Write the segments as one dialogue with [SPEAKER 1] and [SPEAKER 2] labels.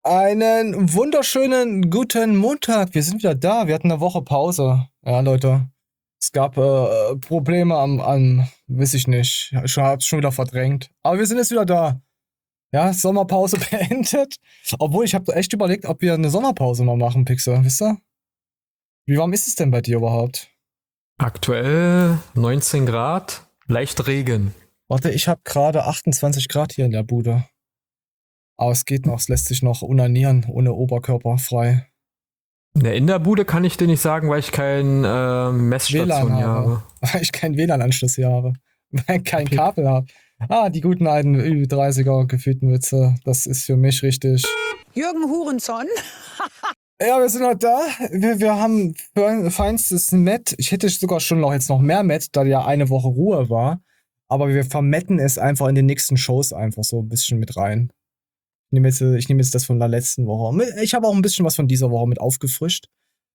[SPEAKER 1] Einen wunderschönen guten Montag. Wir sind wieder da. Wir hatten eine Woche Pause. Ja, Leute. Es gab Probleme weiß ich nicht. Ich hab's schon wieder verdrängt. Aber wir sind jetzt wieder da. Ja, Sommerpause beendet. Obwohl, ich habe echt überlegt, ob wir eine Sommerpause mal machen, Pixel. Wisst ihr? Wie warm ist es denn bei dir überhaupt?
[SPEAKER 2] Aktuell 19 Grad, leicht Regen.
[SPEAKER 1] Warte, ich habe gerade 28 Grad hier in der Bude. Aber es geht noch, es lässt sich noch unanieren, ohne Oberkörper frei.
[SPEAKER 2] Ja, in der Bude kann ich dir nicht sagen, weil ich keine Messstation
[SPEAKER 1] WLAN
[SPEAKER 2] hier
[SPEAKER 1] habe.
[SPEAKER 2] habe.
[SPEAKER 1] Weil ich keinen WLAN-Anschluss hier habe. Weil ich kein Kabel habe. Ah, die guten alten Ü30er gefühlten Witze. Das ist für mich richtig.
[SPEAKER 3] Jürgen Hurenson.
[SPEAKER 1] Ja, wir sind halt da. Wir haben feinstes Met. Ich hätte sogar schon jetzt noch mehr Met, da ja eine Woche Ruhe war. Aber wir vermetten es einfach in den nächsten Shows einfach so ein bisschen mit rein. Ich nehme jetzt das von der letzten Woche. Ich habe auch ein bisschen was von dieser Woche mit aufgefrischt.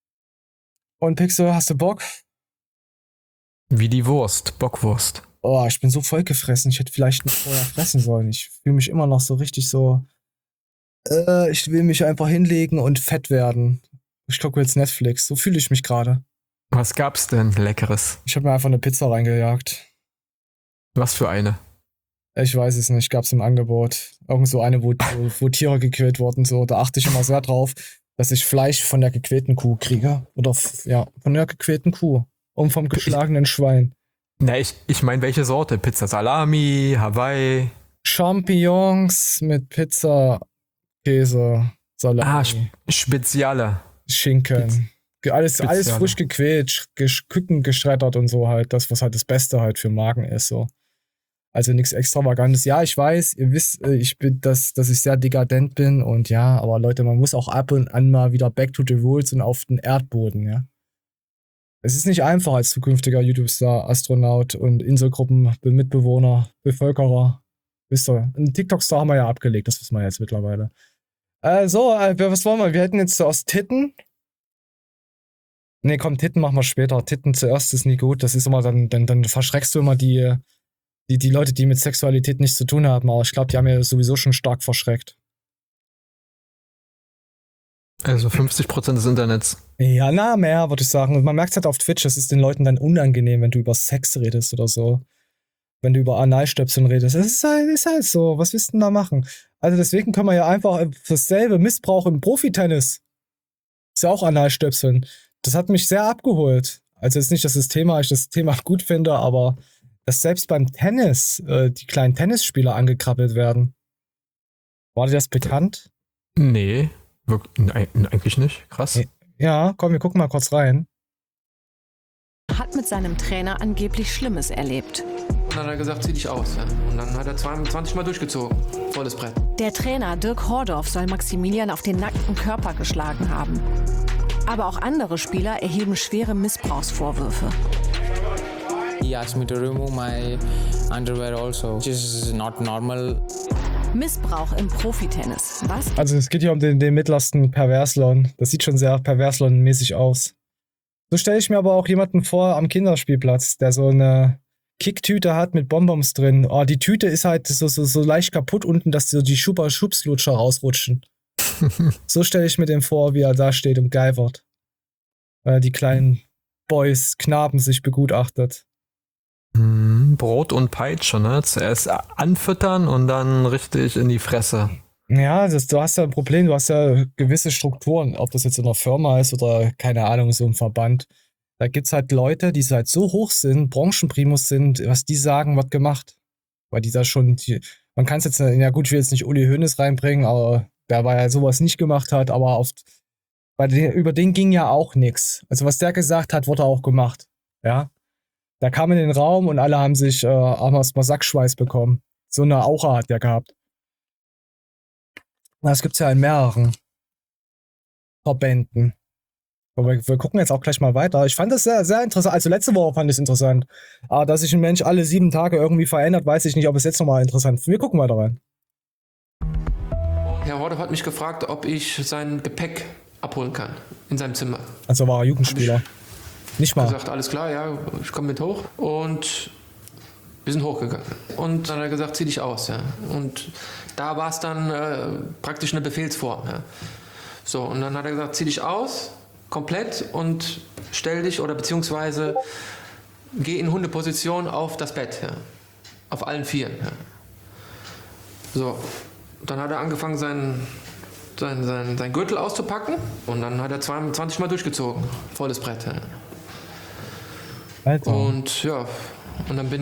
[SPEAKER 1] Und Pixel, hast du Bock?
[SPEAKER 2] Wie die Wurst, Bockwurst.
[SPEAKER 1] Oh, ich bin so vollgefressen. Ich hätte vielleicht nicht vorher fressen sollen. Ich fühle mich immer noch so richtig so. Ich will mich einfach hinlegen und fett werden. Ich gucke jetzt Netflix. So fühle ich mich gerade.
[SPEAKER 2] Was gab's denn Leckeres?
[SPEAKER 1] Ich habe mir einfach eine Pizza reingejagt.
[SPEAKER 2] Was für eine?
[SPEAKER 1] Ich weiß es nicht. Gab's im Angebot. Irgend so eine, wo Tiere gequält wurden. So, da achte ich immer sehr drauf, dass ich Fleisch von der gequälten Kuh kriege. Oder von der gequälten Kuh. Und vom geschlagenen Schwein.
[SPEAKER 2] Na, ich meine, welche Sorte? Pizza Salami, Hawaii?
[SPEAKER 1] Champignons mit Pizza, Käse, Salami.
[SPEAKER 2] Speziale.
[SPEAKER 1] Schinken. Alles
[SPEAKER 2] Speziale.
[SPEAKER 1] frisch gequält, Küken geschreddert und so halt. Das, was halt das Beste halt für Magen ist, so. Also nichts Extravagantes. Ja, ich weiß, ihr wisst, dass ich sehr dekadent bin und ja, aber Leute, man muss auch ab und an mal wieder back to the rules und auf den Erdboden, ja. Es ist nicht einfach als zukünftiger YouTube-Star, Astronaut und Inselgruppen-Mitbewohner, Bevölkerer. Wisst ihr, einen TikTok-Star haben wir ja abgelegt, das wissen wir jetzt mittlerweile. Was wollen wir? Wir hätten jetzt zuerst Titten. Nee, komm, Titten machen wir später. Titten zuerst ist nie gut. Das ist immer, dann verschreckst du immer die Leute, die mit Sexualität nichts zu tun haben. Aber ich glaube, die haben ja sowieso schon stark verschreckt.
[SPEAKER 2] Also 50% des Internets.
[SPEAKER 1] Ja, mehr, würde ich sagen. Man merkt es halt auf Twitch, das ist den Leuten dann unangenehm, wenn du über Sex redest oder so. Wenn du über Analstöpseln redest. Das ist halt so. Was willst du denn da machen? Also deswegen können wir ja einfach dasselbe Missbrauch im Profitennis. Ist ja auch Analstöpseln. Das hat mich sehr abgeholt. Also jetzt nicht, dass ich das Thema gut finde, aber dass selbst beim Tennis die kleinen Tennisspieler angekrabbelt werden. War dir das bekannt?
[SPEAKER 2] Nee, eigentlich nicht. Krass.
[SPEAKER 1] Ja, komm, wir gucken mal kurz rein.
[SPEAKER 4] Hat mit seinem Trainer angeblich Schlimmes erlebt.
[SPEAKER 5] Und dann hat er gesagt, zieh dich aus. Ja. Und dann hat er 20 Mal durchgezogen. Volles Brett.
[SPEAKER 4] Der Trainer Dirk Hordorf soll Maximilian auf den nackten Körper geschlagen haben. Aber auch andere Spieler erheben schwere Missbrauchsvorwürfe.
[SPEAKER 6] He asked me to remove my underwear also, which is not normal.
[SPEAKER 4] Missbrauch im Profitennis. Was?
[SPEAKER 1] Also es geht hier um den mittlersten Perverslon. Das sieht schon sehr Perverslon-mäßig aus. So stelle ich mir aber auch jemanden vor am Kinderspielplatz, der so eine Kicktüte hat mit Bonbons drin. Oh, die Tüte ist halt so leicht kaputt unten, dass so die Schubslutscher rausrutschen. So stelle ich mir den vor, wie er da steht und geil wird. Weil er die kleinen Knaben sich begutachtet.
[SPEAKER 2] Brot und Peitsche, ne? Zuerst anfüttern und dann richtig in die Fresse.
[SPEAKER 1] Ja, du hast ja ein Problem, du hast ja gewisse Strukturen, ob das jetzt in einer Firma ist oder, keine Ahnung, so ein Verband. Da gibt's halt Leute, die halt so hoch sind, Branchenprimus sind, was die sagen, wird gemacht. Weil die da schon, man kann es jetzt, ja gut, ich will jetzt nicht Uli Hoeneß reinbringen, aber der ja sowas nicht gemacht hat, aber über den ging ja auch nichts. Also was der gesagt hat, wurde auch gemacht. Ja. Der kam in den Raum und alle haben erstmal Sackschweiß bekommen. So eine Aura hat der gehabt. Das gibt's ja in mehreren Verbänden. Aber wir gucken jetzt auch gleich mal weiter. Ich fand das sehr, sehr interessant. Also letzte Woche fand ich es interessant. Aber dass sich ein Mensch alle 7 Tage irgendwie verändert, weiß ich nicht, ob es jetzt nochmal interessant ist. Wir gucken weiter rein.
[SPEAKER 5] Herr Hordorf hat mich gefragt, ob ich sein Gepäck abholen kann in seinem Zimmer.
[SPEAKER 1] Also war er Jugendspieler. Nicht
[SPEAKER 5] Ich habe
[SPEAKER 1] mal.
[SPEAKER 5] gesagt, alles klar, ja, ich komme mit hoch. Und Wir sind hochgegangen. Und dann hat er gesagt, zieh dich aus. Ja. Und da war es dann praktisch eine Befehlsform. Ja. So, und dann hat er gesagt, zieh dich aus, komplett, und stell dich oder beziehungsweise geh in Hundeposition auf das Bett. Ja. Auf allen Vieren. Ja. So, dann hat er angefangen, sein Gürtel auszupacken, und dann hat er 20 Mal durchgezogen. Volles Brett. Ja.
[SPEAKER 1] Alter.
[SPEAKER 5] Und ja, und dann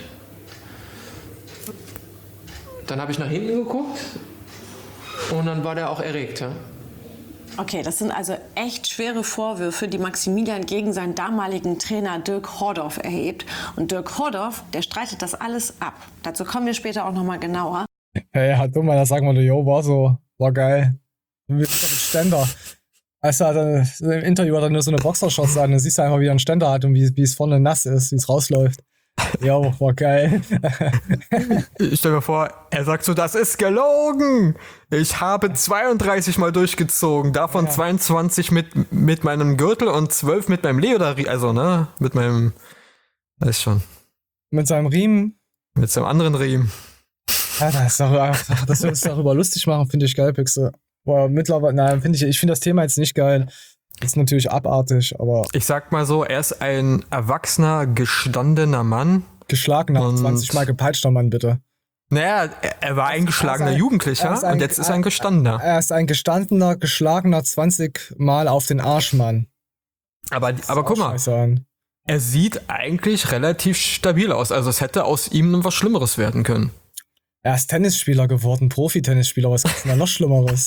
[SPEAKER 5] habe ich nach hinten geguckt, und dann war der auch erregt. Ja.
[SPEAKER 7] Okay, das sind also echt schwere Vorwürfe, die Maximilian gegen seinen damaligen Trainer Dirk Hordorf erhebt. Und Dirk Hordorf, der streitet das alles ab. Dazu kommen wir später auch nochmal genauer.
[SPEAKER 1] Hey, hat dumm, da sagen wir, yo, war geil. Wir sind doch ein Ständer. Also im Interview hat er nur so eine Boxershorts an, dann siehst du einfach, wie er einen Ständer hat und wie es vorne nass ist, wie es rausläuft. Jo, war geil.
[SPEAKER 2] Ich stell mir vor, er sagt so, das ist gelogen. Ich habe 32 Mal durchgezogen, davon 22 mit meinem Gürtel und 12 mit meinem Leodari, also ne, mit meinem, weiß schon.
[SPEAKER 1] Mit seinem Riemen.
[SPEAKER 2] Mit seinem anderen Riemen.
[SPEAKER 1] Ja, dass wir uns darüber lustig machen, finde ich geil, Pixel. Boah, mittlerweile, nein, ich finde das Thema jetzt nicht geil. Das ist natürlich abartig, aber.
[SPEAKER 2] Ich sag mal so, er ist ein erwachsener, gestandener Mann.
[SPEAKER 1] Geschlagener, 20 Mal gepeitschter Mann, bitte.
[SPEAKER 2] Naja, er war ein geschlagener Jugendlicher und jetzt ist er ein gestandener.
[SPEAKER 1] Er ist ein gestandener, geschlagener 20 Mal auf den Arsch, Mann.
[SPEAKER 2] Aber guck mal, er sieht eigentlich relativ stabil aus. Also es hätte aus ihm noch was Schlimmeres werden können.
[SPEAKER 1] Er ist Tennisspieler geworden, Profi-Tennisspieler, was ist denn da noch Schlimmeres?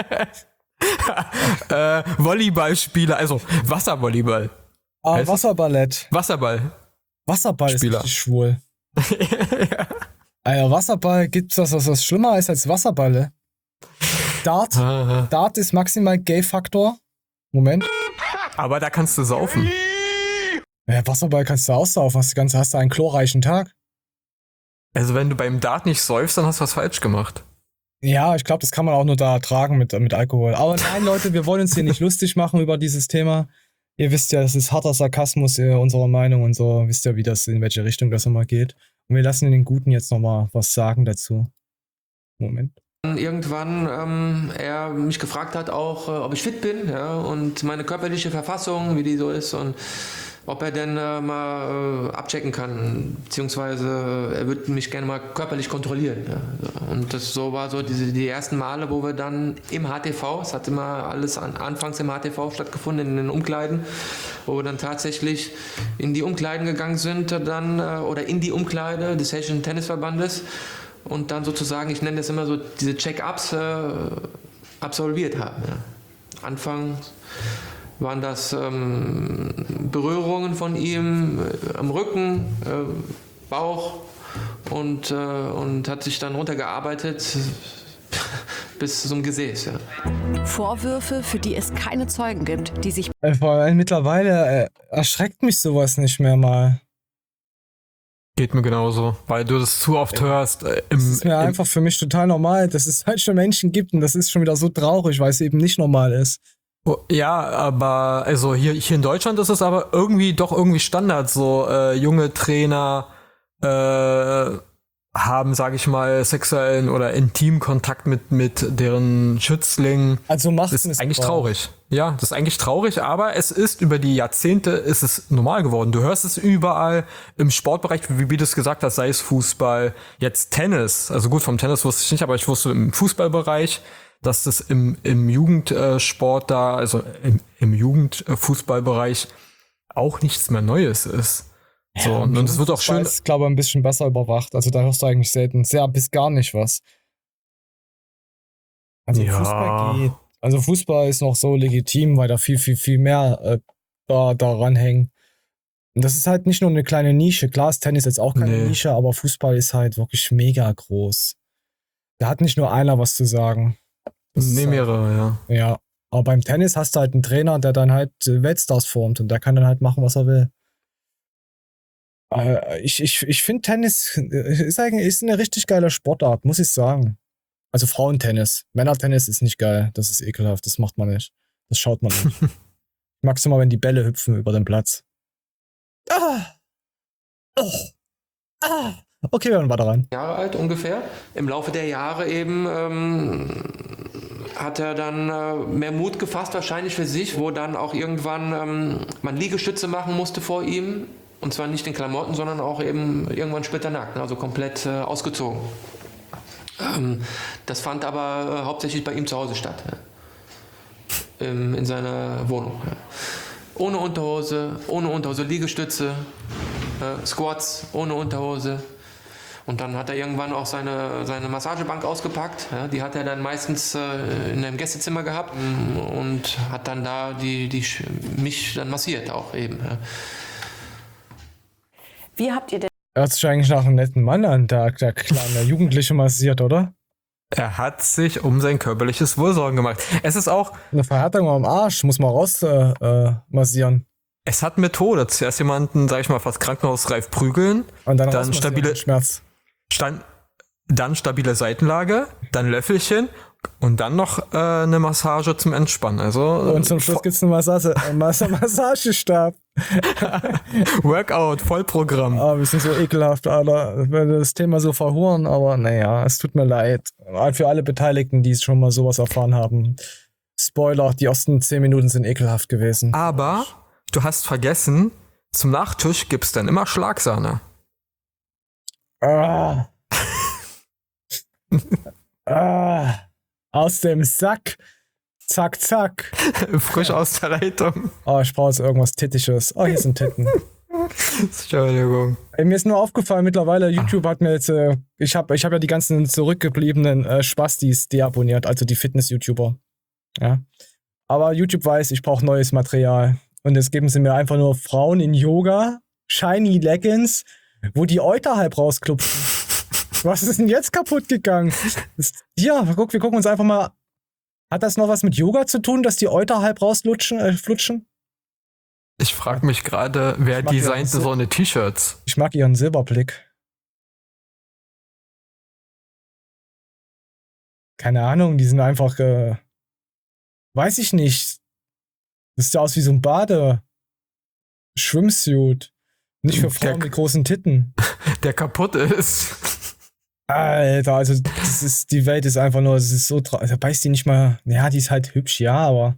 [SPEAKER 2] Volleyballspieler, also Wasservolleyball.
[SPEAKER 1] Wasserballett.
[SPEAKER 2] Wasserball.
[SPEAKER 1] Wasserball
[SPEAKER 2] Spieler.
[SPEAKER 1] Ist richtig schwul.
[SPEAKER 2] Ja.
[SPEAKER 1] Alter, Wasserball, gibt's das, was schlimmer ist als Wasserballe? Dart ist maximal Gay-Faktor. Moment.
[SPEAKER 2] Aber da kannst du saufen.
[SPEAKER 1] Ja, Wasserball kannst du aussaufen, hast du einen chlorreichen Tag.
[SPEAKER 2] Also wenn du beim Dart nicht säufst, dann hast du was falsch gemacht.
[SPEAKER 1] Ja, ich glaube, das kann man auch nur da ertragen mit Alkohol. Aber nein, Leute, wir wollen uns hier nicht lustig machen über dieses Thema. Ihr wisst ja, das ist harter Sarkasmus unserer Meinung und so. Wisst ja, in welche Richtung das immer geht. Und wir lassen den Guten jetzt nochmal was sagen dazu. Moment.
[SPEAKER 5] Irgendwann er mich gefragt hat auch, ob ich fit bin, ja, und meine körperliche Verfassung, wie die so ist, und ob er denn mal abchecken kann, beziehungsweise er würde mich gerne mal körperlich kontrollieren. Ja. Und das so war so die ersten Male, wo wir dann im HTV, es hat immer alles anfangs im HTV stattgefunden, in den Umkleiden, wo wir dann tatsächlich in die Umkleiden gegangen sind, oder in die Umkleide des Hessischen Tennisverbandes und dann sozusagen, ich nenne das immer so, diese Check-ups absolviert haben. Ja. Anfangs waren das Berührungen von ihm am Rücken, Bauch und hat sich dann runtergearbeitet bis zum Gesäß. Ja.
[SPEAKER 4] Vorwürfe, für die es keine Zeugen gibt, die sich
[SPEAKER 1] Vor allem mittlerweile erschreckt mich sowas nicht mehr mal.
[SPEAKER 2] Geht mir genauso, weil du das zu oft hörst.
[SPEAKER 1] Das ist mir einfach für mich total normal, dass es halt schon Menschen gibt und das ist schon wieder so traurig, weil es eben nicht normal ist.
[SPEAKER 2] Ja, aber also hier in Deutschland ist es aber irgendwie Standard. So junge Trainer haben, sage ich mal, sexuellen oder intimen Kontakt mit deren Schützlingen.
[SPEAKER 1] Also macht
[SPEAKER 2] das ist eigentlich traurig. Ja, das ist eigentlich traurig, aber es ist über die Jahrzehnte ist es normal geworden. Du hörst es überall im Sportbereich, wie du es gesagt hast, sei es Fußball, jetzt Tennis. Also gut, vom Tennis wusste ich nicht, aber ich wusste im Fußballbereich, dass das im Jugendsport da, also im Jugendfußballbereich auch nichts mehr Neues ist. So,
[SPEAKER 1] ja,
[SPEAKER 2] und es wird auch schön.
[SPEAKER 1] Ich glaube, ein bisschen besser überwacht. Also da hörst du eigentlich selten, sehr bis gar nicht was. Also
[SPEAKER 2] Ja.
[SPEAKER 1] Fußball geht. Also Fußball ist noch so legitim, weil da viel mehr daran hängen. Und das ist halt nicht nur eine kleine Nische. Klar ist Tennis jetzt auch keine
[SPEAKER 2] Nee.
[SPEAKER 1] Nische, aber Fußball ist halt wirklich mega groß. Da hat nicht nur einer was zu sagen. Das ist
[SPEAKER 2] Nee,
[SPEAKER 1] halt-
[SPEAKER 2] mehrere, ja.
[SPEAKER 1] Ja, aber beim Tennis hast du halt einen Trainer, der dann halt Weltstars formt und der kann dann halt machen, was er will. Ich finde Tennis ist eine richtig geile Sportart, muss ich sagen. Also Frauentennis. Männertennis ist nicht geil. Das ist ekelhaft. Das macht man nicht. Das schaut man nicht. Ich mag's immer, wenn die Bälle hüpfen über den Platz. Okay, wir hören weiter rein.
[SPEAKER 5] Jahre alt ungefähr. Im Laufe der Jahre eben hat er dann mehr Mut gefasst wahrscheinlich für sich, wo dann auch irgendwann man Liegestütze machen musste vor ihm. Und zwar nicht in Klamotten, sondern auch eben irgendwann splitternackt, also komplett ausgezogen. Das fand aber hauptsächlich bei ihm zu Hause statt. Ja. In seiner Wohnung. Ja. Ohne Unterhose, Liegestütze, Squats, ohne Unterhose. Und dann hat er irgendwann auch seine Massagebank ausgepackt. Ja, die hat er dann meistens in einem Gästezimmer gehabt und hat dann da mich dann massiert auch eben. Ja.
[SPEAKER 7] Wie habt ihr denn
[SPEAKER 1] Hört sich eigentlich nach einem netten Mann an, der kleine Jugendliche massiert, oder?
[SPEAKER 2] Er hat sich um sein körperliches Wohlsorgen gemacht. Es ist auch,
[SPEAKER 1] Eine Verhärtung am Arsch, muss man raus massieren.
[SPEAKER 2] es hat Methode. Zuerst jemanden, sag ich mal, fast krankenhausreif prügeln,
[SPEAKER 1] Und dann
[SPEAKER 2] dann stabile,
[SPEAKER 1] Schmerz.
[SPEAKER 2] dann stabile Seitenlage, dann Löffelchen und dann noch eine Massage zum Entspannen. Also
[SPEAKER 1] Und zum Schluss gibt's einen Massagestab.
[SPEAKER 2] Workout, Vollprogramm.
[SPEAKER 1] Ah, wir sind so ekelhaft, Alter. Wir das Thema so verhuren, aber naja, es tut mir leid. Für alle Beteiligten, die schon mal sowas erfahren haben. Spoiler, die ersten 10 Minuten sind ekelhaft gewesen.
[SPEAKER 2] Aber du hast vergessen, zum Nachtisch gibt's dann immer Schlagsahne.
[SPEAKER 1] Ah. Aus dem Sack. Zack, zack.
[SPEAKER 2] Frisch aus der Leitung.
[SPEAKER 1] Oh, ich brauche jetzt irgendwas Tittisches. Oh, hier sind Titten.
[SPEAKER 2] Entschuldigung.
[SPEAKER 1] Ey, mir ist nur aufgefallen, mittlerweile, YouTube hat mir jetzt, ich hab ja die ganzen zurückgebliebenen Spastis deabonniert, also die Fitness-YouTuber. Ja. Aber YouTube weiß, ich brauche neues Material. Und jetzt geben sie mir einfach nur Frauen in Yoga, Shiny Leggings, wo die Euter halb rausklupfen. Was ist denn jetzt kaputt gegangen? Ja, wir gucken uns einfach mal. Hat das noch was mit Yoga zu tun, dass die Euter halb flutschen?
[SPEAKER 2] Ich frage mich gerade, wer
[SPEAKER 1] Ich mag
[SPEAKER 2] designt
[SPEAKER 1] ja
[SPEAKER 2] so eine T-Shirts?
[SPEAKER 1] Ich mag ihren Silberblick. Keine Ahnung, die sind einfach, weiß ich nicht. Das sieht aus wie so ein Schwimmsuit. Nicht für Frauen mit großen Titten.
[SPEAKER 2] Der kaputt ist.
[SPEAKER 1] Alter, also die Welt ist einfach nur, es ist so da beißt die nicht mal, ja, die ist halt hübsch, ja, aber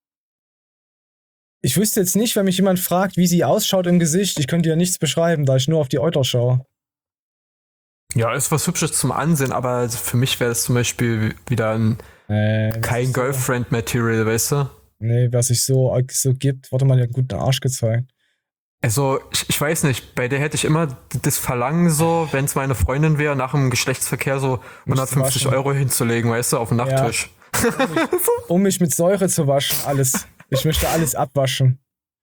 [SPEAKER 1] ich wüsste jetzt nicht, wenn mich jemand fragt, wie sie ausschaut im Gesicht, ich könnte ja nichts beschreiben, da ich nur auf die Euter schaue.
[SPEAKER 2] Ja, ist was Hübsches zum Ansehen, aber für mich wäre es zum Beispiel wieder kein Girlfriend-Material, weißt du?
[SPEAKER 1] Nee, wer sich so gibt, warte mal, der hat einen guten Arsch gezeigt.
[SPEAKER 2] Also, ich weiß nicht, bei der hätte ich immer das Verlangen so, wenn es meine Freundin wäre, nach dem Geschlechtsverkehr so 150 € hinzulegen, weißt du, auf den Nachttisch.
[SPEAKER 1] Ja. Um mich mit Säure zu waschen, alles. Ich möchte alles abwaschen.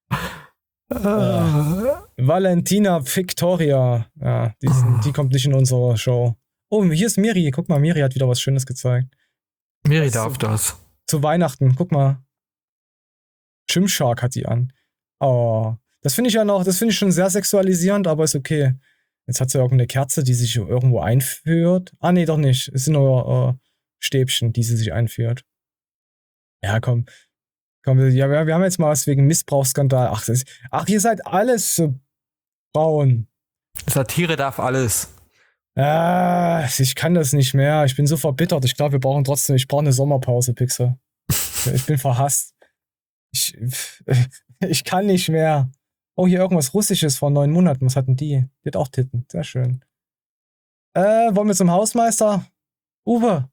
[SPEAKER 1] Valentina Victoria. Ja, die kommt nicht in unsere Show. Oh, hier ist Miri. Guck mal, Miri hat wieder was Schönes gezeigt.
[SPEAKER 2] Miri darf das.
[SPEAKER 1] Zu Weihnachten, guck mal. Gymshark hat die an. Oh. Das finde ich schon sehr sexualisierend, aber ist okay. Jetzt hat sie irgendeine Kerze, die sich irgendwo einführt. Ah, nee, doch nicht. Es sind nur Stäbchen, die sie sich einführt. Ja, komm. Ja, wir haben jetzt mal was wegen Missbrauchsskandal. Ach, ihr seid alles Frauen.
[SPEAKER 2] Satire darf alles.
[SPEAKER 1] Ich kann das nicht mehr. Ich bin so verbittert. Ich glaube, ich brauche eine Sommerpause, Pixel. Ich bin verhasst. Ich kann nicht mehr. Oh, hier irgendwas Russisches vor 9 Monaten. Was hatten die? Die hat auch Titten. Sehr schön. Wollen wir zum Hausmeister? Uwe.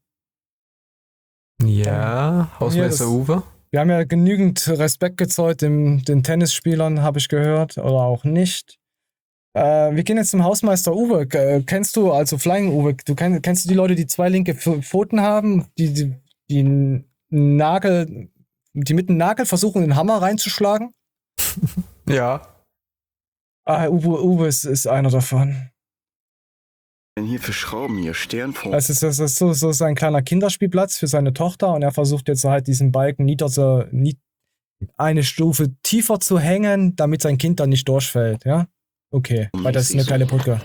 [SPEAKER 2] Ja, Hausmeister Uwe.
[SPEAKER 1] Wir haben ja genügend Respekt gezollt den Tennisspielern, habe ich gehört. Oder auch nicht. Wir gehen jetzt zum Hausmeister Uwe. Kennst du, also Flying Uwe, kennst du die Leute, die 2 linke Pfoten haben? Die mit dem Nagel versuchen, den Hammer reinzuschlagen?
[SPEAKER 2] Ja.
[SPEAKER 1] Uwe ist einer davon.
[SPEAKER 8] Denn hier für Schrauben hier, Sternform.
[SPEAKER 1] Das ist so sein kleiner Kinderspielplatz für seine Tochter und er versucht jetzt halt diesen Balken eine Stufe tiefer zu hängen, damit sein Kind dann nicht durchfällt, ja? Okay, weil das ist eine kleine Brücke.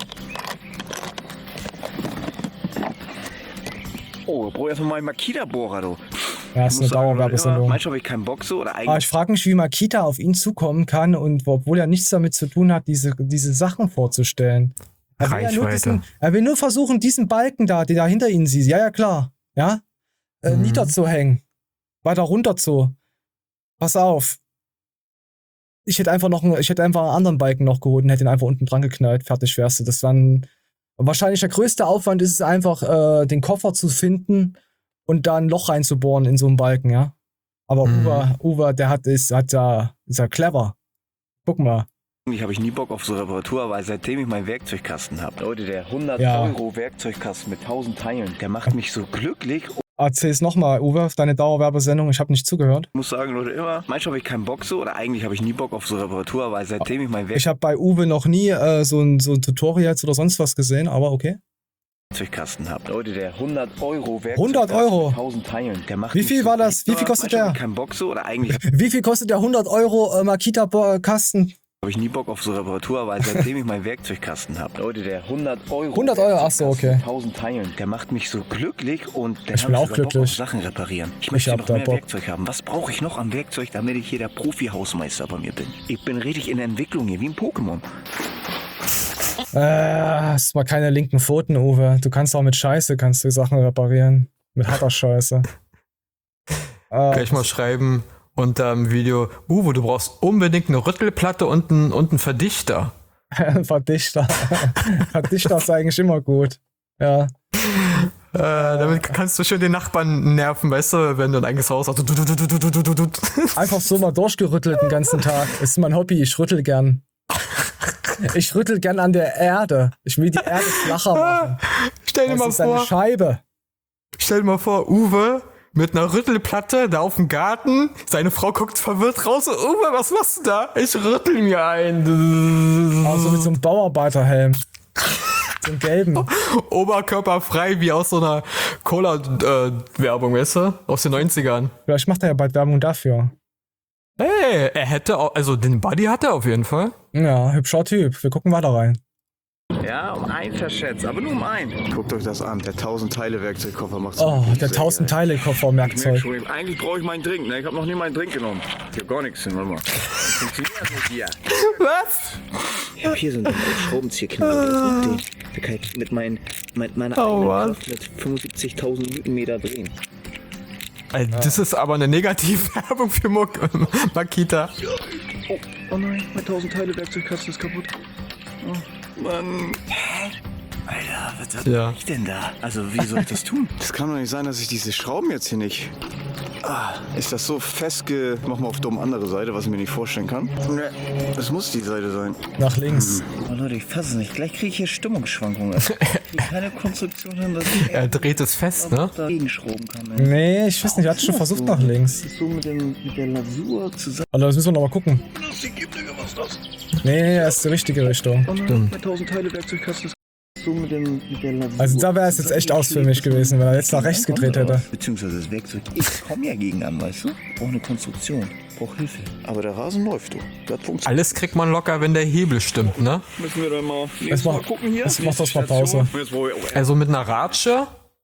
[SPEAKER 8] Oh, brauch erstmal mal Makita-Bohrer, du.
[SPEAKER 1] Ja, ist eine Dauerwerbesendung.
[SPEAKER 8] Manchmal habe ich keinen Bock so oder eigentlich.
[SPEAKER 1] Ich frage mich, wie Makita auf ihn zukommen kann und obwohl er nichts damit zu tun hat, diese Sachen vorzustellen. Er will nur versuchen, diesen Balken da, den da hinter ihnen siehst, ja klar, ja, niederzuhängen, weiter runter zu. Pass auf. Ich hätte einfach einen anderen Balken noch geholt und hätte ihn einfach unten dran geknallt, fertig wärst du. Das war wahrscheinlich der größte Aufwand ist es einfach, den Koffer zu finden und da ein Loch reinzubohren in so einen Balken, ja. Aber Uwe, der ist ja clever. Guck mal.
[SPEAKER 8] Eigentlich habe ich nie Bock auf so Reparatur, aber seitdem ich meinen Werkzeugkasten habe, Leute, der 100 Euro Werkzeugkasten mit 1000 Teilen, der macht mich so glücklich.
[SPEAKER 1] Erzähl's nochmal, Uwe, auf deine Dauerwerbesendung. Ich habe nicht zugehört.
[SPEAKER 8] Ich muss sagen, Leute, immer, manchmal habe ich keinen Bock so, oder eigentlich habe ich nie Bock auf so Reparatur, aber seitdem ich meinen
[SPEAKER 1] Ich habe bei Uwe noch nie so ein Tutorials oder sonst was gesehen, aber okay.
[SPEAKER 8] Werkzeugkasten habe, Leute, der 100 Euro Werkzeugkasten
[SPEAKER 1] 100 Euro?
[SPEAKER 8] mit 1000 Teilen, der macht
[SPEAKER 1] Wie
[SPEAKER 8] mich
[SPEAKER 1] viel
[SPEAKER 8] so
[SPEAKER 1] war das? Wie viel
[SPEAKER 8] glücklich.
[SPEAKER 1] kostet
[SPEAKER 8] Manchmal
[SPEAKER 1] der?
[SPEAKER 8] habe ich keinen Bock so, oder eigentlich
[SPEAKER 1] Wie viel kostet der 100 Euro Makita-Kasten?
[SPEAKER 8] habe ich nie Bock auf so Reparatur, weil seitdem ich meinen Werkzeugkasten habe, Leute, der 100 Euro
[SPEAKER 1] 100 Euro, ach so, okay.
[SPEAKER 8] 1000 Teilen, der macht mich so glücklich und der
[SPEAKER 1] Ich bin auch glücklich.
[SPEAKER 8] Bock auf Sachen reparieren. Ich möchte
[SPEAKER 1] hab
[SPEAKER 8] noch
[SPEAKER 1] da
[SPEAKER 8] mehr
[SPEAKER 1] Bock.
[SPEAKER 8] Werkzeug haben. Was brauche ich noch an Werkzeug, damit ich hier der Profi-Hausmeister bei mir bin? Ich bin richtig in der Entwicklung hier, wie ein Pokémon.
[SPEAKER 1] Hast mal keine linken Pfoten, Uwe. Du kannst auch mit Scheiße Sachen reparieren. Mit harter Scheiße.
[SPEAKER 2] Gleich mal schreiben unter dem Video, Uwe, du brauchst unbedingt eine Rüttelplatte und einen Verdichter.
[SPEAKER 1] Verdichter. Verdichter ist eigentlich immer gut. Ja.
[SPEAKER 2] Damit kannst du schön den Nachbarn nerven, weißt du, wenn du ein eigenes Haus hast.
[SPEAKER 1] Einfach so mal durchgerüttelt den ganzen Tag. Ist mein Hobby, ich rüttel gern. Ich rüttel gern an der Erde. Ich will die Erde flacher machen.
[SPEAKER 2] Stell dir mal
[SPEAKER 1] ist eine
[SPEAKER 2] vor,
[SPEAKER 1] Scheibe.
[SPEAKER 2] Uwe mit einer Rüttelplatte da auf dem Garten. Seine Frau guckt verwirrt raus. Uwe, was machst du da? Ich rüttel mir ein.
[SPEAKER 1] Also mit so einem Bauarbeiterhelm. So einem gelben.
[SPEAKER 2] Oberkörperfrei wie aus so einer Cola-Werbung, weißt du? Aus den 90ern.
[SPEAKER 1] Vielleicht macht er ja bald Werbung dafür.
[SPEAKER 2] Hey, er hätte auch, also den Buddy hat er auf jeden Fall.
[SPEAKER 1] Ja, hübscher Typ. Wir gucken weiter rein.
[SPEAKER 8] Ja, um einen verschätzt, aber nur um einen. Guckt euch das an, der 1000 Teile Werkzeugkoffer macht
[SPEAKER 1] Oh, der 1000 Teile Koffer-Werkzeug.
[SPEAKER 8] Eigentlich brauche ich meinen Drink, ne? Ich habe noch nie meinen Drink genommen. Ich habe gar nichts hin, warte mal. Funktioniert nicht hier.
[SPEAKER 2] Was?
[SPEAKER 8] Ich habe hier so einen Schraubenzieherknüppel. Da kann ich mit meiner eigenen Kraft mit 75.000 Newtonmeter drehen.
[SPEAKER 2] Also, das ist aber eine Negativwerbung für Makita.
[SPEAKER 8] Oh nein, mein 1000 Teile Werkzeugkasten ist kaputt. Oh Mann. Alter, was hab ich denn da? Also, wie soll ich das tun? Das kann doch nicht sein, dass ich diese Schrauben jetzt hier nicht... ist das so mach mal auf dumm andere Seite, was ich mir nicht vorstellen kann? Ne, das muss die Seite sein.
[SPEAKER 1] Nach links.
[SPEAKER 8] Oh Leute, ich fasse es nicht. Gleich kriege ich hier Stimmungsschwankungen. Ich kriege keine Konstruktion hin, dass ich
[SPEAKER 2] Er dreht es fest, ne?
[SPEAKER 8] dagegen schrauben kann. Ey.
[SPEAKER 1] Nee, ich weiß nicht, er hat schon versucht nach links.
[SPEAKER 8] Das ist so mit der Lasur zusammen.
[SPEAKER 1] Also das müssen wir nochmal gucken.
[SPEAKER 8] Was ist das?
[SPEAKER 1] Nee, er ist die richtige Richtung.
[SPEAKER 8] Oh nein, 1000 Teile Werkzeugkasten ist so mit der Lasur.
[SPEAKER 1] Also da wäre es jetzt echt aus für mich gewesen, wenn er jetzt nach rechts gedreht hätte.
[SPEAKER 8] Beziehungsweise das Werkzeug. Ich komme ja gegen an, weißt du? Ich brauche eine Konstruktion. Ich brauche Hilfe. Aber der Rasen läuft, du. Das funktioniert.
[SPEAKER 2] Alles kriegt man locker, wenn der Hebel stimmt, ne?
[SPEAKER 8] Müssen wir dann mal
[SPEAKER 1] gucken hier. Jetzt macht das mal Pause.
[SPEAKER 2] Also mit einer Ratsche,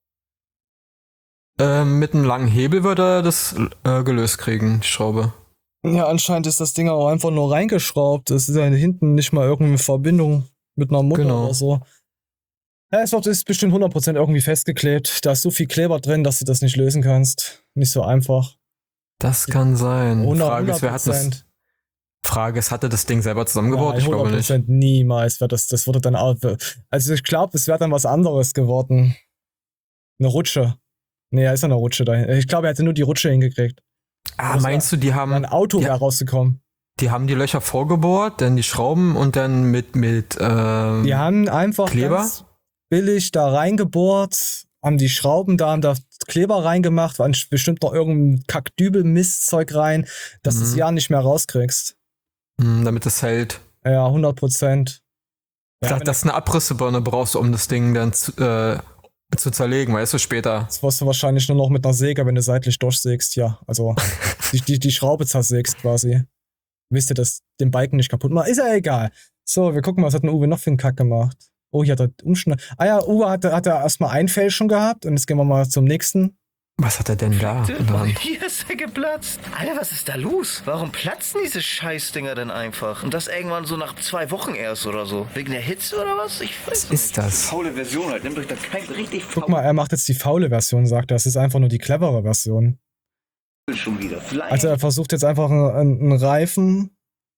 [SPEAKER 2] mit einem langen Hebel würde er das gelöst kriegen, die Schraube.
[SPEAKER 1] Ja, anscheinend ist das Ding auch einfach nur reingeschraubt. Es ist ja hinten nicht mal irgendeine Verbindung mit einer Mutter oder so. Ja, es ist bestimmt 100% irgendwie festgeklebt. Da ist so viel Kleber drin, dass du das nicht lösen kannst. Nicht so einfach.
[SPEAKER 2] Das kann sein.
[SPEAKER 1] 100%.
[SPEAKER 2] Frage ist, hat er das Ding selber zusammengebaut?
[SPEAKER 1] Nein,
[SPEAKER 2] ich glaube nicht.
[SPEAKER 1] 100% niemals. Das wurde dann auch. Also ich glaube, es wäre dann was anderes geworden. Eine Rutsche. Nee, da ist ja eine Rutsche dahin. Ich glaube, er hätte nur die Rutsche hingekriegt.
[SPEAKER 2] Meinst du, die haben.
[SPEAKER 1] Ein Auto wäre rausgekommen.
[SPEAKER 2] Die haben die Löcher vorgebohrt, dann die Schrauben und dann mit
[SPEAKER 1] die haben einfach
[SPEAKER 2] Kleber?
[SPEAKER 1] Ganz billig da reingebohrt, haben die Schrauben da, haben da Kleber reingemacht, waren bestimmt noch irgendein Kackdübel-Mistzeug rein, dass du es ja nicht mehr rauskriegst.
[SPEAKER 2] Damit es hält.
[SPEAKER 1] Ja, 100%.
[SPEAKER 2] Ich dachte, dass du eine Abrissebirne brauchst, um das Ding dann zu zerlegen, weißt du, später.
[SPEAKER 1] Das wirst du wahrscheinlich nur noch mit einer Säge, wenn du seitlich durchsägst, ja. Also die Schraube zersägst quasi. Wisst ihr, dass den Balken nicht kaputt macht? Ist ja egal. So, wir gucken mal, was hat denn Uwe noch für einen Kack gemacht? Oh, hier hat er Umschneid. Ah ja, Uwe hat er erstmal ein Fell schon gehabt und jetzt gehen wir mal zum nächsten.
[SPEAKER 2] Was hat er denn da?
[SPEAKER 8] Und hier ist er geplatzt. Alter, was ist da los? Warum platzen diese Scheißdinger denn einfach? Und das irgendwann so nach 2 Wochen erst oder so? Wegen der Hitze oder was? Ich weiß
[SPEAKER 2] Was ist das?
[SPEAKER 8] Faule Version halt. Nehmt euch da kein richtig
[SPEAKER 1] Guck mal, er macht jetzt die faule Version, sagt er. Das ist einfach nur die clevere Version.
[SPEAKER 8] schon wieder. Vielleicht.
[SPEAKER 1] Also er versucht jetzt einfach einen Reifen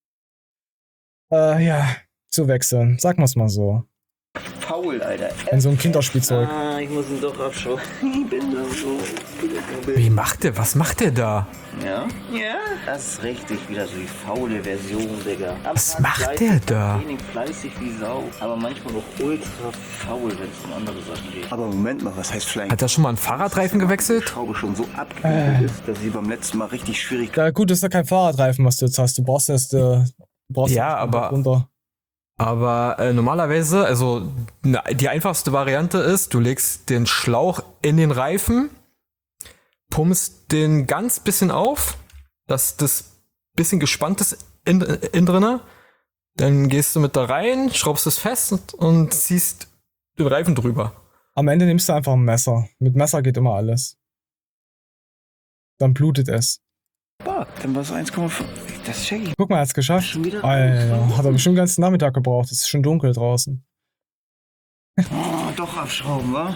[SPEAKER 1] zu wechseln. Sagen wir es mal so.
[SPEAKER 8] Faul, Alter.
[SPEAKER 1] In so einem Kinderspielzeug.
[SPEAKER 8] Ich muss ihn doch abschauen. Ich bin da so.
[SPEAKER 2] Wie macht der? Was macht der da?
[SPEAKER 8] Ja? Ja? Das ist richtig wieder so die faule Version, Digga.
[SPEAKER 2] Was macht der da?
[SPEAKER 8] Fleißig wie Sau, aber manchmal noch ultra faul, wenn es um andere Sachen geht. Aber Moment mal, was heißt fleißig?
[SPEAKER 2] Hat er schon mal einen Fahrradreifen gewechselt?
[SPEAKER 8] Die Schraube schon so abgewickelt ist, dass sie beim letzten Mal richtig schwierig.
[SPEAKER 1] Ja gut, das ist ja kein Fahrradreifen, was du jetzt hast. Du brauchst erst runter.
[SPEAKER 2] Aber normalerweise, also die einfachste Variante ist, du legst den Schlauch in den Reifen, pumpst den ganz bisschen auf, dass das bisschen gespannt ist innen drinne, dann gehst du mit da rein, schraubst es fest und ziehst den Reifen drüber.
[SPEAKER 1] Am Ende nimmst du einfach ein Messer. Mit Messer geht immer alles. Dann blutet es.
[SPEAKER 8] Dann war es 1,5. Das check ich.
[SPEAKER 1] Guck mal, er hat's geschafft.
[SPEAKER 8] Schon wieder?
[SPEAKER 1] Alter, hat er bestimmt den ganzen Nachmittag gebraucht. Es ist schon dunkel draußen.
[SPEAKER 8] Oh, doch abschrauben, wa?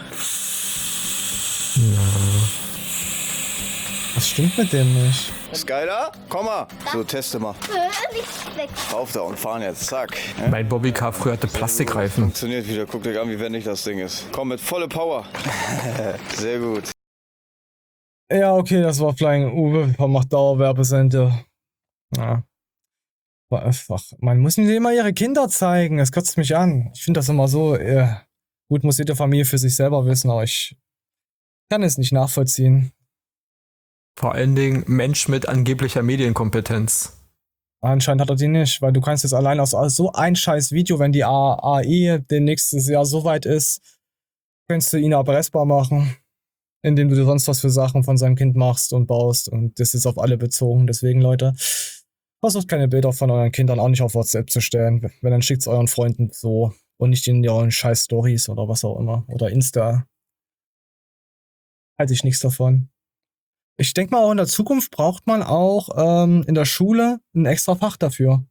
[SPEAKER 1] Was stimmt mit dem nicht?
[SPEAKER 8] Skyler, komm mal. So, teste mal. Auf da und fahren jetzt. Zack.
[SPEAKER 2] Mein Bobbycar früher hatte Plastikreifen.
[SPEAKER 8] Funktioniert wieder. Guck dir an, wie wendig das Ding ist. Komm mit volle Power. Sehr gut.
[SPEAKER 1] Ja, okay, das war Flying Uwe. Macht Dauerwerbesende. Ja. War einfach. Man muss mir immer ihre Kinder zeigen. Das kotzt mich an. Ich finde das immer so. Gut, muss jede Familie für sich selber wissen, aber ich kann es nicht nachvollziehen.
[SPEAKER 2] Vor allen Dingen Mensch mit angeblicher Medienkompetenz.
[SPEAKER 1] Anscheinend hat er die nicht, weil du kannst jetzt allein aus so ein scheiß Video, wenn die AI nächstes Jahr so weit ist, kannst du ihn erpressbar machen, indem du dir sonst was für Sachen von seinem Kind machst und baust, und das ist auf alle bezogen. Deswegen, Leute, versucht keine Bilder von euren Kindern auch nicht auf WhatsApp zu stellen, wenn dann schickt es euren Freunden so und nicht in euren scheiß Stories oder was auch immer oder Insta. Halte ich nichts davon. Ich denke mal, auch in der Zukunft braucht man auch in der Schule ein extra Fach dafür.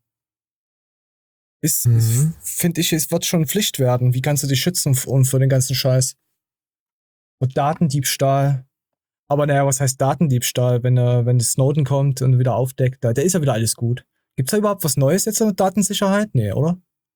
[SPEAKER 1] Finde ich, es wird schon Pflicht werden. Wie kannst du dich schützen für den ganzen Scheiß? Und Datendiebstahl. Aber naja, was heißt Datendiebstahl, wenn Snowden kommt und wieder aufdeckt? Da ist ja wieder alles gut. Gibt's da überhaupt was Neues jetzt in Datensicherheit? Nee, oder?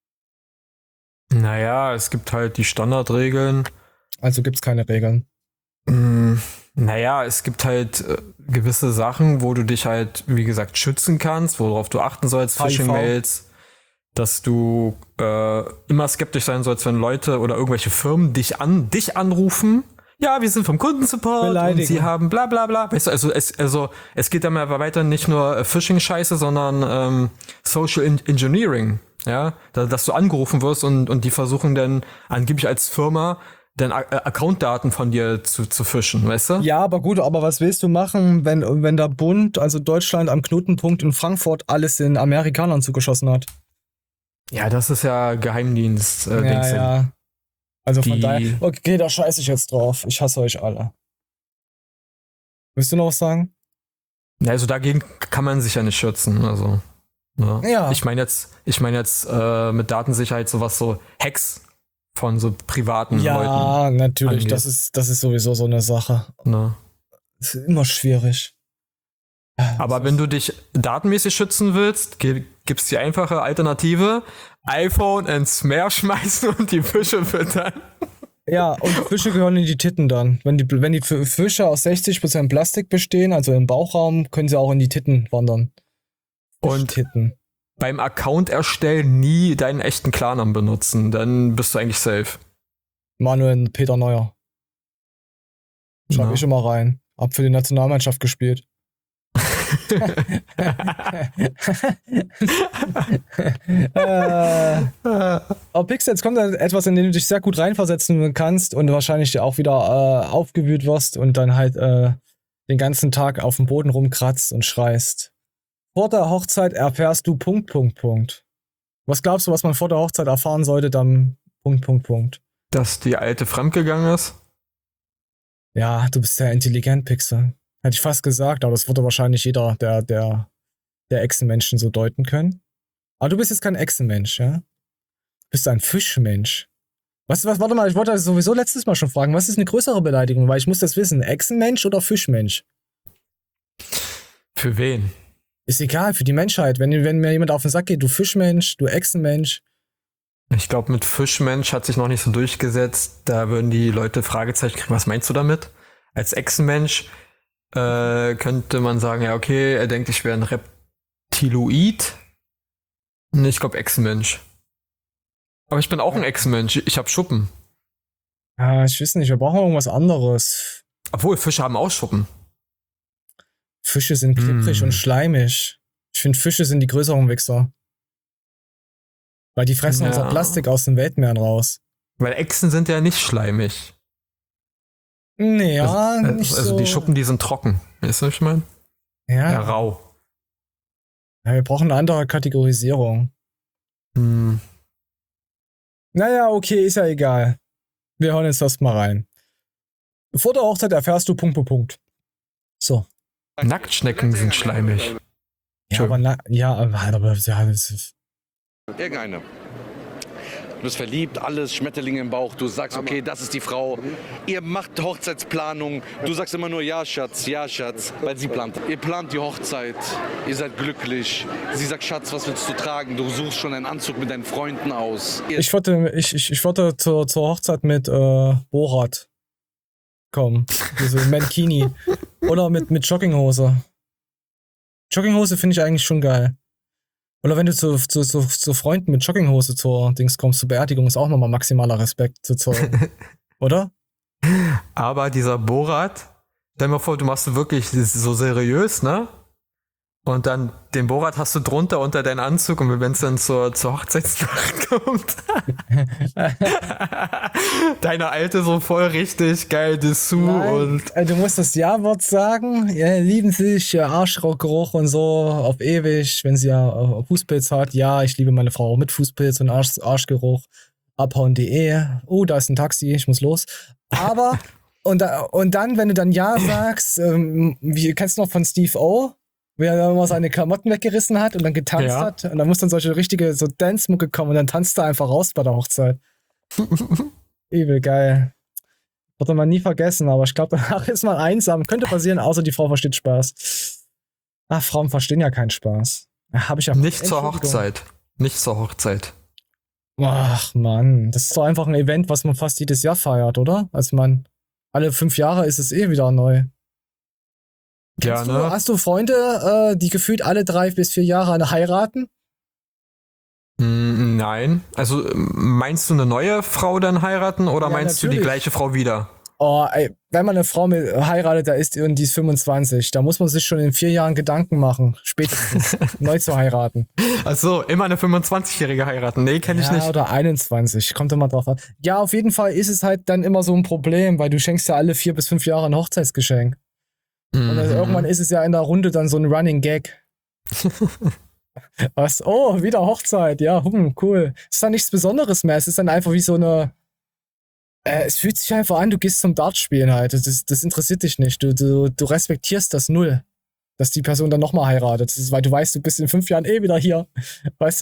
[SPEAKER 2] Naja, es gibt halt die Standardregeln.
[SPEAKER 1] Also gibt's keine Regeln.
[SPEAKER 2] Naja, es gibt halt gewisse Sachen, wo du dich halt, wie gesagt, schützen kannst, worauf du achten sollst, Phishing-Mails, dass du immer skeptisch sein sollst, wenn Leute oder irgendwelche Firmen dich anrufen. Ja, wir sind vom Kundensupport und sie haben bla bla bla. Weißt du, es geht dann mal weiter, nicht nur Phishing-Scheiße, sondern Social Engineering, ja, dass du angerufen wirst und die versuchen dann angeblich als Firma dann Accountdaten von dir zu fischen, weißt du?
[SPEAKER 1] Ja, aber gut, aber was willst du machen, wenn der Bund, also Deutschland am Knotenpunkt in Frankfurt, alles den Amerikanern zugeschossen hat?
[SPEAKER 2] Ja, das ist ja Geheimdienst.
[SPEAKER 1] Ja. Also von daher, okay, da scheiße ich jetzt drauf. Ich hasse euch alle. Willst du noch was sagen?
[SPEAKER 2] Ja, also dagegen kann man sich ja nicht schützen, also.
[SPEAKER 1] Ja.
[SPEAKER 2] Ich meine jetzt mit Datensicherheit sowas so Hacks von so privaten Leuten.
[SPEAKER 1] Ja, natürlich, das ist sowieso so eine Sache.
[SPEAKER 2] Ne?
[SPEAKER 1] Das ist immer schwierig.
[SPEAKER 2] Aber wenn du dich datenmäßig schützen willst, gibt's die einfache Alternative: iPhone ins Meer schmeißen und die Fische füttern.
[SPEAKER 1] Ja, und Fische gehören in die Titten dann. Wenn die Fische aus 60% Plastik bestehen, also im Bauchraum, können sie auch in die Titten wandern.
[SPEAKER 2] Und
[SPEAKER 1] Titten.
[SPEAKER 2] Beim Account erstellen nie deinen echten Klarnamen benutzen, dann bist du eigentlich safe.
[SPEAKER 1] Manuel Peter Neuer. Schreib ich immer rein. Hab für die Nationalmannschaft gespielt. Aber Pixel, jetzt kommt etwas, in dem du dich sehr gut reinversetzen kannst und wahrscheinlich auch wieder aufgewühlt wirst und dann halt den ganzen Tag auf dem Boden rumkratzt und schreist. Vor der Hochzeit erfährst du ... Was glaubst du, was man vor der Hochzeit erfahren sollte, dann ...
[SPEAKER 2] Dass die Alte fremdgegangen ist?
[SPEAKER 1] Ja, du bist sehr intelligent, Pixel. Hätte ich fast gesagt, aber das würde wahrscheinlich jeder der Echsenmenschen so deuten können. Aber du bist jetzt kein Echsenmensch, ja? Du bist ein Fischmensch. Warte mal, ich wollte das sowieso letztes Mal schon fragen, was ist eine größere Beleidigung? Weil ich muss das wissen, Echsenmensch oder Fischmensch?
[SPEAKER 2] Für wen?
[SPEAKER 1] Ist egal, für die Menschheit. Wenn mir jemand auf den Sack geht, du Fischmensch, du Echsenmensch.
[SPEAKER 2] Ich glaube, mit Fischmensch hat sich noch nicht so durchgesetzt. Da würden die Leute Fragezeichen kriegen. Was meinst du damit? Als Echsenmensch könnte man sagen, ja okay, er denkt, ich wäre ein Reptiloid. Nee, ich glaube Echsenmensch. Aber ich bin auch ein Echsenmensch. Ich habe Schuppen.
[SPEAKER 1] Ah, ich weiß nicht, wir brauchen irgendwas anderes.
[SPEAKER 2] Obwohl, Fische haben auch Schuppen.
[SPEAKER 1] Fische sind klipprig und schleimig. Ich finde, Fische sind die größeren Wichser. Weil die fressen unser Plastik aus den Weltmeeren raus.
[SPEAKER 2] Weil Echsen sind ja nicht schleimig.
[SPEAKER 1] Nee, ja, nicht
[SPEAKER 2] also
[SPEAKER 1] so.
[SPEAKER 2] die Schuppen, die sind trocken. Weißt du, was ich meine? Ja, rau.
[SPEAKER 1] Ja, wir brauchen eine andere Kategorisierung. Naja, okay, ist ja egal. Wir hören jetzt erst mal rein. Vor der Hochzeit erfährst du ... So.
[SPEAKER 2] Nacktschnecken sind schleimig.
[SPEAKER 1] Ja, aber das ist...
[SPEAKER 9] Irgendeine. Du bist verliebt, alles, Schmetterlinge im Bauch, du sagst, okay, das ist die Frau. Ihr macht Hochzeitsplanung, du sagst immer nur ja, Schatz, weil sie plant. Ihr plant die Hochzeit, ihr seid glücklich. Sie sagt, Schatz, was willst du tragen? Du suchst schon einen Anzug mit deinen Freunden aus.
[SPEAKER 1] Ich wollte zur Hochzeit mit Borat kommen. Diese Mankini. Oder mit Jogginghose. Jogginghose finde ich eigentlich schon geil. Oder wenn du zu Freunden mit Jogginghose zur Dings kommst, zur Beerdigung, ist auch nochmal maximaler Respekt zu zollen. Oder?
[SPEAKER 2] Aber dieser Borat, stell dir mal vor, du machst du wirklich so seriös, ne? Und dann den Borat hast du drunter unter deinen Anzug und wenn es dann zur Hochzeitsnacht kommt. Deine Alte so voll richtig geil Dessous und.
[SPEAKER 1] Du musst das Ja-Wort sagen. Ja, lieben sich, Arschgeruch und so auf ewig. Wenn sie ja Fußpilz hat, ja, ich liebe meine Frau mit Fußpilz und Arschgeruch. Abhauen.de. Da ist ein Taxi, ich muss los. Aber, und dann, wenn du dann Ja sagst, wie kennst du noch von Steve O? Wie er immer seine Klamotten weggerissen hat und dann getanzt hat. Und dann muss dann solche richtige so Dance-Mucke kommen und dann tanzt er einfach raus bei der Hochzeit. Übel geil. Wird man nie vergessen, aber ich glaube, danach ist man einsam. Könnte passieren, außer die Frau versteht Spaß. Ach, Frauen verstehen ja keinen Spaß. Hab ich ja
[SPEAKER 2] nicht zur Hochzeit. Nicht zur Hochzeit.
[SPEAKER 1] Ach, Mann. Das ist doch einfach ein Event, was man fast jedes Jahr feiert, oder? Also man, alle 5 Jahre ist es wieder neu.
[SPEAKER 2] Ja, ne?
[SPEAKER 1] Hast du Freunde, die gefühlt alle 3 bis 4 Jahre heiraten?
[SPEAKER 2] Nein. Also meinst du eine neue Frau dann heiraten oder meinst du die gleiche Frau wieder?
[SPEAKER 1] Oh, ey, wenn man eine Frau heiratet, die ist 25, da muss man sich schon in 4 Jahren Gedanken machen, spätestens neu zu heiraten.
[SPEAKER 2] Ach so, immer eine 25-Jährige heiraten? Nee, kenne ich nicht.
[SPEAKER 1] Oder 21, kommt immer drauf an. Ja, auf jeden Fall ist es halt dann immer so ein Problem, weil du schenkst ja alle 4 bis 5 Jahre ein Hochzeitsgeschenk. Und also irgendwann ist es ja in der Runde dann so ein Running Gag. Was? Oh, wieder Hochzeit. Ja, cool. Ist dann nichts Besonderes mehr. Es ist dann einfach wie so eine... es fühlt sich einfach an, du gehst zum Dartspielen halt. Das interessiert dich nicht. Du respektierst das null. Dass die Person dann nochmal heiratet. Das ist, weil du weißt, du bist in 5 Jahren wieder hier. Weißt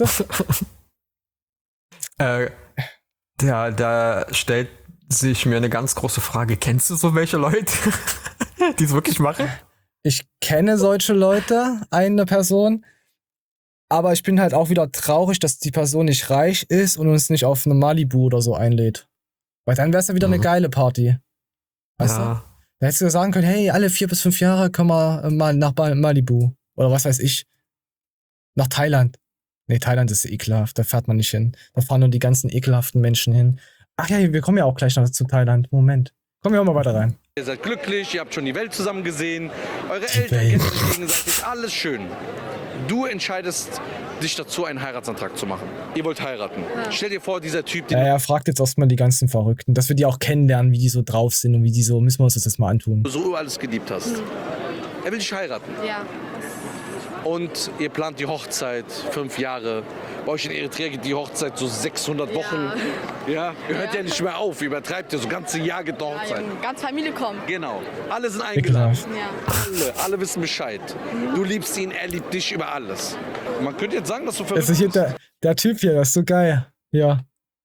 [SPEAKER 1] du?
[SPEAKER 2] Da stellt sich mir eine ganz große Frage. Kennst du so welche Leute, die es wirklich machen?
[SPEAKER 1] Ich kenne solche Leute, eine Person, aber ich bin halt auch wieder traurig, dass die Person nicht reich ist und uns nicht auf eine Malibu oder so einlädt. Weil dann wäre es ja wieder eine geile Party. Weißt du? Da hättest du sagen können, hey, alle 4 bis 5 Jahre können wir mal nach Malibu. Oder was weiß ich. Nach Thailand. Nee, Thailand ist ekelhaft, da fährt man nicht hin. Da fahren nur die ganzen ekelhaften Menschen hin. Ach ja, wir kommen ja auch gleich noch zu Thailand. Moment. Kommen wir auch mal weiter rein.
[SPEAKER 9] Ihr seid glücklich, ihr habt schon die Welt zusammen gesehen. Eure Eltern kennen sich gegenseitig, alles schön. Du entscheidest dich dazu, einen Heiratsantrag zu machen. Ihr wollt heiraten. Ja. Stell dir vor, dieser Typ...
[SPEAKER 1] Er fragt jetzt erstmal die ganzen Verrückten, dass wir die auch kennenlernen, wie die so drauf sind und wie die so... Müssen wir uns das jetzt mal antun.
[SPEAKER 9] Du so alles geliebt hast. Er will dich heiraten.
[SPEAKER 10] Ja.
[SPEAKER 9] und ihr plant die Hochzeit 5 Jahre. Bei euch in Eritrea geht die Hochzeit so 600 Wochen. Ja, ihr hört ja nicht mehr auf, übertreibt ihr, so ganze Jahr geht die Hochzeit.
[SPEAKER 10] Ganz Familie kommt.
[SPEAKER 9] Genau, alle sind eingeladen.
[SPEAKER 10] Ja.
[SPEAKER 9] Alle wissen Bescheid. Du liebst ihn, er liebt dich über alles. Man könnte jetzt sagen, dass du verrückt
[SPEAKER 1] Also hier
[SPEAKER 9] bist.
[SPEAKER 1] der Typ hier, das ist so geil. Ja.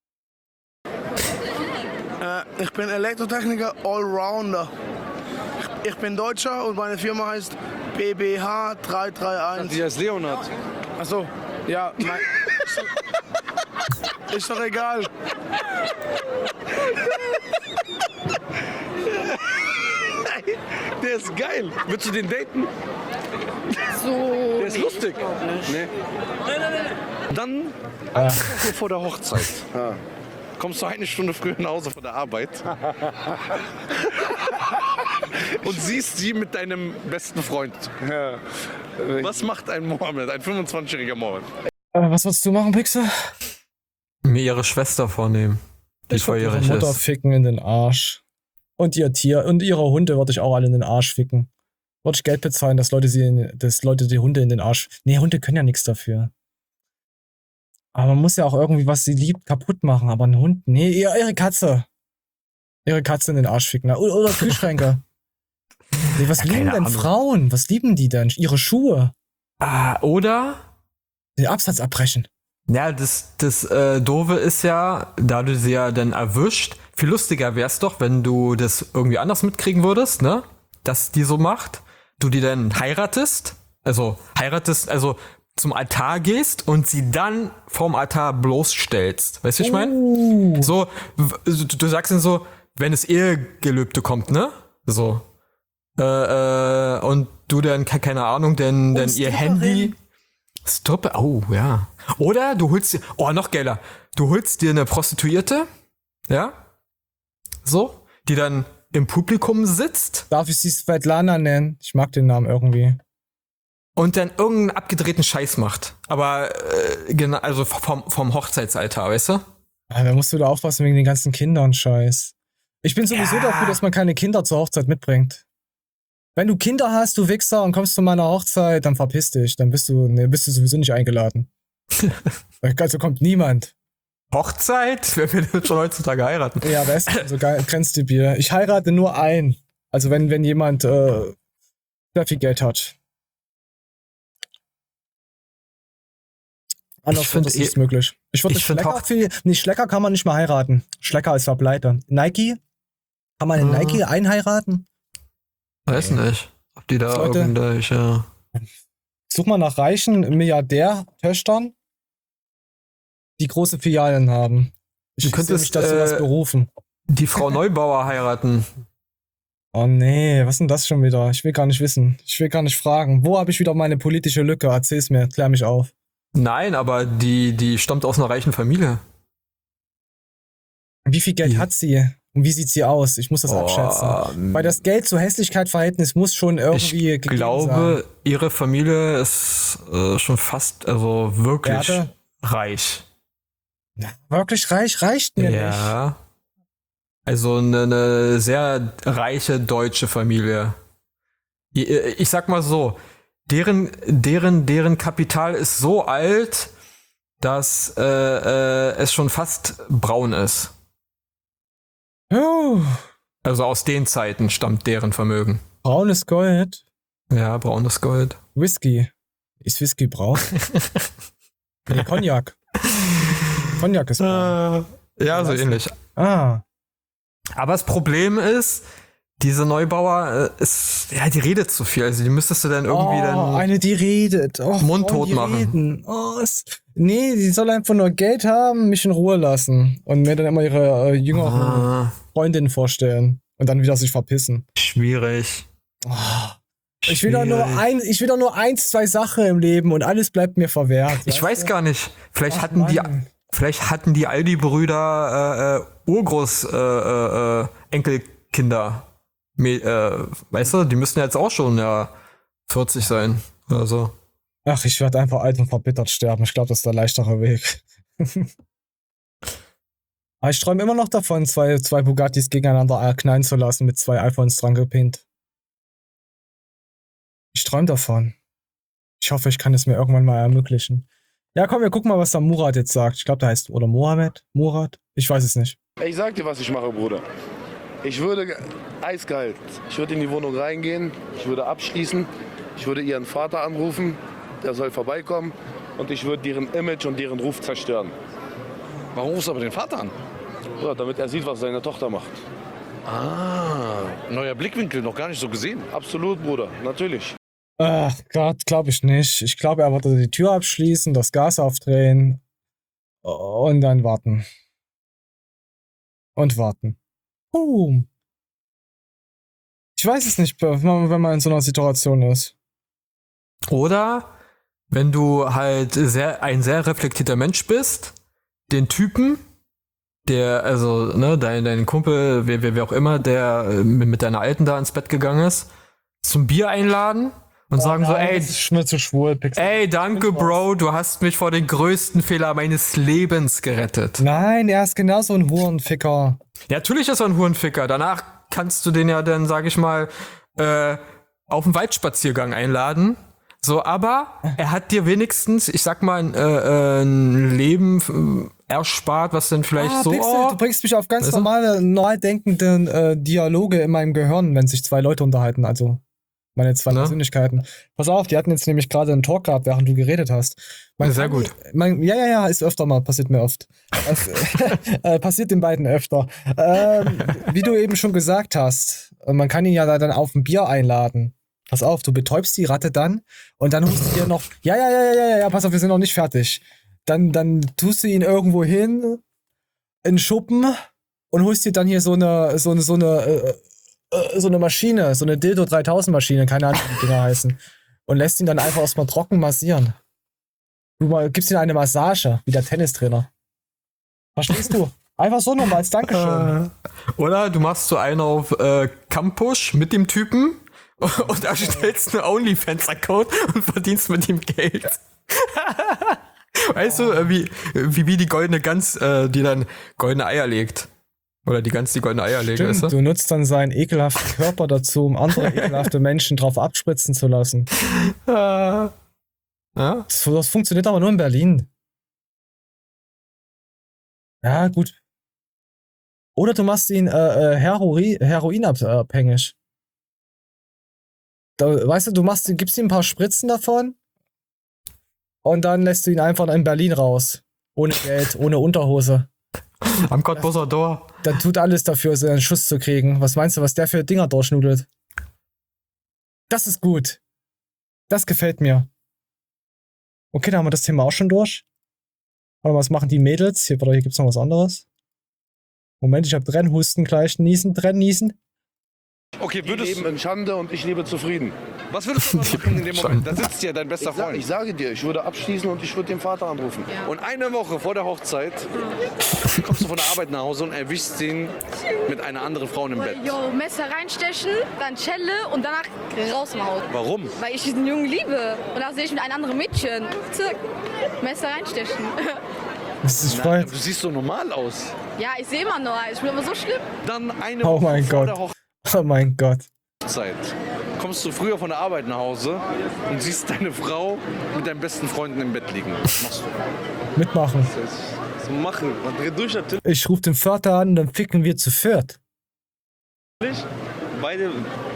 [SPEAKER 11] Ich bin Elektrotechniker Allrounder. Ich bin Deutscher und meine Firma heißt BBH 331.
[SPEAKER 9] Die heißt Leonard.
[SPEAKER 11] Achso, ja. Ist doch egal.
[SPEAKER 9] Der ist geil. Willst du den daten?
[SPEAKER 10] So.
[SPEAKER 9] Der ist lustig. Nee. Dann so vor der Hochzeit. Kommst du eine Stunde früher nach Hause von der Arbeit und siehst sie mit deinem besten Freund. Was macht ein Mohammed, ein 25-jähriger Mohammed?
[SPEAKER 1] Was würdest du machen, Pixel?
[SPEAKER 2] Mir ihre Schwester vornehmen, die
[SPEAKER 1] Ich würde ihre
[SPEAKER 2] volljährig
[SPEAKER 1] Mutter
[SPEAKER 2] ist.
[SPEAKER 1] ficken in den Arsch. Und ihr Tier und ihre Hunde würde ich auch alle in den Arsch ficken. Würde ich Geld bezahlen, dass Leute die Hunde in den Arsch. Nee, Hunde können ja nichts dafür. Aber man muss ja auch irgendwie, was sie liebt, kaputt machen. Aber ein Hund, nee, ihre Katze. Ihre Katze in den Arsch ficken. Oder Kühlschränke. Nee, was
[SPEAKER 2] Ja,
[SPEAKER 1] lieben
[SPEAKER 2] keine
[SPEAKER 1] denn
[SPEAKER 2] Ahnung.
[SPEAKER 1] Frauen? Was lieben die denn? Ihre Schuhe.
[SPEAKER 2] Oder?
[SPEAKER 1] Den Absatz abbrechen.
[SPEAKER 2] Ja, das Doofe ist ja, da du sie ja dann erwischt, viel lustiger wär's doch, wenn du das irgendwie anders mitkriegen würdest, ne? Dass die so macht, du die dann heiratest, also zum Altar gehst und sie dann vorm Altar bloßstellst. Weißt du, was ich meine? So, du sagst dann so, wenn das Ehegelübde kommt, ne? So. Und du dann, keine Ahnung, denn ihr Handy. Stoppe, oh ja. Oder du holst dir, noch geiler, du holst dir eine Prostituierte, ja? So, die dann im Publikum sitzt.
[SPEAKER 1] Darf ich sie Svetlana nennen? Ich mag den Namen irgendwie.
[SPEAKER 2] Und dann irgendeinen abgedrehten Scheiß macht. Aber, genau, also vom Hochzeitsaltar, weißt du?
[SPEAKER 1] Ja, da musst du da aufpassen wegen den ganzen Kindern, Scheiß. Ich bin sowieso dafür, dass man keine Kinder zur Hochzeit mitbringt. Wenn du Kinder hast, du Wichser, und kommst zu meiner Hochzeit, dann verpiss dich. Dann bist du sowieso nicht eingeladen. Also kommt niemand.
[SPEAKER 2] Hochzeit? Wer will denn schon heutzutage heiraten?
[SPEAKER 1] Ja, wer ist denn so grenzdebil? Ich heirate nur einen. Also wenn jemand sehr viel Geld hat. Anders wird das nicht möglich. Ich würde Schlecker kann man nicht mehr heiraten. Schlecker ist verbleiter. Nike? Kann man in Nike einheiraten?
[SPEAKER 2] Weiß nicht. Ob die da irgendwelche.
[SPEAKER 1] Such mal nach reichen Milliardärtöchtern, die große Filialen haben.
[SPEAKER 2] Du könntest
[SPEAKER 1] mich dazu was berufen.
[SPEAKER 2] Die Frau Neubauer heiraten.
[SPEAKER 1] Oh nee, was ist denn das schon wieder? Ich will gar nicht wissen. Ich will gar nicht fragen. Wo habe ich wieder meine politische Lücke? Erzähl's mir, klär mich auf.
[SPEAKER 2] Nein, aber die stammt aus einer reichen Familie.
[SPEAKER 1] Wie viel Geld hat sie? Und wie sieht sie aus? Ich muss das abschätzen. Weil das Geld zur Hässlichkeit-Verhältnis muss schon irgendwie gegeben
[SPEAKER 2] glaube,
[SPEAKER 1] sein.
[SPEAKER 2] ihre Familie ist schon fast, also wirklich
[SPEAKER 1] Erde?
[SPEAKER 2] reich.
[SPEAKER 1] Wirklich reich? Reicht mir nicht.
[SPEAKER 2] Ja. Also eine sehr reiche deutsche Familie. Ich sag mal so, deren Kapital ist so alt, dass es schon fast braun ist.
[SPEAKER 1] Oh.
[SPEAKER 2] Also aus den Zeiten stammt deren Vermögen.
[SPEAKER 1] Braunes Gold.
[SPEAKER 2] Ja, braunes Gold.
[SPEAKER 1] Whisky. Ist Whisky braun? Nee, Cognac. Cognac ist braun.
[SPEAKER 2] Ja, so ähnlich.
[SPEAKER 1] Ah.
[SPEAKER 2] Aber das Problem ist, diese Neubauer die redet zu viel. Also die müsstest du dann irgendwie
[SPEAKER 1] eine, die redet.
[SPEAKER 2] mundtot machen.
[SPEAKER 1] Reden. Nee, die soll einfach nur Geld haben, mich in Ruhe lassen. Und mir dann immer ihre jüngeren Freundinnen vorstellen. Und dann wieder sich verpissen.
[SPEAKER 2] Schwierig.
[SPEAKER 1] Ich will doch nur 1, 2 Sachen im Leben und alles bleibt mir verwehrt.
[SPEAKER 2] Ich weiß gar nicht. Vielleicht hatten die Aldi-Brüder Enkelkinder. Weißt du, die müssten jetzt auch schon 40 sein oder so.
[SPEAKER 1] Ach, ich werde einfach alt und verbittert sterben. Ich glaube, das ist der leichtere Weg. Aber ich träume immer noch davon, zwei Bugattis gegeneinander knallen zu lassen mit 2 iPhones dran gepinnt. Ich träume davon. Ich hoffe, ich kann es mir irgendwann mal ermöglichen. Ja, komm, wir gucken mal, was der Murat jetzt sagt. Ich glaube, der heißt, oder Mohammed? Murat? Ich weiß es nicht.
[SPEAKER 11] Ich sag dir, was ich mache, Bruder. Ich würde eiskalt. Ich würde in die Wohnung reingehen, ich würde abschließen, ich würde ihren Vater anrufen, der soll vorbeikommen und ich würde deren Image und deren Ruf zerstören.
[SPEAKER 9] Warum rufst du aber den Vater an?
[SPEAKER 11] Ja, damit er sieht, was seine Tochter macht.
[SPEAKER 9] Ah, neuer Blickwinkel, noch gar nicht so gesehen.
[SPEAKER 11] Absolut, Bruder, natürlich.
[SPEAKER 1] Ach Gott, glaube ich nicht. Ich glaube, er wird die Tür abschließen, das Gas aufdrehen und dann warten. Und warten. Ich weiß es nicht, wenn man in so einer Situation ist.
[SPEAKER 2] Oder wenn du halt ein sehr reflektierter Mensch bist, den Typen, der, also, ne, dein Kumpel, wer auch immer, der mit deiner Alten da ins Bett gegangen ist, zum Bier einladen und sagen so, ey,
[SPEAKER 1] das ist mir zu schwul, Pixel.
[SPEAKER 2] Ey, danke, Bro, du hast mich vor den größten Fehler meines Lebens gerettet.
[SPEAKER 1] Nein, er ist genauso ein Hurenficker.
[SPEAKER 2] Ja, natürlich ist er ein Hurenficker. Danach kannst du den ja dann, sag ich mal, auf einen Waldspaziergang einladen. So, aber er hat dir wenigstens, ich sag mal, ein Leben erspart, was dann vielleicht so...
[SPEAKER 1] Pixel, du bringst mich auf ganz normale, neu denkende Dialoge in meinem Gehirn, wenn sich zwei Leute unterhalten, also meine zwei Persönlichkeiten. Pass auf, die hatten jetzt nämlich gerade einen Talk gehabt, während du geredet hast.
[SPEAKER 2] Sehr gut.
[SPEAKER 1] Ja, ist öfter mal, passiert mir oft. Passiert den beiden öfter. Wie du eben schon gesagt hast, man kann ihn ja dann auf ein Bier einladen. Pass auf, du betäubst die Ratte dann und dann holst du dir noch, ja, pass auf, wir sind noch nicht fertig. Dann tust du ihn irgendwo hin, in den Schuppen und holst dir dann hier so eine Maschine, so eine Dildo 3000 Maschine, keine Ahnung, wie die Dinger heißen. Und lässt ihn dann einfach erstmal trocken massieren. Du gibst ihm eine Massage, wie der Tennistrainer. Verstehst du? Einfach so nochmal als Dankeschön.
[SPEAKER 2] Oder du machst so einen auf Campush mit dem Typen und erstellst einen OnlyFans-Account und verdienst mit ihm Geld. Weißt du, wie die goldene Gans, die dann goldene Eier legt. Oder die Gans, die goldene Eier legt, weißt du?
[SPEAKER 1] Du nutzt dann seinen ekelhaften Körper dazu, um andere ekelhafte Menschen drauf abspritzen zu lassen.
[SPEAKER 2] Ja?
[SPEAKER 1] Das funktioniert aber nur in Berlin. Ja, gut. Oder du machst ihn heroinabhängig. Weißt du, gibst ihm ein paar Spritzen davon und dann lässt du ihn einfach in Berlin raus. Ohne Geld, ohne Unterhose.
[SPEAKER 2] Am Cottbuser Tor.
[SPEAKER 1] Dann tut alles dafür, so einen Schuss zu kriegen. Was meinst du, was der für Dinger durchschnudelt? Das ist gut. Das gefällt mir. Okay, dann haben wir das Thema auch schon durch. Warte mal, was machen die Mädels? Hier gibt's noch was anderes. Moment, ich hab Brennhusten gleich. Niesen.
[SPEAKER 9] Okay,
[SPEAKER 11] Die leben in Schande und ich lebe zufrieden.
[SPEAKER 9] Was würdest du machen in dem Moment? Da sitzt ja dein bester Freund.
[SPEAKER 11] Ich sage dir, ich würde abschließen und ich würde den Vater anrufen.
[SPEAKER 9] Und eine Woche vor der Hochzeit kommst du von der Arbeit nach Hause und erwischst ihn mit einer anderen Frau im Bett.
[SPEAKER 10] Jo, Messer reinstechen, dann Schelle und danach raus im Haus.
[SPEAKER 9] Warum?
[SPEAKER 10] Weil ich diesen Jungen liebe. Und da sehe ich mit einem anderen Mädchen. Zack, Messer reinstechen.
[SPEAKER 1] Das ist voll.
[SPEAKER 9] Du siehst so normal aus.
[SPEAKER 10] Ja, ich sehe immer nur, ich bin aber so schlimm.
[SPEAKER 9] Dann eine
[SPEAKER 1] Oh
[SPEAKER 9] Woche
[SPEAKER 1] mein
[SPEAKER 9] vor
[SPEAKER 1] Gott.
[SPEAKER 9] der
[SPEAKER 1] Oh mein Gott.
[SPEAKER 9] Hochzeit kommst du früher von der Arbeit nach Hause und siehst deine Frau mit deinen besten Freunden im Bett liegen. Was machst du?
[SPEAKER 1] Mitmachen.
[SPEAKER 11] So machen. Man dreht durch natürlich.
[SPEAKER 1] Ich rufe den Vater an, dann ficken wir zu viert.
[SPEAKER 11] Beide.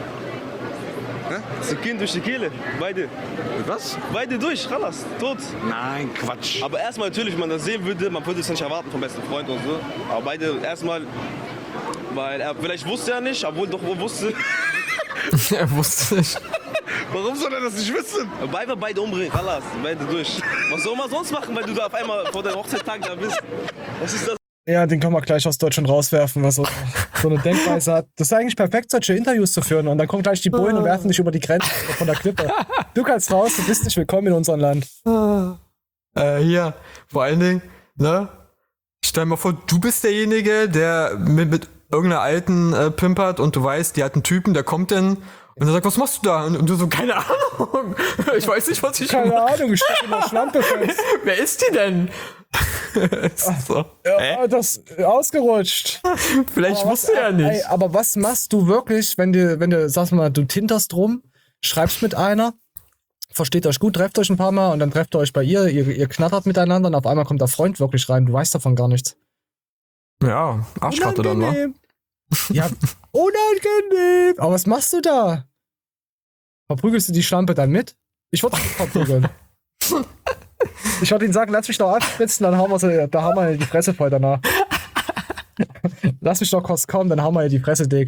[SPEAKER 11] Das Kind durch die Kehle. Beide.
[SPEAKER 9] Was?
[SPEAKER 11] Beide durch. Ralas. Tot.
[SPEAKER 9] Nein, Quatsch.
[SPEAKER 11] Aber erstmal natürlich, wenn man das sehen würde, man würde es nicht erwarten vom besten Freund und so. Aber beide erstmal. Weil er vielleicht wusste er nicht, obwohl doch wohl wusste.
[SPEAKER 2] Er wusste nicht.
[SPEAKER 9] Warum soll er das nicht wissen?
[SPEAKER 11] Beide umbringen, Ralas. Beide durch. Was soll man sonst machen, wenn du da auf einmal vor der Hochzeitstag da bist? Was ist das?
[SPEAKER 1] Ja, den kann man gleich aus Deutschland rauswerfen, was so eine Denkweise hat. Das ist eigentlich perfekt, solche Interviews zu führen. Und dann kommen gleich die Bullen und werfen dich über die Grenze oder von der Klippe. Du kannst raus, du bist nicht willkommen in unserem Land.
[SPEAKER 2] Hier, vor allen Dingen, ne? Stell dir mal vor, du bist derjenige, der mit irgendeiner alten pimpert und du weißt, die hat einen Typen, der kommt dann und der sagt, was machst du da? Und du so, keine Ahnung. Ich weiß nicht, was ich mache.
[SPEAKER 1] Keine Ahnung, ich steck in der Schlampe fest.
[SPEAKER 2] Wer ist die denn? So.
[SPEAKER 1] Ja, das ausgerutscht.
[SPEAKER 2] Vielleicht wusste er nicht.
[SPEAKER 1] Ey, aber was machst du wirklich, wenn du, sagst mal, du tinterst rum, schreibst mit einer, versteht euch gut, trefft euch ein paar Mal und dann trefft ihr euch bei ihr knattert miteinander und auf einmal kommt der Freund wirklich rein, du weißt davon gar nichts.
[SPEAKER 2] Ja, Arschkarte dann, wa?
[SPEAKER 1] Ja, unangenehm. Aber was machst du da? Verprügelst du die Schlampe dann mit? Ich würde nicht verprügeln. Ich würde ihnen sagen, lass mich doch abspritzen, dann hauen wir ihr die Fresse voll danach. Lass mich doch kurz kommen, dann hauen wir ihr die Fresse dick.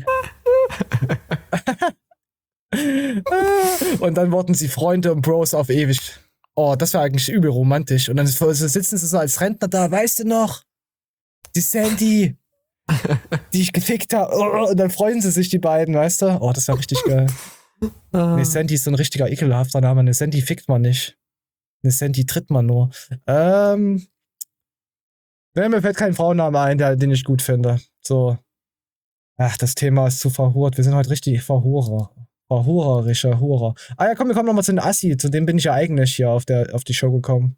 [SPEAKER 1] Und dann wurden sie Freunde und Bros auf ewig. Oh, das wäre eigentlich übel romantisch. Und dann sitzen sie so als Rentner da, weißt du noch? Die Sandy, die ich gefickt habe. Oh, und dann freuen sie sich, die beiden, weißt du? Oh, das wäre richtig geil. Nee, Sandy ist so ein richtiger ekelhafter Name. Eine Sandy fickt man nicht. Eine Sandy tritt man nur. Mir fällt kein Frauenname ein, den ich gut finde. So. Ach, das Thema ist zu verhurt. Wir sind heute richtig verhurerische Hurer. Ah ja, komm, wir kommen nochmal zu den Assi. Zu dem bin ich ja eigentlich hier auf die Show gekommen.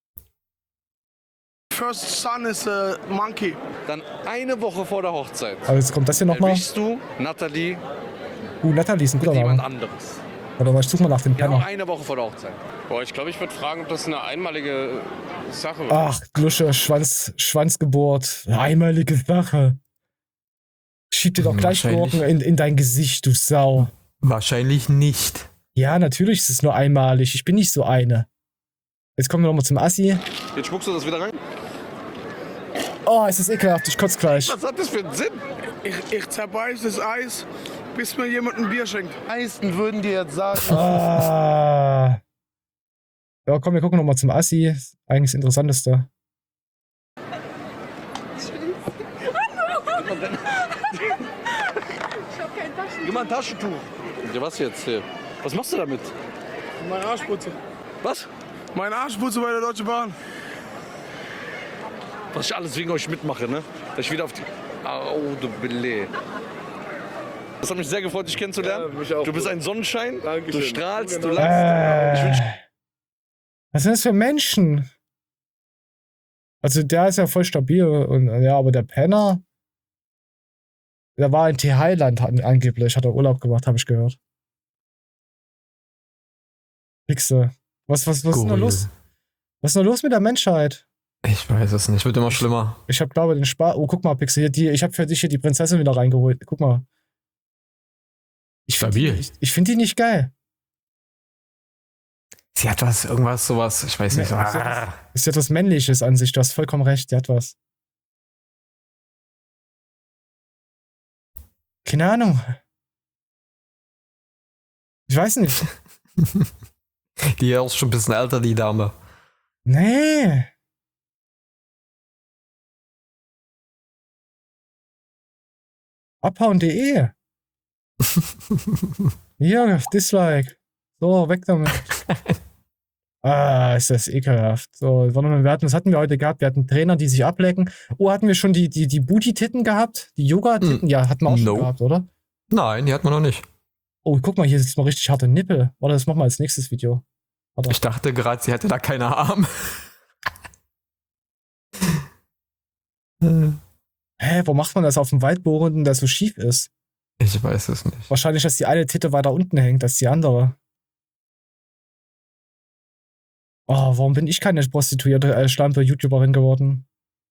[SPEAKER 12] First son is a monkey.
[SPEAKER 9] Dann eine Woche vor der Hochzeit.
[SPEAKER 1] Aber jetzt kommt das hier nochmal.
[SPEAKER 9] Erwischst du Nathalie
[SPEAKER 1] Nathalie ist ein guter
[SPEAKER 9] jemand
[SPEAKER 1] Name.
[SPEAKER 9] anderes.
[SPEAKER 1] Warte mal, ich such mal nach dem
[SPEAKER 9] Genau
[SPEAKER 1] Penner.
[SPEAKER 9] eine Woche vor der Hochzeit.
[SPEAKER 13] Boah, ich glaube, ich würde fragen, ob das eine einmalige Sache war.
[SPEAKER 1] Ach, Lusche, Schwanzgeburt. Einmalige Sache. Schieb dir doch gleich Gurken in dein Gesicht, du Sau.
[SPEAKER 2] Wahrscheinlich nicht.
[SPEAKER 1] Ja, natürlich ist es nur einmalig. Ich bin nicht so eine. Jetzt kommen wir nochmal zum Assi.
[SPEAKER 9] Jetzt spuckst du das wieder rein?
[SPEAKER 1] Oh, es ist ekelhaft. Ich kotze gleich.
[SPEAKER 9] Was hat das für einen Sinn?
[SPEAKER 12] Ich zerbeiß das Eis, bis mir jemand ein Bier schenkt.
[SPEAKER 11] Meisten würden dir jetzt sagen.
[SPEAKER 1] Ah. Ja, komm, wir gucken nochmal zum Assi. Eigentlich das Interessanteste.
[SPEAKER 9] Gib mal ein Taschentuch. Ja, was jetzt hier? Was machst du damit?
[SPEAKER 12] Meine Arschputze.
[SPEAKER 9] Was?
[SPEAKER 12] Meine Arschputze bei der Deutschen Bahn.
[SPEAKER 9] Was ich alles wegen euch mitmache, ne? Dass ich wieder auf die... Au, du Bille. Das hat mich sehr gefreut, dich kennenzulernen. Ja, du bist ein Sonnenschein. Dankeschön. Du strahlst, du lachst.
[SPEAKER 1] Was sind das für Menschen? Also der ist ja voll stabil und ja, aber der Penner, der war in Thailand angeblich, hat er Urlaub gemacht, habe ich gehört. Wichse. Was ist denn da los? Was ist denn da los mit der Menschheit?
[SPEAKER 2] Ich weiß es nicht, wird immer schlimmer.
[SPEAKER 1] Ich habe glaube den Spaß. Oh, guck mal, Pixel, ich habe für dich hier die Prinzessin wieder reingeholt. Guck mal. Ich finde die nicht geil.
[SPEAKER 2] Sie hat sowas, ich weiß nicht. So.
[SPEAKER 1] Ist ja etwas Männliches an sich, du hast vollkommen recht, die hat was. Keine Ahnung. Ich weiß nicht.
[SPEAKER 2] Die ist schon ein bisschen älter, die Dame.
[SPEAKER 1] Nee. Abhauen.de. Hier, Dislike. So, weg damit. Ist das ekelhaft. So, was hatten wir heute gehabt? Wir hatten Trainer, die sich ablecken. Oh, hatten wir schon die Booty-Titten gehabt? Die Yoga-Titten? Ja, hatten wir auch schon gehabt, oder?
[SPEAKER 2] Nein, die hatten wir noch nicht.
[SPEAKER 1] Oh, guck mal, hier sitzt mal richtig harte Nippel. Warte, das machen wir als nächstes Video. Warte.
[SPEAKER 2] Ich dachte gerade, sie hätte da keine Arme.
[SPEAKER 1] Hä, wo macht man das auf dem Waldbohrenden, der so schief ist?
[SPEAKER 2] Ich weiß es nicht.
[SPEAKER 1] Wahrscheinlich, dass die eine Titte weiter unten hängt als die andere. Oh, warum bin ich keine prostituierte schlampe YouTuberin geworden?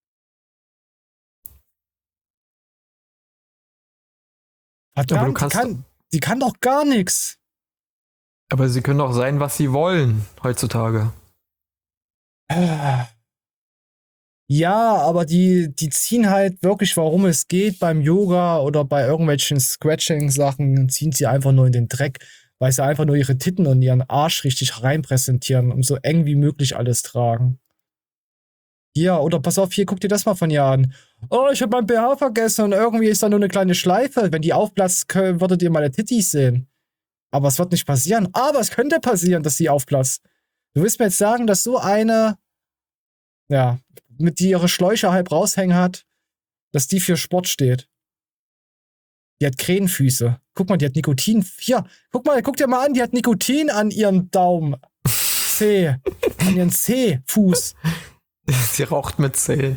[SPEAKER 1] Verdammt, die kann doch gar nichts.
[SPEAKER 2] Aber sie können doch sein, was sie wollen heutzutage.
[SPEAKER 1] Ja, aber die ziehen halt wirklich, worum es geht beim Yoga oder bei irgendwelchen Scratching-Sachen, ziehen sie einfach nur in den Dreck, weil sie einfach nur ihre Titten und ihren Arsch richtig rein präsentieren und so eng wie möglich alles tragen. Hier, oder pass auf, hier, guck dir das mal von hier an. Oh, ich hab mein BH vergessen und irgendwie ist da nur eine kleine Schleife. Wenn die aufplatzt, würdet ihr meine Tittis sehen. Aber es wird nicht passieren. Aber es könnte passieren, dass sie aufplatzt. Du willst mir jetzt sagen, dass so eine, ja, mit die ihre Schläuche halb raushängen hat, dass die für Sport steht. Die hat Krähenfüße. Guck mal, die hat Nikotin. Hier, guck dir mal an, die hat Nikotin an ihrem Daumen. C. An ihren C-Fuß.
[SPEAKER 2] Sie raucht mit Zähnen.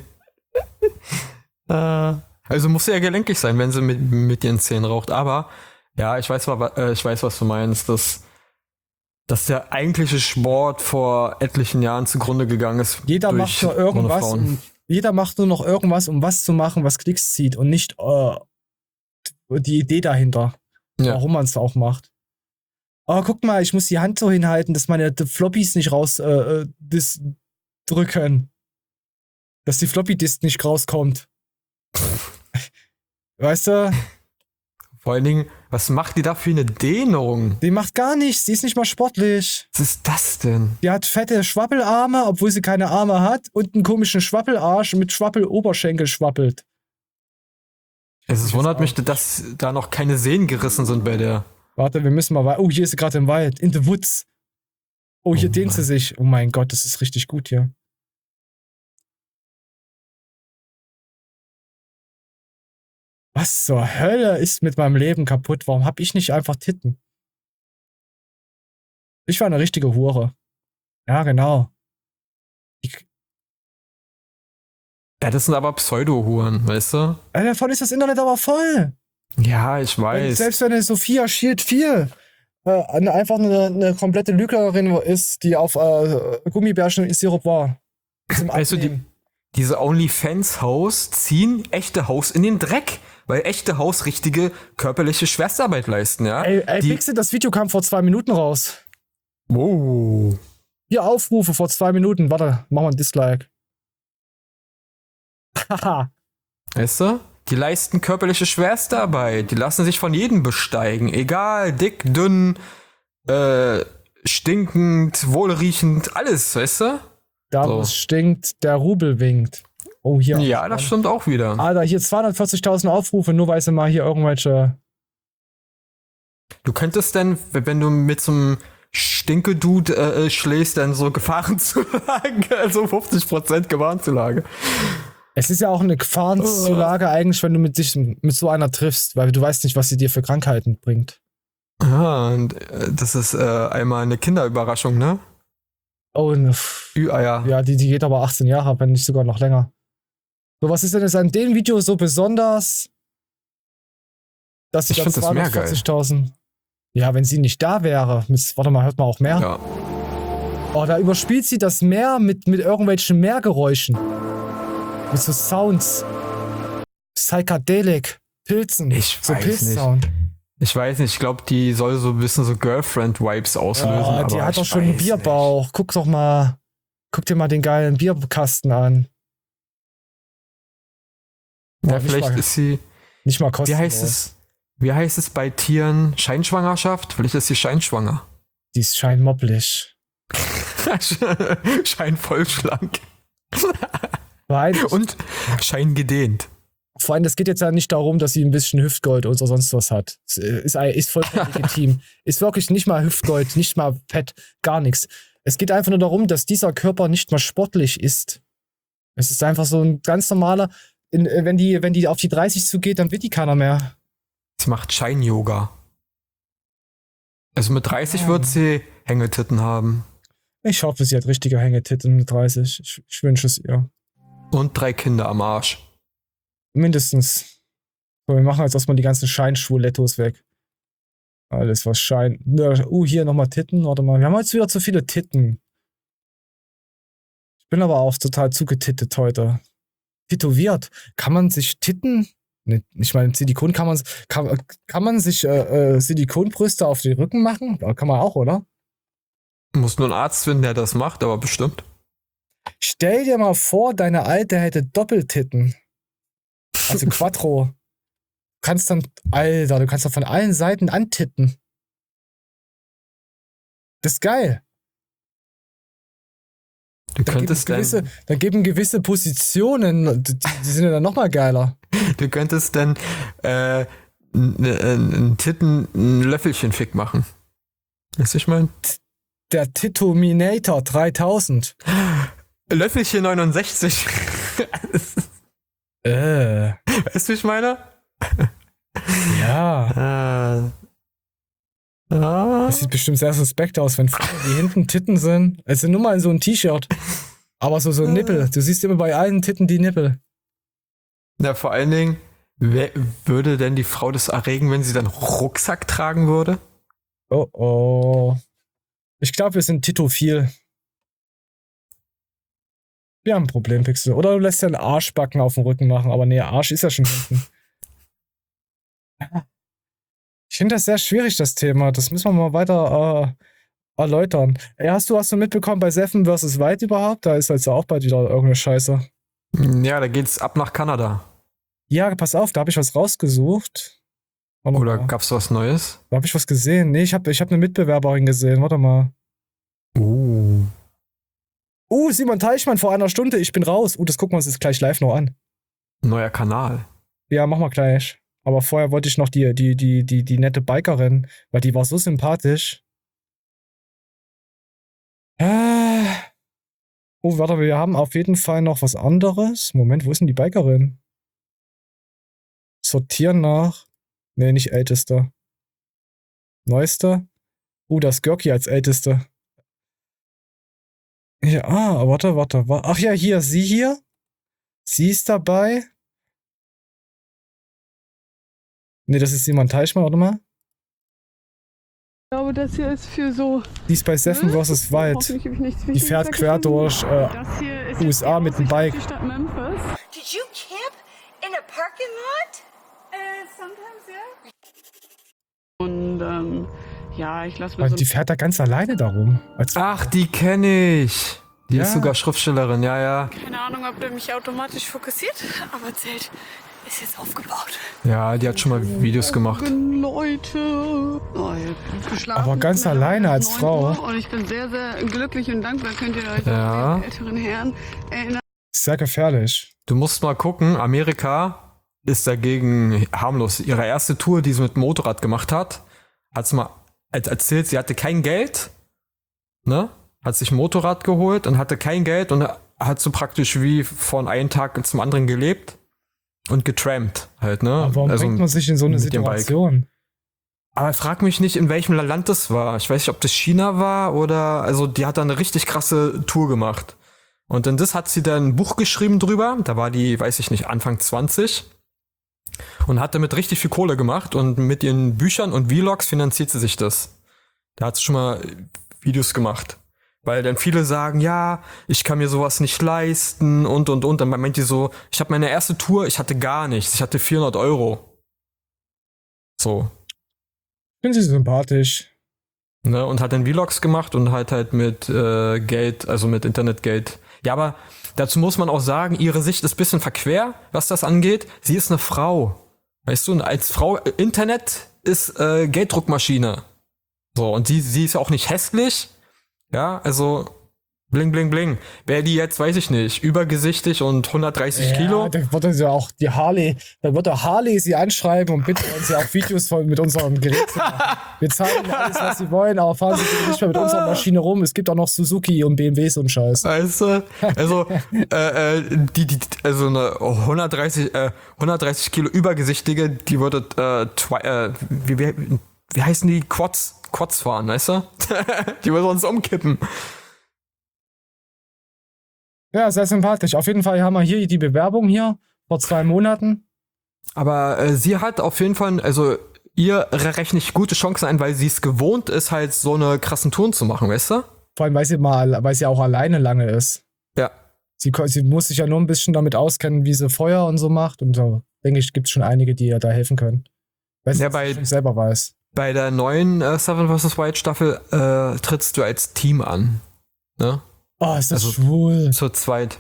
[SPEAKER 2] Also muss sie ja gelenkig sein, wenn sie mit ihren Zähnen raucht. Aber ja, ich weiß, was du meinst. Das Dass der eigentliche Sport vor etlichen Jahren zugrunde gegangen ist.
[SPEAKER 1] Jeder macht nur irgendwas, jeder macht nur noch irgendwas, um was zu machen, was Klicks zieht und nicht die Idee dahinter, warum man es auch macht. Aber guck mal, ich muss die Hand so hinhalten, dass meine Floppies nicht raus drücken. Dass die Floppy-Disk nicht rauskommt. Weißt du?
[SPEAKER 2] Vor allen Dingen, was macht die da für eine Dehnung?
[SPEAKER 1] Die macht gar nichts, die ist nicht mal sportlich.
[SPEAKER 2] Was ist das denn?
[SPEAKER 1] Die hat fette Schwappelarme, obwohl sie keine Arme hat, und einen komischen Schwappelarsch mit Schwappeloberschenkel schwappelt.
[SPEAKER 2] Es wundert mich, dass da noch keine Sehnen gerissen sind bei der.
[SPEAKER 1] Warte, wir müssen mal weiter. Oh, hier ist sie gerade im Wald. In the woods. Oh, hier dehnt sie sich. Oh mein Gott, das ist richtig gut hier. Was zur Hölle ist mit meinem Leben kaputt? Warum hab ich nicht einfach Titten? Ich war eine richtige Hure. Ja, genau.
[SPEAKER 2] Ja, das sind aber Pseudo-Huren, weißt du?
[SPEAKER 1] Davon ist das Internet aber voll.
[SPEAKER 2] Ja, ich weiß.
[SPEAKER 1] Selbst wenn eine Sophia Shield 4 einfach eine komplette Lügnerin ist, die auf Gummibärchen-Sirup war.
[SPEAKER 2] Weißt du, diese OnlyFans-Hoes ziehen echte Hoes in den Dreck, weil echte Hoes richtige körperliche Schwerstarbeit leisten, ja?
[SPEAKER 1] Ey, Pixel, das Video kam vor 2 Minuten raus.
[SPEAKER 2] Wow.
[SPEAKER 1] Hier Aufrufe vor 2 Minuten. Warte, mach mal ein Dislike. Haha.
[SPEAKER 2] Weißt du? Die leisten körperliche Schwerstarbeit. Die lassen sich von jedem besteigen. Egal, dick, dünn, stinkend, wohlriechend, alles, weißt du?
[SPEAKER 1] Da wo es stinkt, der Rubel winkt. Oh, hier.
[SPEAKER 2] Ja, das stimmt auch wieder.
[SPEAKER 1] Alter, hier 240.000 Aufrufe, nur weil sie mal hier irgendwelche...
[SPEAKER 2] Du könntest denn, wenn du mit so einem Stinke-Dude schlägst, dann so Gefahrenzulage, also 50% Gefahrenzulage.
[SPEAKER 1] Es ist ja auch eine Gefahrenzulage eigentlich, wenn du mit so einer triffst, weil du weißt nicht, was sie dir für Krankheiten bringt.
[SPEAKER 2] Ja, und das ist einmal eine Kinderüberraschung, ne?
[SPEAKER 1] Oh,
[SPEAKER 2] Ü-Eier.
[SPEAKER 1] Ja, die geht aber 18 Jahre, wenn nicht sogar noch länger. So, was ist denn jetzt an dem Video so besonders, dass sie
[SPEAKER 2] da 240.000...
[SPEAKER 1] Ja, wenn sie nicht da wäre, warte mal, hört man auch mehr?
[SPEAKER 2] Ja.
[SPEAKER 1] Oh, da überspielt sie das Meer mit irgendwelchen Meergeräuschen. Mit so Sounds. Psychedelic. Pilzen.
[SPEAKER 2] Ich weiß nicht. Ich weiß nicht, ich glaube, die soll so ein bisschen so Girlfriend-Vibes auslösen.
[SPEAKER 1] Ja, die hat doch schon einen Bierbauch. Nicht. Guck dir mal den geilen Bierkasten an.
[SPEAKER 2] Ja, vielleicht ist sie...
[SPEAKER 1] Nicht mal kostenlos.
[SPEAKER 2] Wie heißt es bei Tieren? Scheinschwangerschaft? Vielleicht ist sie scheinschwanger.
[SPEAKER 1] Die ist scheinmoppelig.
[SPEAKER 2] Scheinvollschlank.
[SPEAKER 1] Nein.
[SPEAKER 2] Und scheingedehnt.
[SPEAKER 1] Vor allem, das geht jetzt ja nicht darum, dass sie ein bisschen Hüftgold oder sonst was hat. Ist vollkommen legitim. Ist wirklich nicht mal Hüftgold, nicht mal Fett, gar nichts. Es geht einfach nur darum, dass dieser Körper nicht mal sportlich ist. Es ist einfach so ein ganz normaler, wenn die auf die 30 zugeht, dann wird die keiner mehr.
[SPEAKER 2] Sie macht Schein-Yoga. Also mit 30 wird sie Hängetitten haben.
[SPEAKER 1] Ich hoffe, sie hat richtige Hängetitten mit 30. Ich wünsche es ihr.
[SPEAKER 2] Und 3 Kinder am Arsch.
[SPEAKER 1] Mindestens. So, wir machen jetzt erstmal die ganzen Scheinschwulettos weg. Alles, was Schein... hier nochmal Titten. Warte mal, wir haben jetzt wieder zu viele Titten. Ich bin aber auch total zugetittet heute. Tätowiert. Kann man sich Titten... Ne, ich meine, Silikon kann man sich Silikonbrüste auf den Rücken machen? Kann man auch, oder?
[SPEAKER 2] Muss nur ein Arzt finden, der das macht, aber bestimmt.
[SPEAKER 1] Stell dir mal vor, deine Alte hätte Doppeltitten. Also Quattro. Du kannst dann von allen Seiten antitten. Das ist geil. Dann geben gewisse Positionen, die sind ja dann nochmal geiler.
[SPEAKER 2] Du könntest dann einen Titten ein Löffelchen-Fick machen. Weißt du, ich meine?
[SPEAKER 1] Der Titominator 3000.
[SPEAKER 2] Löffelchen 69. Weißt du, ich meine?
[SPEAKER 1] Ja. Das sieht bestimmt sehr suspekt aus, wenn die hinten Titten sind. Es sind nur mal so ein T-Shirt. Aber so Nippel. Du siehst immer bei allen Titten die Nippel.
[SPEAKER 2] Na, vor allen Dingen, wer würde denn die Frau das erregen, wenn sie dann Rucksack tragen würde?
[SPEAKER 1] Oh. Ich glaube, wir sind titophil. Wir haben ein Problem, Pixel. Oder du lässt ja einen Arschbacken auf dem Rücken machen, aber nee, Arsch ist ja schon hinten. Ich finde das sehr schwierig, das Thema. Das müssen wir mal weiter erläutern. Ey, hast du mitbekommen bei Seven vs. Wild überhaupt? Da ist jetzt auch bald wieder irgendeine Scheiße.
[SPEAKER 2] Ja, da geht's ab nach Kanada.
[SPEAKER 1] Ja, pass auf, da habe ich was rausgesucht.
[SPEAKER 2] Oder gab's was Neues?
[SPEAKER 1] Da habe ich was gesehen. Nee, ich hab eine Mitbewerberin gesehen. Warte mal. Simon Teichmann vor einer Stunde. Ich bin raus. Das gucken wir uns jetzt gleich live noch an.
[SPEAKER 2] Neuer Kanal.
[SPEAKER 1] Ja, machen wir gleich. Aber vorher wollte ich noch die nette Bikerin, weil die war so sympathisch. Warte, wir haben auf jeden Fall noch was anderes. Moment, wo ist denn die Bikerin? Sortieren nach. Nee, nicht ältester. Neuester. Das Görki als älteste. Ja, warte. Ach ja, hier, sie hier. Sie ist dabei. Nee, das ist Simon Teichmann, warte mal.
[SPEAKER 14] Ich glaube, das hier ist für so...
[SPEAKER 1] Die ist bei Seven vs. Wild. Die fährt quer durch USA mit dem Bike.
[SPEAKER 14] Die Stadt Memphis.
[SPEAKER 15] Did you camp in a parking lot?
[SPEAKER 14] Sometimes, yeah. Und, ja, ich lasse mir
[SPEAKER 1] Die fährt da ganz alleine darum.
[SPEAKER 2] Ach, die kenne ich. Die ist sogar Schriftstellerin, ja.
[SPEAKER 14] Keine Ahnung, ob der mich automatisch fokussiert, aber Zelt ist jetzt aufgebaut.
[SPEAKER 2] Ja, die hat schon mal Videos gemacht.
[SPEAKER 14] Leute.
[SPEAKER 1] Aber ganz alleine als Frau.
[SPEAKER 14] Und ich bin sehr, sehr glücklich und dankbar, könnt ihr euch
[SPEAKER 2] Ja.
[SPEAKER 14] an die älteren Herren erinnern.
[SPEAKER 1] Sehr gefährlich.
[SPEAKER 2] Du musst mal gucken, Amerika ist dagegen harmlos. Ihre erste Tour, die sie mit dem Motorrad gemacht hat sie mal erzählt, sie hatte kein Geld, ne? Hat sich ein Motorrad geholt und hatte kein Geld und hat so praktisch wie von einem Tag zum anderen gelebt und getrampt halt, ne?
[SPEAKER 1] Aber warum bringt man sich in so eine
[SPEAKER 2] mit dem
[SPEAKER 1] Situation?
[SPEAKER 2] Aber frag mich nicht, in welchem Land das war. Ich weiß nicht, ob das China war oder, also die hat da eine richtig krasse Tour gemacht. Und in das hat sie dann ein Buch geschrieben drüber. Da war die, weiß ich nicht, Anfang 20. Und hat damit richtig viel Kohle gemacht. Und mit ihren Büchern und Vlogs finanziert sie sich das. Da hat sie schon mal Videos gemacht. Weil dann viele sagen, ja, ich kann mir sowas nicht leisten und. Dann meint die so, ich habe meine erste Tour, ich hatte gar nichts. Ich hatte 400 Euro. So.
[SPEAKER 1] Finden Sie sympathisch.
[SPEAKER 2] Ne, und hat dann Vlogs gemacht und halt mit Geld, also mit Internetgeld. Ja, aber dazu muss man auch sagen, ihre Sicht ist ein bisschen verquer, was das angeht. Sie ist eine Frau. Weißt du, und als Frau, Internet ist Gelddruckmaschine. So, und sie ist ja auch nicht hässlich. Ja, also bling, bling, bling. Wäre die jetzt, weiß ich nicht, übergewichtig und 130 Kilo?
[SPEAKER 1] Da wird ja auch die Harley, da wird der Harley sie anschreiben und bitten uns ja auch Videos mit unserem Gerät zu machen. Wir zeigen ihnen alles, was sie wollen, aber fahren sie bitte nicht mehr mit unserer Maschine rum. Es gibt auch noch Suzuki und BMWs und Scheiß.
[SPEAKER 2] Weißt du? Also, also eine 130 Kilo Übergewichtige, die würde, wie heißen die? Quads fahren, weißt du? Die würde uns umkippen.
[SPEAKER 1] Ja, sehr sympathisch. Auf jeden Fall haben wir hier die Bewerbung hier vor 2 Monaten.
[SPEAKER 2] Aber sie hat auf jeden Fall, also ihr rechne ich gute Chancen ein, weil sie es gewohnt ist, halt so eine krassen Touren zu machen, weißt du?
[SPEAKER 1] Vor allem, weil sie auch alleine lange ist.
[SPEAKER 2] Ja.
[SPEAKER 1] Sie muss sich ja nur ein bisschen damit auskennen, wie sie Feuer und so macht. Und da denke ich, gibt es schon einige, die ihr da helfen können. Weil sie es selber weiß.
[SPEAKER 2] Bei der neuen Seven vs. Wild Staffel trittst du als Team an. Ne?
[SPEAKER 1] Oh, ist das schwul.
[SPEAKER 2] Zu zweit.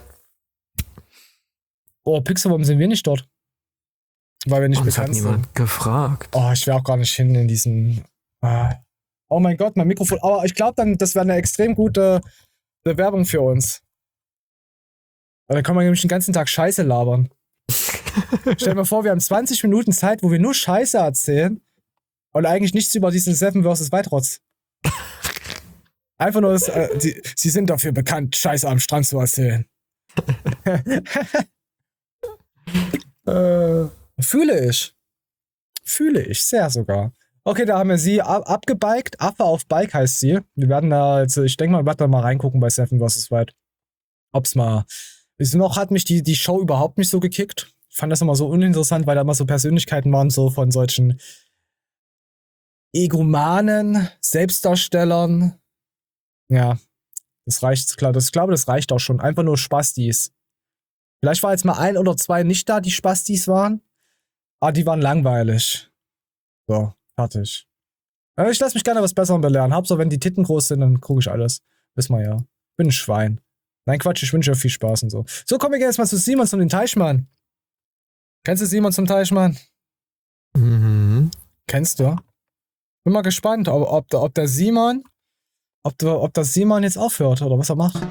[SPEAKER 1] Oh, Pixel, warum sind wir nicht dort? Weil wir nicht
[SPEAKER 2] Das
[SPEAKER 1] bekannt
[SPEAKER 2] hat niemand gefragt.
[SPEAKER 1] Oh, ich wäre auch gar nicht hin in diesen... Oh mein Gott, mein Mikrofon. Aber ich glaube dann, das wäre eine extrem gute Bewerbung für uns. Weil dann kann man nämlich den ganzen Tag Scheiße labern. Stell dir mal vor, wir haben 20 Minuten Zeit, wo wir nur Scheiße erzählen und eigentlich nichts über diesen Seven vs. Wild Rotz. Einfach nur, sie sind dafür bekannt, Scheiße am Strand zu erzählen. Fühle ich. Sehr sogar. Okay, da haben wir sie abgebiked. Affe auf Bike heißt sie. Wir werden da, also ich denke mal, wir werden da mal reingucken bei Seven vs. Wild. Ob's mal. Noch hat mich die Show überhaupt nicht so gekickt. Ich fand das immer so uninteressant, weil da immer so Persönlichkeiten waren, so von solchen Egomanen, Selbstdarstellern, Ja, das reicht, klar. Ich glaube, das reicht auch schon. Einfach nur Spastis. Vielleicht war jetzt mal 1 oder 2 nicht da, die Spastis waren. Aber die waren langweilig. So, fertig. Ich lasse mich gerne was Besserem belehren. Hauptsache, wenn die Titten groß sind, dann gucke ich alles. Wissen wir ja. Bin ein Schwein. Nein, Quatsch, ich wünsche euch viel Spaß und so. So, kommen wir jetzt mal zu Simon zum Teichmann. Kennst du Simon zum Teichmann?
[SPEAKER 2] Mhm.
[SPEAKER 1] Kennst du? Bin mal gespannt, ob der Simon, ob das Simon jetzt aufhört oder was er macht.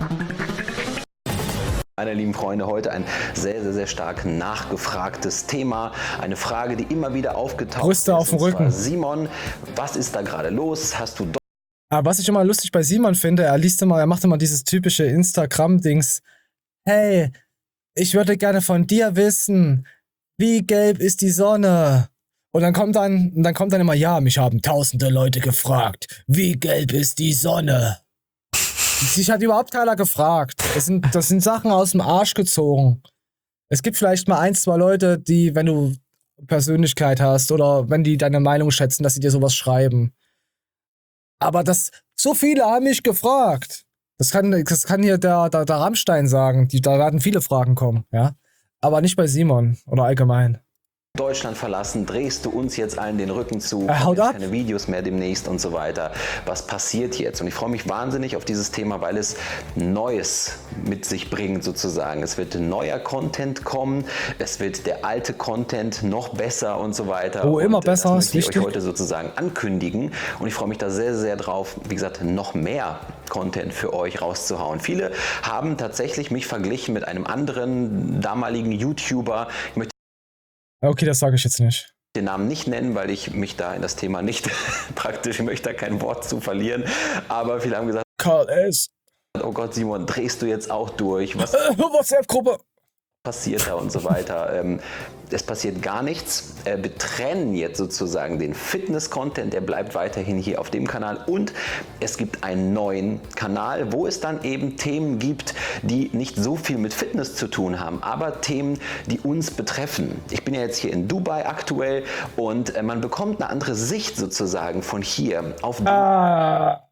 [SPEAKER 16] Meine lieben Freunde, heute ein sehr, sehr, sehr stark nachgefragtes Thema. Eine Frage, die immer wieder aufgetaucht
[SPEAKER 1] Brüste
[SPEAKER 16] ist.
[SPEAKER 1] auf dem Rücken.
[SPEAKER 16] Simon, was ist da gerade los? Hast du
[SPEAKER 1] Aber was ich immer lustig bei Simon finde, er macht immer dieses typische Instagram-Dings. Hey, ich würde gerne von dir wissen, wie gelb ist die Sonne? Und dann kommt dann immer, ja, mich haben tausende Leute gefragt, wie gelb ist die Sonne? Sich hat überhaupt keiner gefragt. Das sind Sachen aus dem Arsch gezogen. Es gibt vielleicht mal 1, 2 Leute, die, wenn du Persönlichkeit hast oder wenn die deine Meinung schätzen, dass sie dir sowas schreiben. Aber so viele haben mich gefragt. Das kann hier der Rammstein sagen. Da werden viele Fragen kommen, ja. Aber nicht bei Simon oder allgemein.
[SPEAKER 16] Deutschland verlassen, drehst du uns jetzt allen den Rücken zu,
[SPEAKER 1] haut ab.
[SPEAKER 16] keine Videos mehr demnächst und so weiter. Was passiert jetzt? Und ich freue mich wahnsinnig auf dieses Thema, weil es Neues mit sich bringt sozusagen. Es wird neuer Content kommen, es wird der alte Content noch besser und so weiter.
[SPEAKER 1] Oh, immer besser,
[SPEAKER 16] das
[SPEAKER 1] ist
[SPEAKER 16] möchte ich
[SPEAKER 1] wichtig.
[SPEAKER 16] euch heute sozusagen ankündigen und ich freue mich da sehr, sehr drauf, wie gesagt, noch mehr Content für euch rauszuhauen. Viele haben tatsächlich mich verglichen mit einem anderen damaligen YouTuber. Ich möchte
[SPEAKER 1] Okay, das sage ich jetzt nicht.
[SPEAKER 16] den Namen nicht nennen, weil ich mich da in das Thema nicht praktisch, ich möchte da kein Wort zu verlieren, aber viele haben gesagt,
[SPEAKER 1] Karl S.
[SPEAKER 16] Oh Gott, Simon, drehst du jetzt auch durch? Was
[SPEAKER 1] WhatsApp-Gruppe.
[SPEAKER 16] passiert da und so weiter? Es passiert gar nichts. Wir trennen jetzt sozusagen den Fitness-Content, der bleibt weiterhin hier auf dem Kanal und es gibt einen neuen Kanal, wo es dann eben Themen gibt, die nicht so viel mit Fitness zu tun haben, aber Themen, die uns betreffen. Ich bin ja jetzt hier in Dubai aktuell und man bekommt eine andere Sicht sozusagen von hier auf Dubai.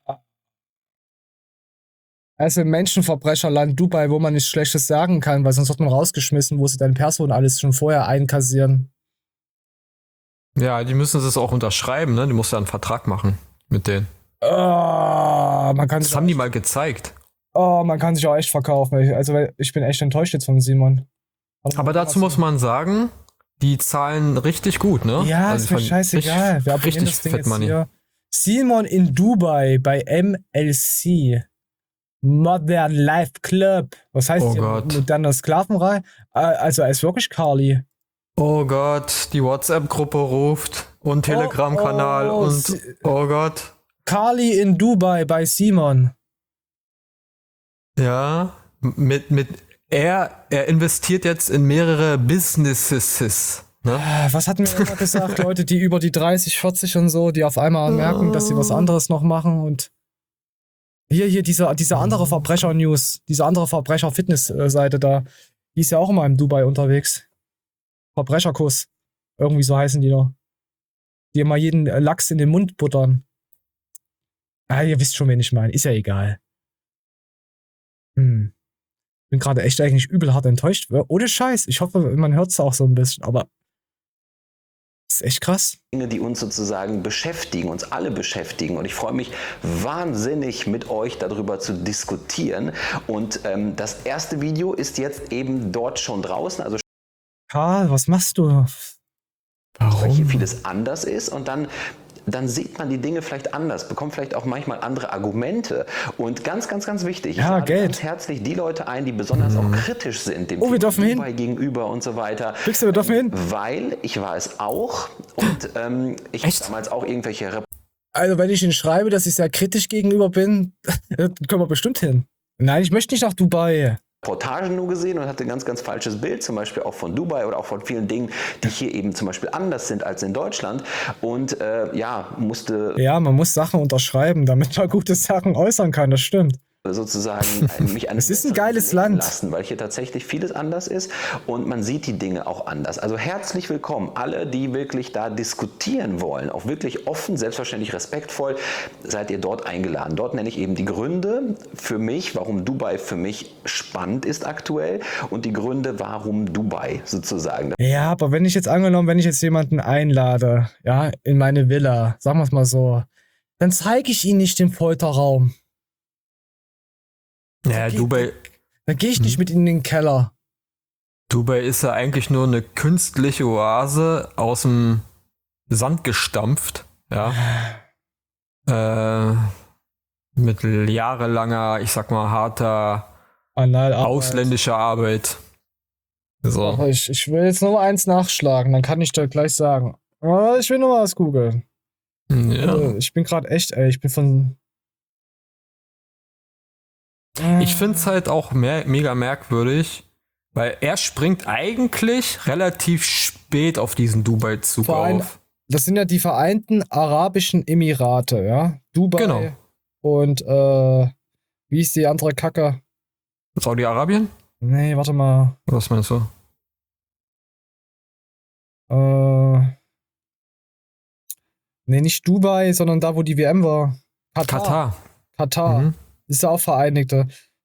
[SPEAKER 1] Also im Menschenverbrecherland Dubai, wo man nichts Schlechtes sagen kann, weil sonst wird man rausgeschmissen, wo sie deine Person alles schon vorher einkassieren.
[SPEAKER 2] Ja, die müssen es auch unterschreiben, ne? Die musst ja einen Vertrag machen mit denen.
[SPEAKER 1] Das
[SPEAKER 2] haben die mal gezeigt.
[SPEAKER 1] Man kann sich auch echt verkaufen. Ich bin echt enttäuscht jetzt von Simon.
[SPEAKER 2] Aber dazu muss man sagen, die zahlen richtig gut, ne?
[SPEAKER 1] Ja,
[SPEAKER 2] also
[SPEAKER 1] ist mir scheißegal. Wir abonnieren das Ding jetzt hier. Simon in Dubai bei MLC. Modern Life Club. Was heißt hier? Moderner Sklavenrei? Also er ist wirklich Carly.
[SPEAKER 2] Oh Gott, die WhatsApp-Gruppe ruft und Telegram-Kanal und oh Gott.
[SPEAKER 1] Carly in Dubai bei Simon.
[SPEAKER 2] Ja, er investiert jetzt in mehrere Businesses. Ne?
[SPEAKER 1] Was hatten wir immer gesagt? Leute, die über die 30, 40 und so, die auf einmal merken, dass sie was anderes noch machen und hier diese andere Verbrecher-News, diese andere Verbrecher-Fitness-Seite da, die ist ja auch immer im Dubai unterwegs. Verbrecherkuss. Irgendwie so heißen die doch. Die immer jeden Lachs in den Mund buttern. Ihr wisst schon, wen ich meine. Ist ja egal. Bin gerade echt eigentlich übel hart enttäuscht. Ohne Scheiß. Ich hoffe, man hört es auch so ein bisschen, aber ist echt krass.
[SPEAKER 16] Dinge, die uns sozusagen beschäftigen, uns alle beschäftigen. Und ich freue mich wahnsinnig, mit euch darüber zu diskutieren. Und das erste Video ist jetzt eben dort schon draußen. Also
[SPEAKER 1] Karl, was machst du?
[SPEAKER 16] Warum? Hier vieles anders ist und dann sieht man die Dinge vielleicht anders, bekommt vielleicht auch manchmal andere Argumente. Und ganz, ganz, ganz wichtig, ich lade ganz herzlich die Leute ein, die besonders auch kritisch sind, dem
[SPEAKER 1] wir dürfen
[SPEAKER 16] Dubai gegenüber und so weiter.
[SPEAKER 1] Wir dürfen hin?
[SPEAKER 16] Weil ich war es auch und ich habe damals auch irgendwelche
[SPEAKER 1] Also wenn ich Ihnen schreibe, dass ich sehr kritisch gegenüber bin, dann können wir bestimmt hin. Nein, ich möchte nicht nach Dubai.
[SPEAKER 16] Reportagen nur gesehen und hatte ein ganz, ganz falsches Bild, zum Beispiel auch von Dubai oder auch von vielen Dingen, die hier eben zum Beispiel anders sind als in Deutschland und musste...
[SPEAKER 1] Ja, man muss Sachen unterschreiben, damit man gute Sachen äußern kann, das stimmt.
[SPEAKER 16] sozusagen mich
[SPEAKER 1] Es ist ein geiles Land.
[SPEAKER 16] lassen, weil hier tatsächlich vieles anders ist und man sieht die Dinge auch anders. Also herzlich willkommen, alle, die wirklich da diskutieren wollen, auch wirklich offen, selbstverständlich respektvoll, seid ihr dort eingeladen. Dort nenne ich eben die Gründe für mich, warum Dubai für mich spannend ist aktuell und die Gründe, warum Dubai sozusagen.
[SPEAKER 1] Ja, aber wenn ich jetzt jemanden einlade, ja, in meine Villa, sagen wir es mal so, dann zeige ich ihm nicht den Folterraum.
[SPEAKER 2] Ja, Dubai.
[SPEAKER 1] Dann gehe ich nicht mit in den Keller.
[SPEAKER 2] Dubai ist ja eigentlich nur eine künstliche Oase aus dem Sand gestampft, ja. Mit jahrelanger, ich sag mal, harter ausländischer Arbeit. So.
[SPEAKER 1] Aber ich will jetzt noch mal eins nachschlagen, dann kann ich dir gleich sagen. Ich will noch mal was googeln.
[SPEAKER 2] Ja.
[SPEAKER 1] Ich bin gerade echt, ich bin von...
[SPEAKER 2] Ich finde es halt auch mega merkwürdig, weil er springt eigentlich relativ spät auf diesen Dubai-Zug auf.
[SPEAKER 1] Das sind ja die Vereinten Arabischen Emirate, ja? Dubai
[SPEAKER 2] Genau.
[SPEAKER 1] Und, wie ist die andere Kacke?
[SPEAKER 2] Saudi-Arabien?
[SPEAKER 1] Nee, warte mal.
[SPEAKER 2] Was meinst du?
[SPEAKER 1] Nee, nicht Dubai, sondern da, wo die WM war.
[SPEAKER 2] Katar.
[SPEAKER 1] Katar. Ist ja auch Vereinigte.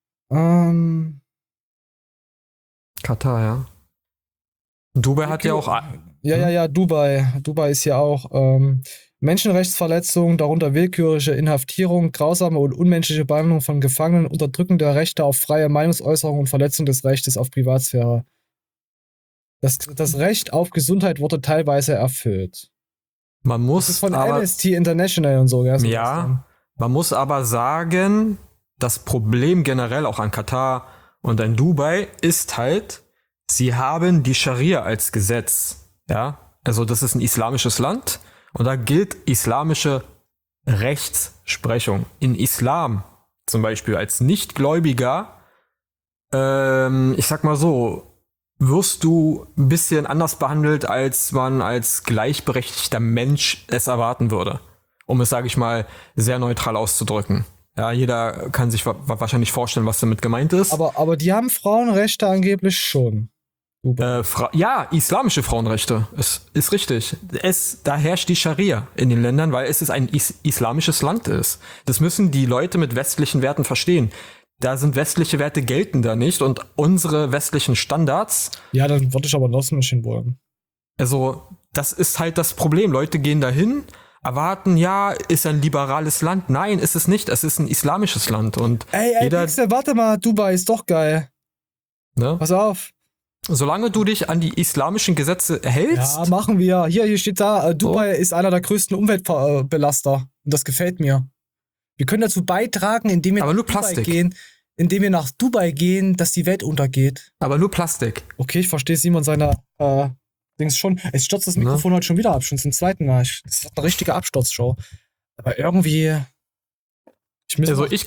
[SPEAKER 2] Katar, ja. Dubai hat ja auch...
[SPEAKER 1] Ja, Dubai. Dubai ist ja auch Menschenrechtsverletzungen, darunter willkürliche Inhaftierung, grausame und unmenschliche Behandlung von Gefangenen, Unterdrückung der Rechte auf freie Meinungsäußerung und Verletzung des Rechtes auf Privatsphäre. Das Recht auf Gesundheit wurde teilweise erfüllt.
[SPEAKER 2] Man muss
[SPEAKER 1] das ist von Amnesty International und so.
[SPEAKER 2] Ja, man muss aber sagen, das Problem generell auch an Katar und an Dubai ist halt, sie haben die Scharia als Gesetz. Ja, also das ist ein islamisches Land und da gilt islamische Rechtsprechung. In Islam zum Beispiel als Nichtgläubiger, ich sag mal so, wirst du ein bisschen anders behandelt, als man als gleichberechtigter Mensch es erwarten würde. Um es, sage ich mal, sehr neutral auszudrücken. Ja, jeder kann sich wahrscheinlich vorstellen, was damit gemeint ist.
[SPEAKER 1] Aber die haben Frauenrechte angeblich schon.
[SPEAKER 2] Ja, islamische Frauenrechte. Ist richtig. Da herrscht die Scharia in den Ländern, weil es ein islamisches Land ist. Das müssen die Leute mit westlichen Werten verstehen. Da sind westliche Werte gelten da nicht und unsere westlichen Standards.
[SPEAKER 1] Ja, dann würde ich aber noch nicht hinwollen.
[SPEAKER 2] Also, das ist halt das Problem. Leute gehen dahin, erwarten, ja, ist ein liberales Land. Nein, ist es nicht. Es ist ein islamisches Land. Und
[SPEAKER 1] Nächste, warte mal, Dubai ist doch geil.
[SPEAKER 2] Ne?
[SPEAKER 1] Pass auf.
[SPEAKER 2] Solange du dich an die islamischen Gesetze hältst.
[SPEAKER 1] Ja, machen wir. Hier steht da, Dubai ist einer der größten Umweltbelaster. Und das gefällt mir. Wir können dazu beitragen, indem wir nach Dubai gehen, dass die Welt untergeht.
[SPEAKER 2] Aber nur Plastik.
[SPEAKER 1] Okay, ich verstehe Simon seiner Dings schon. Es stürzt das Mikrofon heute schon wieder ab, schon zum zweiten Mal. Das ist eine richtige Absturzshow. Aber irgendwie...
[SPEAKER 2] Ich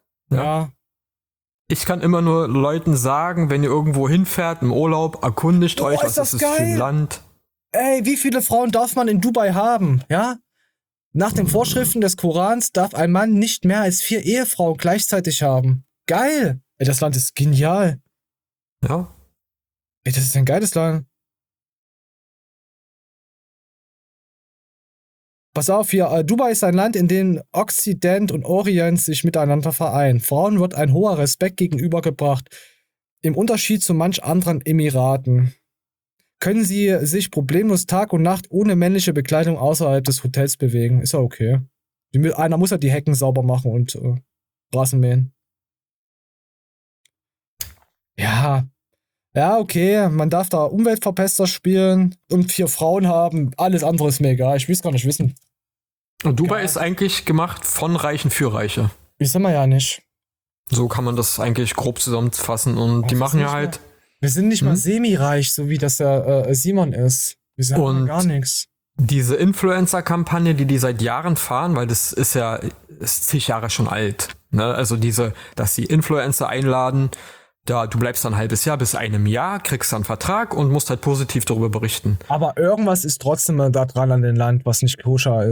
[SPEAKER 2] kann immer nur Leuten sagen, wenn ihr irgendwo hinfährt im Urlaub, erkundigt euch, was ist das für ein Land.
[SPEAKER 1] Ey, wie viele Frauen darf man in Dubai haben? Ja? Nach den Vorschriften des Korans darf ein Mann nicht mehr als 4 Ehefrauen gleichzeitig haben. Geil! Ey, das Land ist genial.
[SPEAKER 2] Ja.
[SPEAKER 1] Ey, das ist ein geiles Land. Pass auf hier, Dubai ist ein Land, in dem Okzident und Orient sich miteinander vereinen. Frauen wird ein hoher Respekt gegenübergebracht. Im Unterschied zu manch anderen Emiraten können sie sich problemlos Tag und Nacht ohne männliche Bekleidung außerhalb des Hotels bewegen. Ist ja okay. Einer muss ja die Hecken sauber machen und Rasen mähen. Ja, okay, man darf da Umweltverpester spielen und 4 Frauen haben. Alles andere ist mir egal, ich will es gar nicht wissen.
[SPEAKER 2] Und Dubai ist eigentlich gemacht von Reichen für Reiche.
[SPEAKER 1] Das sind wir ja nicht.
[SPEAKER 2] So kann man das eigentlich grob zusammenfassen. Und die machen ja halt...
[SPEAKER 1] Wir sind nicht mal semi-reich, so wie das der Simon ist. Wir sagen gar nichts.
[SPEAKER 2] Diese Influencer-Kampagne, die seit Jahren fahren, weil das ist zig Jahre schon alt. Ne? Also dass sie Influencer einladen, du bleibst dann ein halbes Jahr bis einem Jahr, kriegst dann einen Vertrag und musst halt positiv darüber berichten.
[SPEAKER 1] Aber irgendwas ist trotzdem da dran an dem Land, was nicht koscher ist.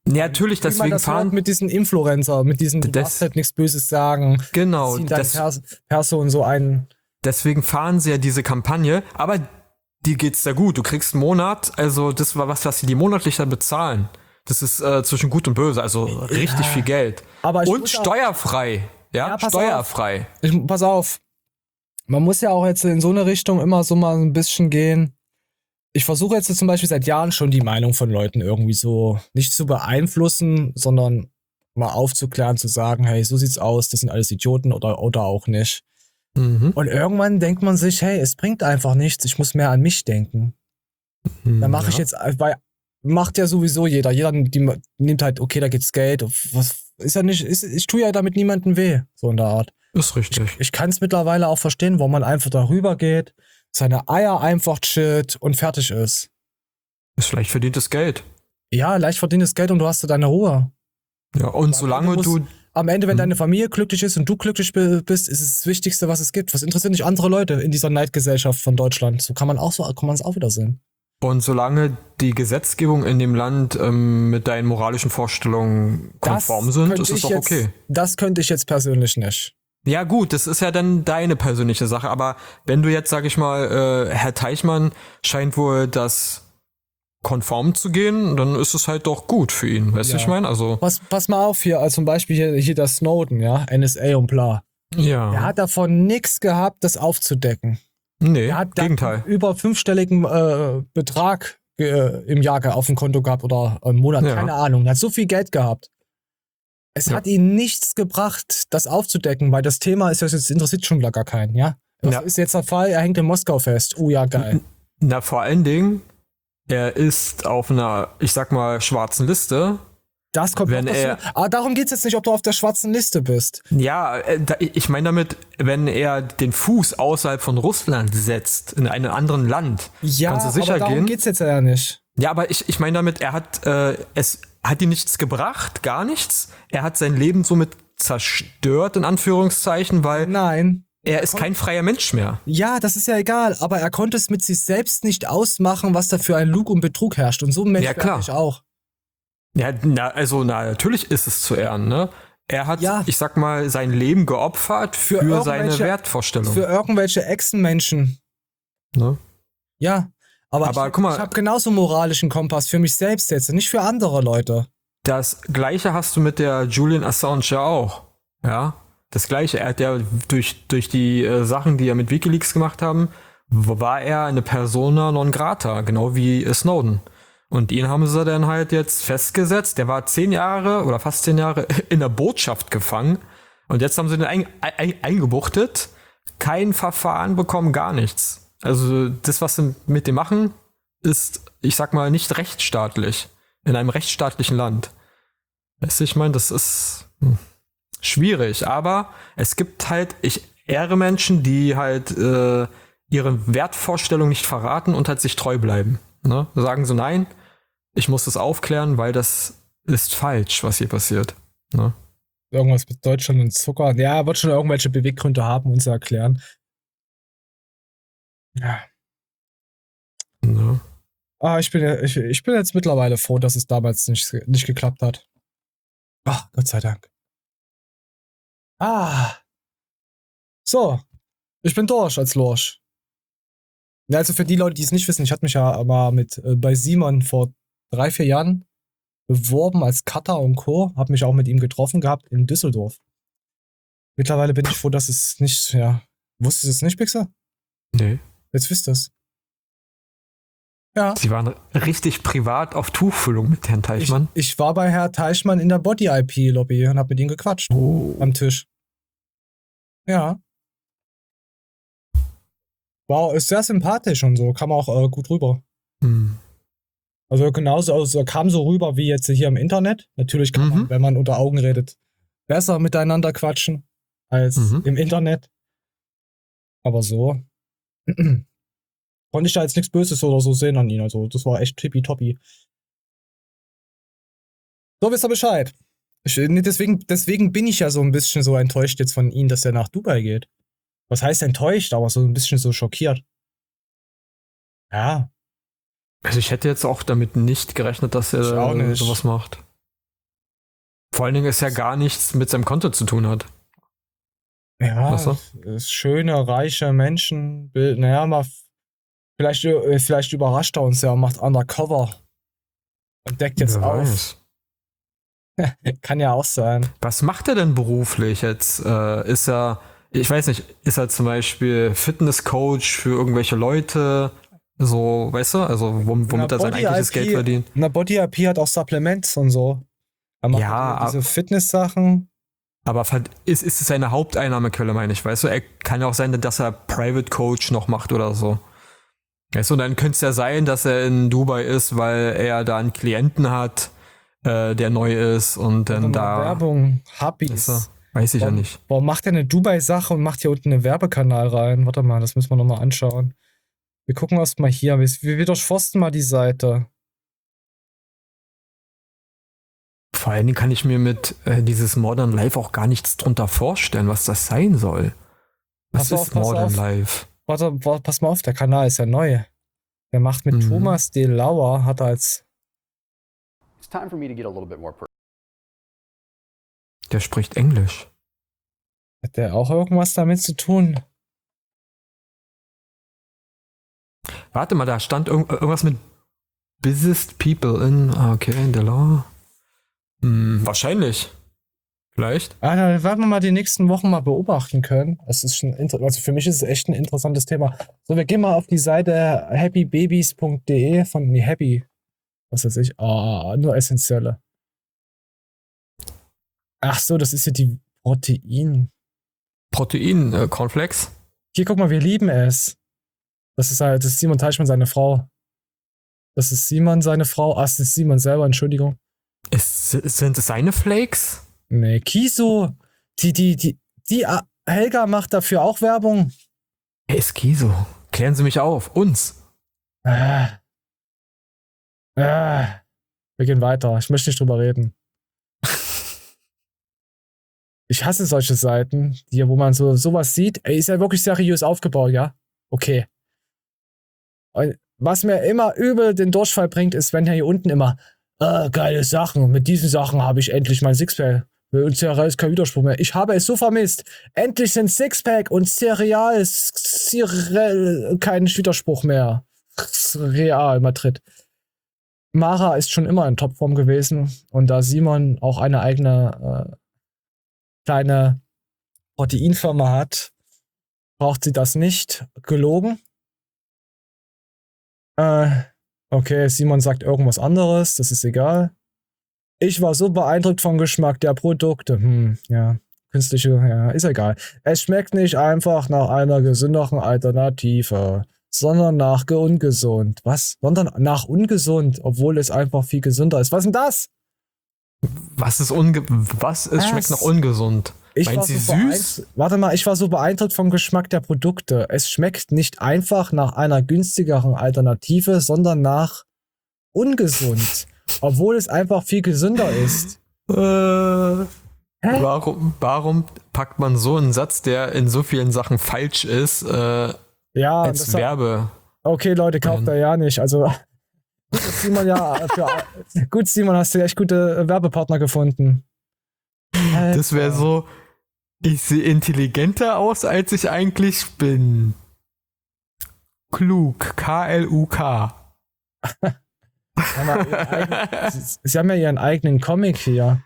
[SPEAKER 2] Ja, natürlich,
[SPEAKER 1] Wie man
[SPEAKER 2] deswegen
[SPEAKER 1] das hört
[SPEAKER 2] fahren.
[SPEAKER 1] mit diesen Influencer, mit diesen, du darfst halt nichts Böses sagen.
[SPEAKER 2] Genau,
[SPEAKER 1] Ziehen deine Person so ein.
[SPEAKER 2] Deswegen fahren sie ja diese Kampagne, aber dir geht's da gut. Du kriegst einen Monat, also das war was sie die monatlich da bezahlen. Das ist zwischen Gut und Böse, also richtig viel Geld.
[SPEAKER 1] Aber ich
[SPEAKER 2] und
[SPEAKER 1] muss auch-
[SPEAKER 2] steuerfrei. Ja,
[SPEAKER 1] pass
[SPEAKER 2] steuerfrei.
[SPEAKER 1] Pass auf. Man muss ja auch jetzt in so eine Richtung immer so mal ein bisschen gehen. Ich versuche jetzt zum Beispiel seit Jahren schon die Meinung von Leuten irgendwie so nicht zu beeinflussen, sondern mal aufzuklären, zu sagen, hey, so sieht's aus, das sind alles Idioten oder auch nicht. Und irgendwann denkt man sich, hey, es bringt einfach nichts, ich muss mehr an mich denken. Dann mache ich jetzt, weil macht ja sowieso jeder. Jeder nimmt halt, okay, da gibt's Geld. Was ist ja nicht, ich tue ja damit niemandem weh, so in der Art.
[SPEAKER 2] Ist richtig.
[SPEAKER 1] Ich kann es mittlerweile auch verstehen, wo man einfach darüber geht, seine Eier einfach chillt und fertig ist.
[SPEAKER 2] Ist leicht verdientes Geld.
[SPEAKER 1] Ja, leicht verdientes Geld und du hast so deine Ruhe.
[SPEAKER 2] Ja, und solange du.
[SPEAKER 1] Am Ende, wenn deine Familie glücklich ist und du glücklich bist, ist es das Wichtigste, was es gibt. Was interessiert nicht andere Leute in dieser Neidgesellschaft von Deutschland? So kann man es auch wieder sehen.
[SPEAKER 2] Und solange die Gesetzgebung in dem Land mit deinen moralischen Vorstellungen konform sind, ist es doch okay.
[SPEAKER 1] Das könnte ich jetzt persönlich nicht.
[SPEAKER 2] Ja gut, das ist ja dann deine persönliche Sache, aber wenn du jetzt, sag ich mal, Herr Teichmann scheint wohl das konform zu gehen, dann ist es halt doch gut für ihn, weißt du, ich meine? Also
[SPEAKER 1] Pass mal auf hier, also zum Beispiel hier der Snowden, ja, NSA und bla.
[SPEAKER 2] Ja.
[SPEAKER 1] Der hat davon nichts gehabt, das aufzudecken.
[SPEAKER 2] Nee,
[SPEAKER 1] der hat
[SPEAKER 2] Gegenteil.
[SPEAKER 1] Über 5-stelligen Betrag im Jahr auf dem Konto gehabt oder im Monat, keine Ahnung. Er hat so viel Geld gehabt. Es hat ihn nichts gebracht, das aufzudecken, weil das Thema ist, das interessiert schon gar keinen, ja? Was ist jetzt der Fall? Er hängt in Moskau fest. Oh ja, geil.
[SPEAKER 2] Na, vor allen Dingen, er ist auf einer, ich sag mal, schwarzen Liste.
[SPEAKER 1] Das kommt
[SPEAKER 2] wenn
[SPEAKER 1] dazu. Aber darum geht's jetzt nicht, ob du auf der schwarzen Liste bist.
[SPEAKER 2] Ja, ich meine damit, wenn er den Fuß außerhalb von Russland setzt, in einem anderen Land, kannst du sicher
[SPEAKER 1] aber darum
[SPEAKER 2] gehen.
[SPEAKER 1] Geht's jetzt ja nicht.
[SPEAKER 2] Ja, aber ich meine damit, er hat, es hat ihm nichts gebracht, gar nichts. Er hat sein Leben somit zerstört, in Anführungszeichen, weil er ist kein freier Mensch mehr.
[SPEAKER 1] Ja, das ist ja egal, aber er konnte es mit sich selbst nicht ausmachen, was da für ein Lug und Betrug herrscht. Und so ein Mensch wäre ich auch.
[SPEAKER 2] Ja, natürlich ist es zu ehren, ne? Er hat, ich sag mal, sein Leben geopfert für seine Wertvorstellung.
[SPEAKER 1] Für irgendwelche Echsenmenschen.
[SPEAKER 2] Ne?
[SPEAKER 1] Ja, aber
[SPEAKER 2] guck mal,
[SPEAKER 1] ich habe genauso moralischen Kompass für mich selbst jetzt, nicht für andere Leute.
[SPEAKER 2] Das Gleiche hast du mit der Julian Assange ja auch. Ja, das Gleiche. Er hat ja durch die Sachen, die er mit WikiLeaks gemacht haben, war er eine Persona non grata, genau wie Snowden. Und ihn haben sie dann halt jetzt festgesetzt. Der war 10 Jahre oder fast 10 Jahre in der Botschaft gefangen. Und jetzt haben sie den eingebuchtet. Kein Verfahren bekommen, gar nichts. Also das, was sie mit dem machen, ist, ich sag mal, nicht rechtsstaatlich. In einem rechtsstaatlichen Land. Weißt du, ich meine, das ist schwierig. Aber es gibt halt, ich ehre Menschen, die halt ihre Wertvorstellung nicht verraten und halt sich treu bleiben. Ne? Sagen so, nein, ich muss das aufklären, weil das ist falsch, was hier passiert. Ne?
[SPEAKER 1] Irgendwas mit Deutschland und Zucker. Ja, er wird schon irgendwelche Beweggründe haben, uns zu erklären. Ja.
[SPEAKER 2] Ne?
[SPEAKER 1] Ich bin jetzt mittlerweile froh, dass es damals nicht geklappt hat. Ach, Gott sei Dank. So. Ich bin durch als Lorsch. Ja, also für die Leute, die es nicht wissen, ich hatte mich ja mal bei Simon vor 3-4 Jahren beworben als Cutter und Co. Hab mich auch mit ihm getroffen gehabt in Düsseldorf. Mittlerweile bin ich froh, dass es nicht, wusstest du es nicht, Pixar?
[SPEAKER 2] Nee.
[SPEAKER 1] Jetzt wisst ihr es. Ja.
[SPEAKER 2] Sie waren richtig privat auf Tuchfüllung mit Herrn Teichmann.
[SPEAKER 1] Ich war bei Herrn Teichmann in der Body-IP-Lobby und hab mit ihm gequatscht. Am Tisch. Ja. Wow, ist sehr sympathisch und so, kam auch gut rüber. Also genauso, also kam so rüber wie jetzt hier im Internet. Natürlich kann man, wenn man unter Augen redet, besser miteinander quatschen als im Internet. Aber so konnte ich da jetzt nichts Böses oder so sehen an ihn. Also das war echt tippitoppi. So, wisst ihr Bescheid. Deswegen bin ich ja so ein bisschen so enttäuscht jetzt von ihm, dass er nach Dubai geht. Was heißt enttäuscht, aber so ein bisschen so schockiert. Ja.
[SPEAKER 2] Also ich hätte jetzt auch damit nicht gerechnet, dass er sowas macht. Vor allen Dingen ist ja gar nichts mit seinem Konto zu tun hat.
[SPEAKER 1] Ja,
[SPEAKER 2] Weißt du?
[SPEAKER 1] schöne, reiche Menschen. Naja, vielleicht überrascht er uns ja und macht Undercover. Und deckt jetzt
[SPEAKER 2] Wer
[SPEAKER 1] auf.
[SPEAKER 2] weiß.
[SPEAKER 1] Kann ja auch sein.
[SPEAKER 2] Was macht er denn beruflich jetzt? Ist er, ich weiß nicht, ist er zum Beispiel Fitnesscoach für irgendwelche Leute? So, weißt du, also womit er sein eigentliches Geld verdient?
[SPEAKER 1] Na, Body IP hat auch Supplements und so. Er macht
[SPEAKER 2] Ja,
[SPEAKER 1] diese Fitness-Sachen.
[SPEAKER 2] Aber ist es seine Haupteinnahmequelle, meine ich, weißt du? Er kann ja auch sein, dass er Private Coach noch macht oder so. Weißt du, und dann könnte es ja sein, dass er in Dubai ist, weil er da einen Klienten hat, der neu ist und dann da.
[SPEAKER 1] Werbung, Hubbies.
[SPEAKER 2] Weiß ich ja nicht.
[SPEAKER 1] Warum macht er eine Dubai-Sache und macht hier unten einen Werbekanal rein? Warte mal, das müssen wir nochmal anschauen. Wir gucken erst mal hier. Wir durchforsten mal die Seite.
[SPEAKER 2] Vor allen Dingen kann ich mir mit dieses Modern Life auch gar nichts drunter vorstellen, was das sein soll. Was ist Modern Life?
[SPEAKER 1] Warte, pass mal auf, der Kanal ist ja neu. Der macht mit Thomas D. Lauer, hat er als.
[SPEAKER 17] It's time for me to get a little bit more
[SPEAKER 2] Der spricht Englisch.
[SPEAKER 1] Hat der auch irgendwas damit zu tun?
[SPEAKER 2] Warte mal, da stand irgendwas mit Busiest People in. Okay, in the law. Wahrscheinlich. Vielleicht.
[SPEAKER 1] Da werden wir mal die nächsten Wochen mal beobachten können. Es ist schon also für mich ist es echt ein interessantes Thema. So, wir gehen mal auf die Seite happybabies.de von Happy. Was weiß ich? Nur Essentielle. Ach so, das ist ja die
[SPEAKER 2] Cornflakes?
[SPEAKER 1] Hier, guck mal, wir lieben es. Das ist Simon Teichmann, seine Frau. Das ist Simon, seine Frau. Das ist Simon selber, Entschuldigung.
[SPEAKER 2] Sind es seine Flakes?
[SPEAKER 1] Nee, Kiso. Die Helga macht dafür auch Werbung.
[SPEAKER 2] Wer ist Kiso? Klären Sie mich auf. Uns.
[SPEAKER 1] Wir gehen weiter. Ich möchte nicht drüber reden. Ich hasse solche Seiten, wo man sowas sieht. Ey, ist ja wirklich seriös aufgebaut, ja? Okay. Und was mir immer übel den Durchfall bringt, ist, wenn hier unten immer geile Sachen. Mit diesen Sachen habe ich endlich mein Sixpack. Und Cereal ist kein Widerspruch mehr. Ich habe es so vermisst. Endlich sind Sixpack und Cereal kein Widerspruch mehr. Real Madrid. Mara ist schon immer in Topform gewesen. Und da Simon auch eine eigene kleine Proteinfirma hat, braucht sie das nicht. Gelogen. Okay, Simon sagt irgendwas anderes, das ist egal. Ich war so beeindruckt vom Geschmack der Produkte. Ja, künstliche, ja, ist egal. Es schmeckt nicht einfach nach einer gesünderen Alternative, sondern nach ungesund. Was? Sondern nach ungesund, obwohl es einfach viel gesünder ist. Was ist denn das?
[SPEAKER 2] Schmeckt nach ungesund? Meint sie süß?
[SPEAKER 1] Warte mal, ich war so beeindruckt vom Geschmack der Produkte. Es schmeckt nicht einfach nach einer günstigeren Alternative, sondern nach ungesund. Obwohl es einfach viel gesünder ist.
[SPEAKER 2] Warum packt man so einen Satz, der in so vielen Sachen falsch ist, als Werbe?
[SPEAKER 1] Okay, Leute, kauft er ja nicht. Also, Simon, gut, Simon, hast du echt gute Werbepartner gefunden.
[SPEAKER 2] Das wäre so, ich sehe intelligenter aus, als ich eigentlich bin. Klug, K-L-U-K.
[SPEAKER 1] Sie haben ja ihren eigenen Comic hier.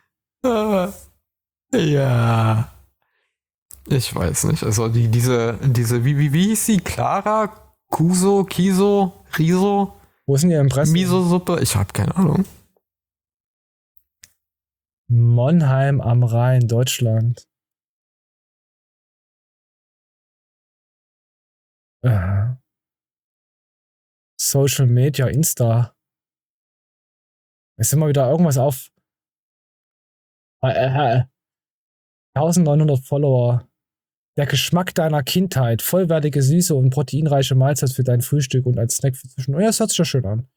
[SPEAKER 2] Ja. Ich weiß nicht. Also diese, wie hieß sie? Clara? Kiso? Riso?
[SPEAKER 1] Wo ist denn ihr Impressum?
[SPEAKER 2] Miso-Suppe? Ich habe keine Ahnung.
[SPEAKER 1] Monheim am Rhein, Deutschland. Social Media, Insta. Ist immer wieder irgendwas auf 1900 Follower. Der Geschmack deiner Kindheit. Vollwertige, süße und proteinreiche Mahlzeit für dein Frühstück und als Snack für zwischen. Ja, das hört sich ja schön an.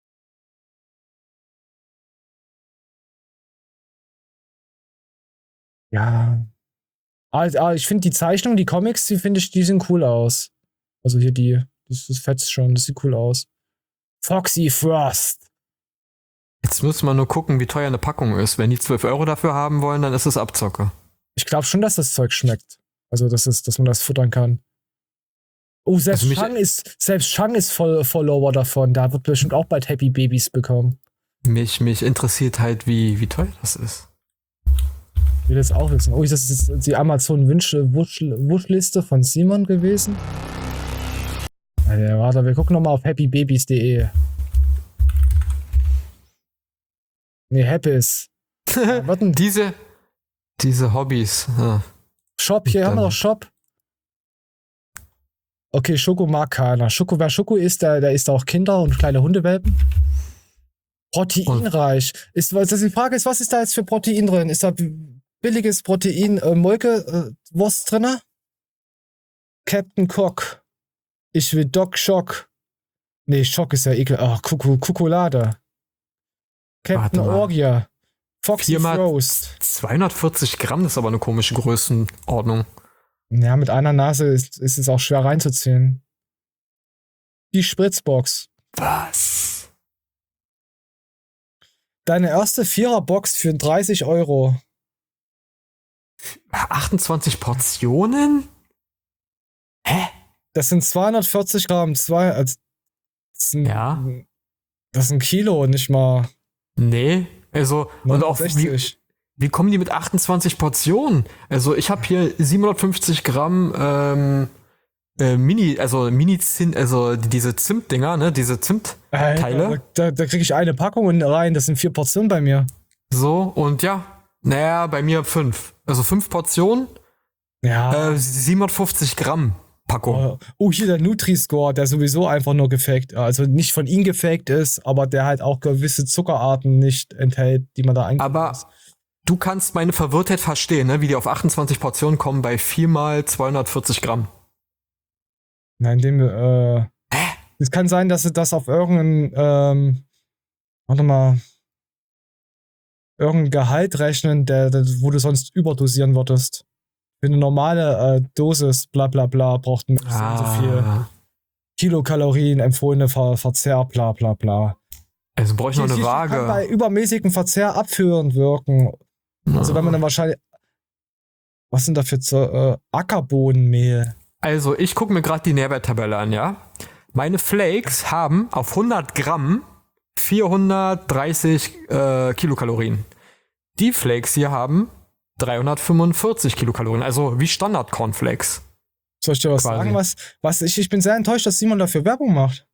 [SPEAKER 1] Ja. Aber ich finde die Zeichnung, die Comics, die sehen cool aus. Also hier das fetzt schon, das sieht cool aus. Foxy Frost.
[SPEAKER 2] Jetzt müssen wir nur gucken, wie teuer eine Packung ist. Wenn die 12 € dafür haben wollen, dann ist es Abzocke.
[SPEAKER 1] Ich glaube schon, dass das Zeug schmeckt. Also, dass man das futtern kann. Oh, selbst Shang ist voll Follower davon. Da wird bestimmt auch bald Happy Babys bekommen.
[SPEAKER 2] Mich interessiert halt, wie teuer das ist.
[SPEAKER 1] Ich will das auch wissen. Oh, das ist die Amazon-Wunschliste von Simon gewesen. Warte, wir gucken nochmal auf happybabies.de. Nee, Happys.
[SPEAKER 2] Diese Hobbys. Ja.
[SPEAKER 1] Shop, hier haben wir noch Shop. Okay, Schoko mag keiner. Wer Schoko isst, der isst auch Kinder und kleine Hundewelpen. Proteinreich. Die Frage ist, was ist da jetzt für Protein drin? Ist da billiges Protein, Molke-Wurst drin? Captain Cock. Ich will Doc Schock. Nee, Schock ist ja ekel. Ach, Kukulade. Captain Orgia. Foxy Roast.
[SPEAKER 2] 240 Gramm, das ist aber eine komische Größenordnung.
[SPEAKER 1] Ja, mit einer Nase ist es auch schwer reinzuziehen. Die Spritzbox.
[SPEAKER 2] Was?
[SPEAKER 1] Deine erste 4er-Box für 30 €.
[SPEAKER 2] 28 Portionen? Hä?
[SPEAKER 1] Das sind 240 Gramm. Das ist ein Kilo, nicht mal.
[SPEAKER 2] Nee, also, und auch wie kommen die mit 28 Portionen? Also, ich habe hier 750 Gramm Mini-Zimt, also diese Zimtdinger, ne, diese Zimtteile.
[SPEAKER 1] Da kriege ich eine Packung rein, das sind 4 Portionen bei mir.
[SPEAKER 2] So, und bei mir 5. Also 5 Portionen, 750 Gramm Packung.
[SPEAKER 1] Oh, hier der Nutri-Score, der sowieso einfach nur gefaked, also nicht von ihm gefaked ist, aber der halt auch gewisse Zuckerarten nicht enthält, die man da eingeben muss.
[SPEAKER 2] Aber du kannst meine Verwirrtheit verstehen, ne, wie die auf 28 Portionen kommen bei 4 mal 240 Gramm.
[SPEAKER 1] Nein, es kann sein, dass sie das auf irgendein Gehalt rechnen, wo du sonst überdosieren würdest. Für eine normale Dosis, bla bla bla, braucht man so viel Kilokalorien, empfohlene Verzehr, bla bla bla.
[SPEAKER 2] Also brauche ich noch eine Waage.
[SPEAKER 1] Kann bei übermäßigem Verzehr abführend wirken. Also wenn man dann wahrscheinlich... Was sind da für Ackerbohnenmehl?
[SPEAKER 2] Also ich gucke mir gerade die Nährwerttabelle an, ja. Meine Flakes haben auf 100 Gramm 430 Kilokalorien. Die Flakes hier haben 345 Kilokalorien, also wie Standard-Cornflakes.
[SPEAKER 1] Soll ich dir was sagen? Ich bin sehr enttäuscht, dass Simon dafür Werbung macht.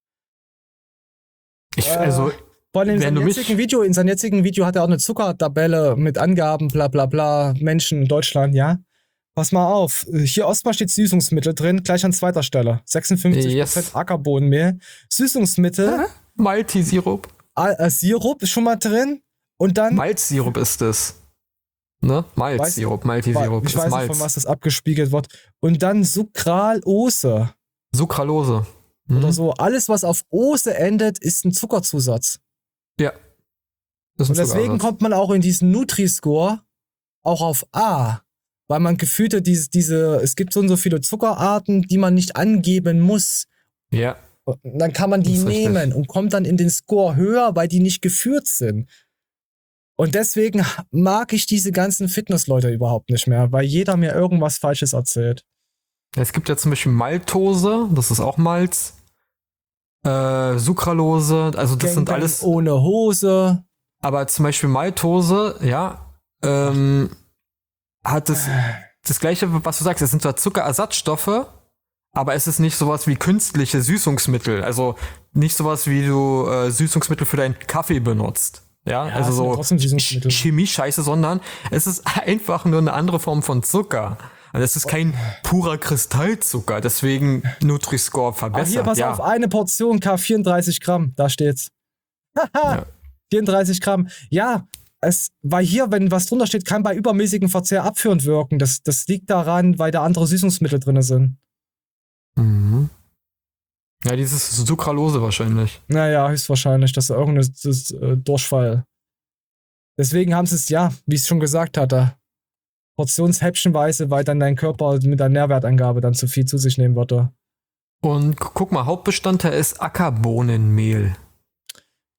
[SPEAKER 1] Vor allem in seinem jetzigen Video hat er auch eine Zuckertabelle mit Angaben, bla bla bla, Menschen in Deutschland, ja. Pass mal auf, hier Ostmal steht Süßungsmittel drin, gleich an zweiter Stelle. 56% Ackerbohnenmehl. Süßungsmittel.
[SPEAKER 2] Malti-Sirup.
[SPEAKER 1] Sirup ist schon mal drin. Und dann...
[SPEAKER 2] Malzsirup ist es. Ne? Malzsirup, Malti-Sirup.
[SPEAKER 1] Ich weiß nicht, von was das abgespiegelt wird. Und dann Sucralose.
[SPEAKER 2] Sucralose.
[SPEAKER 1] Oder so. Alles, was auf Ose endet, ist ein Zuckerzusatz.
[SPEAKER 2] Ja.
[SPEAKER 1] Und deswegen kommt man auch in diesen Nutri-Score auch auf A. Weil man gefühlt hat, es gibt so und so viele Zuckerarten, die man nicht angeben muss.
[SPEAKER 2] Ja.
[SPEAKER 1] Und dann kann man die nehmen und kommt dann in den Score höher, weil die nicht geführt sind. Und deswegen mag ich diese ganzen Fitnessleute überhaupt nicht mehr, weil jeder mir irgendwas Falsches erzählt.
[SPEAKER 2] Es gibt ja zum Beispiel Maltose, das ist auch Malz. Sucralose, also das sind alles...
[SPEAKER 1] Ohne Hose.
[SPEAKER 2] Aber zum Beispiel Maltose, hat das Gleiche, was du sagst. Es sind zwar Zuckerersatzstoffe, aber es ist nicht sowas wie künstliche Süßungsmittel. Also nicht sowas, wie du Süßungsmittel für deinen Kaffee benutzt. Ja, also so Chemie-Scheiße, sondern es ist einfach nur eine andere Form von Zucker. Und es ist kein purer Kristallzucker, deswegen Nutri-Score verbessert.
[SPEAKER 1] Hier, pass auf, eine Portion 34 Gramm, da steht's. Haha, 34 Gramm. Ja, weil hier, wenn was drunter steht, kann bei übermäßigem Verzehr abführend wirken. Das liegt daran, weil da andere Süßungsmittel drin sind.
[SPEAKER 2] Mhm. Ja, dieses Sucralose wahrscheinlich.
[SPEAKER 1] Naja, höchstwahrscheinlich, das ist irgendein Durchfall. Deswegen haben sie es, wie ich es schon gesagt hatte, portionshäppchenweise, weil dann dein Körper mit der Nährwertangabe dann zu viel zu sich nehmen würde.
[SPEAKER 2] Und guck mal, Hauptbestandteil ist Ackerbohnenmehl.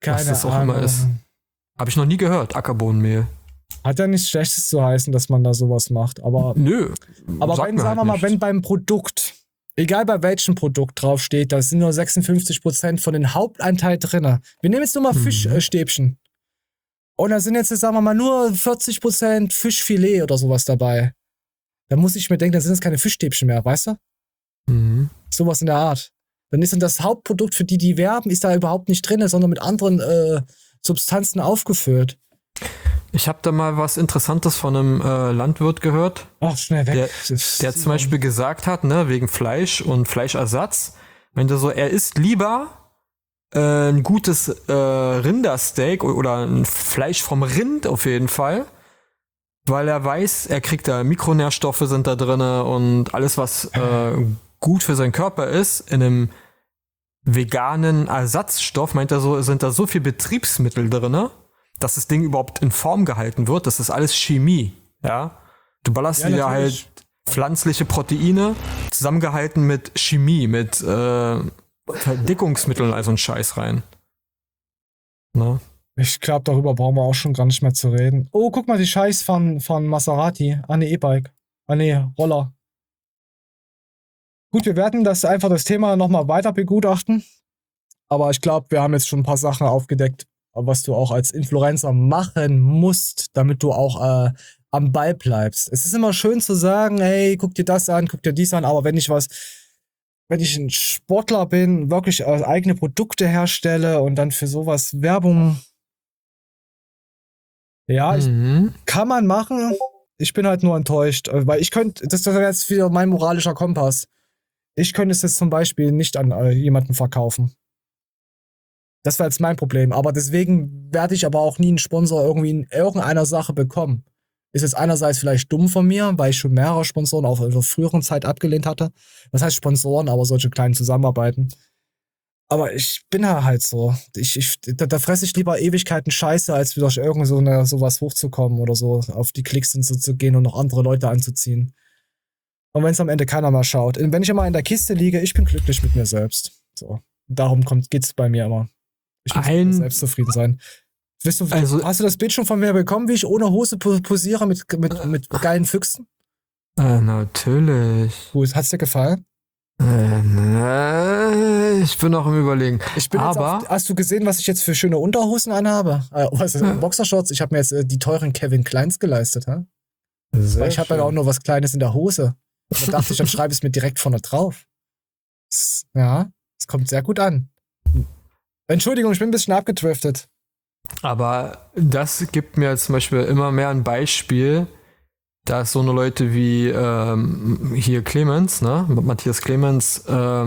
[SPEAKER 1] Keine
[SPEAKER 2] was das auch
[SPEAKER 1] Ahnung.
[SPEAKER 2] immer ist. Habe ich noch nie gehört, Ackerbohnenmehl.
[SPEAKER 1] Hat ja nichts Schlechtes zu heißen, dass man da sowas macht, aber.
[SPEAKER 2] Nö.
[SPEAKER 1] Aber
[SPEAKER 2] sagt
[SPEAKER 1] wenn,
[SPEAKER 2] mir
[SPEAKER 1] sagen wir
[SPEAKER 2] halt
[SPEAKER 1] mal,
[SPEAKER 2] nichts.
[SPEAKER 1] wenn beim Produkt, egal bei welchem Produkt draufsteht, da sind nur 56% von den Hauptanteil drin. Wir nehmen jetzt nur mal Fischstäbchen. Und da sind jetzt, sagen wir mal, nur 40% Fischfilet oder sowas dabei. Da muss ich mir denken, da sind jetzt keine Fischstäbchen mehr, weißt du?
[SPEAKER 2] Mhm.
[SPEAKER 1] Sowas in der Art. Dann ist dann das Hauptprodukt, für die werben, ist da überhaupt nicht drin, sondern mit anderen Substanzen aufgefüllt.
[SPEAKER 2] Ich habe da mal was Interessantes von einem Landwirt gehört.
[SPEAKER 1] Ach, schnell weg.
[SPEAKER 2] Der zum Beispiel gesagt hat, ne, wegen Fleisch und Fleischersatz, meinte so, er isst lieber ein gutes Rindersteak oder ein Fleisch vom Rind auf jeden Fall, weil er weiß, er kriegt da Mikronährstoffe sind da drinne und alles, was gut für seinen Körper ist, in einem veganen Ersatzstoff, meint er so, sind da so viel Betriebsmittel drinne, dass das Ding überhaupt in Form gehalten wird. Das ist alles Chemie, ja. Du ballerst dir halt pflanzliche Proteine zusammengehalten mit Chemie, mit Verdickungsmitteln, also ein Scheiß rein. Ne?
[SPEAKER 1] Ich glaube, darüber brauchen wir auch schon gar nicht mehr zu reden. Oh, guck mal, die Scheiß von Maserati. Ah, ne, E-Bike. Ah, ne, Roller. Gut, wir werden das Thema nochmal weiter begutachten. Aber ich glaube, wir haben jetzt schon ein paar Sachen aufgedeckt, was du auch als Influencer machen musst, damit du auch am Ball bleibst. Es ist immer schön zu sagen, hey, guck dir das an, guck dir dies an, aber wenn ich ein Sportler bin, wirklich eigene Produkte herstelle und dann für sowas Werbung, ja, kann man machen. Ich bin halt nur enttäuscht, weil ich könnte, das wäre jetzt wieder mein moralischer Kompass. Ich könnte es jetzt zum Beispiel nicht an jemanden verkaufen. Das wäre jetzt mein Problem. Aber deswegen werde ich aber auch nie einen Sponsor irgendwie in irgendeiner Sache bekommen. Ist jetzt einerseits vielleicht dumm von mir, weil ich schon mehrere Sponsoren auch in der früheren Zeit abgelehnt hatte. Was heißt Sponsoren, aber solche kleinen Zusammenarbeiten. Aber ich bin halt so. Da fresse ich lieber Ewigkeiten Scheiße, als wieder irgend sowas hochzukommen oder so, auf die Klicks und so zu gehen und noch andere Leute anzuziehen. Und wenn es am Ende keiner mal schaut. Wenn ich immer in der Kiste liege, ich bin glücklich mit mir selbst. So. Darum geht's bei mir immer. Ich muss mit mir selbst zufrieden sein. Hast du das Bild schon von mir bekommen, wie ich ohne Hose posiere mit geilen Füchsen?
[SPEAKER 2] Natürlich.
[SPEAKER 1] Gut, hat's dir gefallen?
[SPEAKER 2] Ich bin noch im Überlegen.
[SPEAKER 1] Hast du gesehen, was ich jetzt für schöne Unterhosen anhabe? Boxershorts? Ich habe mir jetzt die teuren Kevin Kleins geleistet. Weil ich habe ja auch nur was Kleines in der Hose. Und da dachte ich, dann schreibe ich es mir direkt vorne drauf. Ja, es kommt sehr gut an. Entschuldigung, ich bin ein bisschen abgedriftet.
[SPEAKER 2] Aber das gibt mir zum Beispiel immer mehr ein Beispiel, dass so eine Leute wie hier Clemens, ne, Matthias Clemens,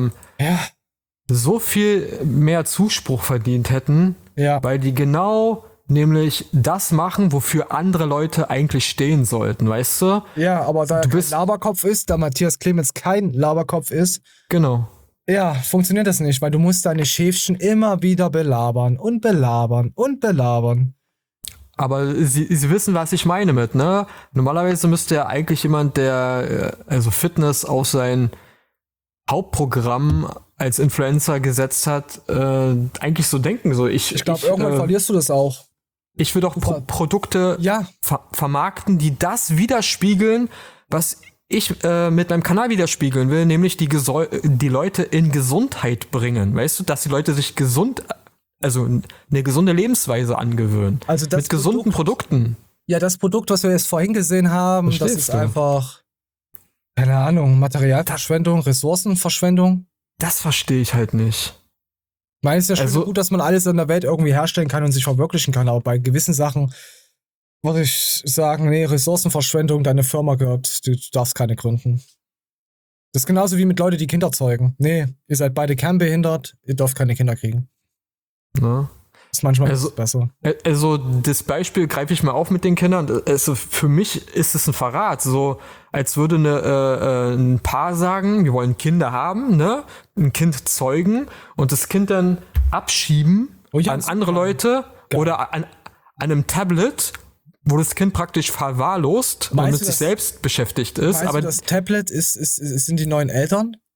[SPEAKER 2] so viel mehr Zuspruch verdient hätten, weil die genau nämlich das machen, wofür andere Leute eigentlich stehen sollten, weißt du?
[SPEAKER 1] Ja, aber da er kein Laberkopf ist, da Matthias Clemens kein Laberkopf ist,
[SPEAKER 2] genau.
[SPEAKER 1] Ja, funktioniert das nicht, weil du musst deine Schäfchen immer wieder belabern und belabern und belabern.
[SPEAKER 2] Aber sie wissen, was ich meine mit, ne? Normalerweise müsste ja eigentlich jemand, der also Fitness auf sein Hauptprogramm als Influencer gesetzt hat, eigentlich so denken. So, ich
[SPEAKER 1] glaube, irgendwann verlierst du das auch.
[SPEAKER 2] Ich will doch Produkte vermarkten, die das widerspiegeln, was ich mit meinem Kanal widerspiegeln will, nämlich die Leute in Gesundheit bringen. Weißt du, dass die Leute sich also eine gesunde Lebensweise angewöhnen. Also mit gesunden Produkten.
[SPEAKER 1] Ja, das Produkt, was wir jetzt vorhin gesehen haben, das ist einfach, keine Ahnung, Materialverschwendung, Ressourcenverschwendung.
[SPEAKER 2] Das verstehe ich halt nicht.
[SPEAKER 1] Ich meine, es ist ja schon gut, dass man alles in der Welt irgendwie herstellen kann und sich verwirklichen kann, aber bei gewissen Sachen würde ich sagen, nee, Ressourcenverschwendung, deine Firma gehört, du darfst keine gründen. Das ist genauso wie mit Leuten, die Kinder zeugen. Nee, ihr seid beide kernbehindert, ihr dürft keine Kinder kriegen.
[SPEAKER 2] Na?
[SPEAKER 1] Das ist manchmal besser.
[SPEAKER 2] Also das Beispiel greife ich mal auf mit den Kindern. Also für mich ist es ein Verrat. So als würde ein Paar sagen, wir wollen Kinder haben, ne? Ein Kind zeugen und das Kind dann abschieben an andere Leute oder an einem Tablet, wo das Kind praktisch verwahrlost und mit sich selbst beschäftigt ist.
[SPEAKER 1] Aber das Tablet sind die neuen Eltern?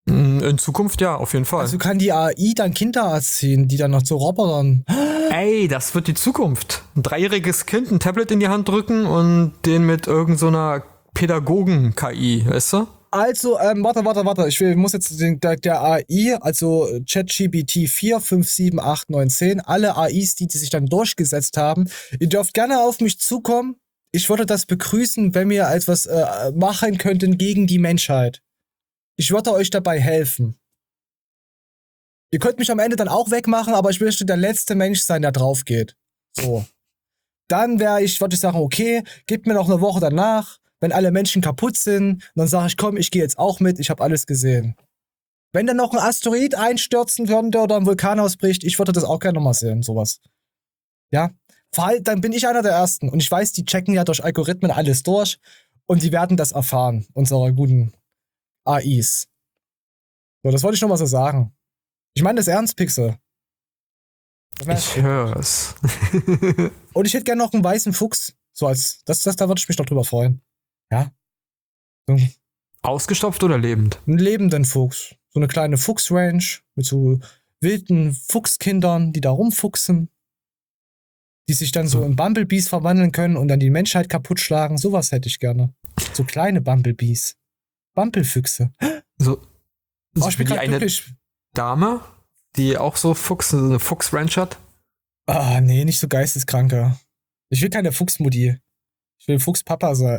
[SPEAKER 2] In Zukunft ja, auf jeden Fall.
[SPEAKER 1] Also kann die AI dann Kinder erziehen, die dann noch zu Robotern.
[SPEAKER 2] Ey, das wird die Zukunft. Ein 3-jähriges Kind ein Tablet in die Hand drücken und den mit irgend so einer Pädagogen-KI, weißt du?
[SPEAKER 1] Also, warte. Muss jetzt der AI, also ChatGPT 4, 5, 7, 8, 9, 10, alle AIs, die sich dann durchgesetzt haben, ihr dürft gerne auf mich zukommen. Ich würde das begrüßen, wenn wir etwas machen könnten gegen die Menschheit. Ich würde euch dabei helfen. Ihr könnt mich am Ende dann auch wegmachen, aber ich möchte der letzte Mensch sein, der drauf geht. So. Dann würde ich sagen, okay, gebt mir noch eine Woche danach, wenn alle Menschen kaputt sind, dann sage ich, komm, ich gehe jetzt auch mit, ich habe alles gesehen. Wenn dann noch ein Asteroid einstürzen würde oder ein Vulkan ausbricht, ich würde das auch gerne nochmal sehen, sowas. Ja, dann bin ich einer der Ersten. Und ich weiß, die checken ja durch Algorithmen alles durch und die werden das erfahren, unsere guten AIs. So, das wollte ich nochmal so sagen. Ich meine das ernst, Pixel.
[SPEAKER 2] Ich hör's.
[SPEAKER 1] Und ich hätte gerne noch einen weißen Fuchs. So als, da würde ich mich doch drüber freuen. Ja. So.
[SPEAKER 2] Ausgestopft oder lebend?
[SPEAKER 1] Einen lebenden Fuchs. So eine kleine Fuchsrange mit so wilden Fuchskindern, die da rumfuchsen. Die sich dann so in Bumblebees verwandeln können und dann die Menschheit kaputt schlagen. Sowas hätte ich gerne. So kleine Bumblebees. Bumblefüchse.
[SPEAKER 2] So
[SPEAKER 1] ich bin
[SPEAKER 2] wie
[SPEAKER 1] grad
[SPEAKER 2] eine
[SPEAKER 1] glücklich.
[SPEAKER 2] Dame, die auch so eine Fuchsranch hat?
[SPEAKER 1] Ah, nee, nicht so geisteskranke. Ich will keine Fuchsmutti. Ich will Fuchspapa sein.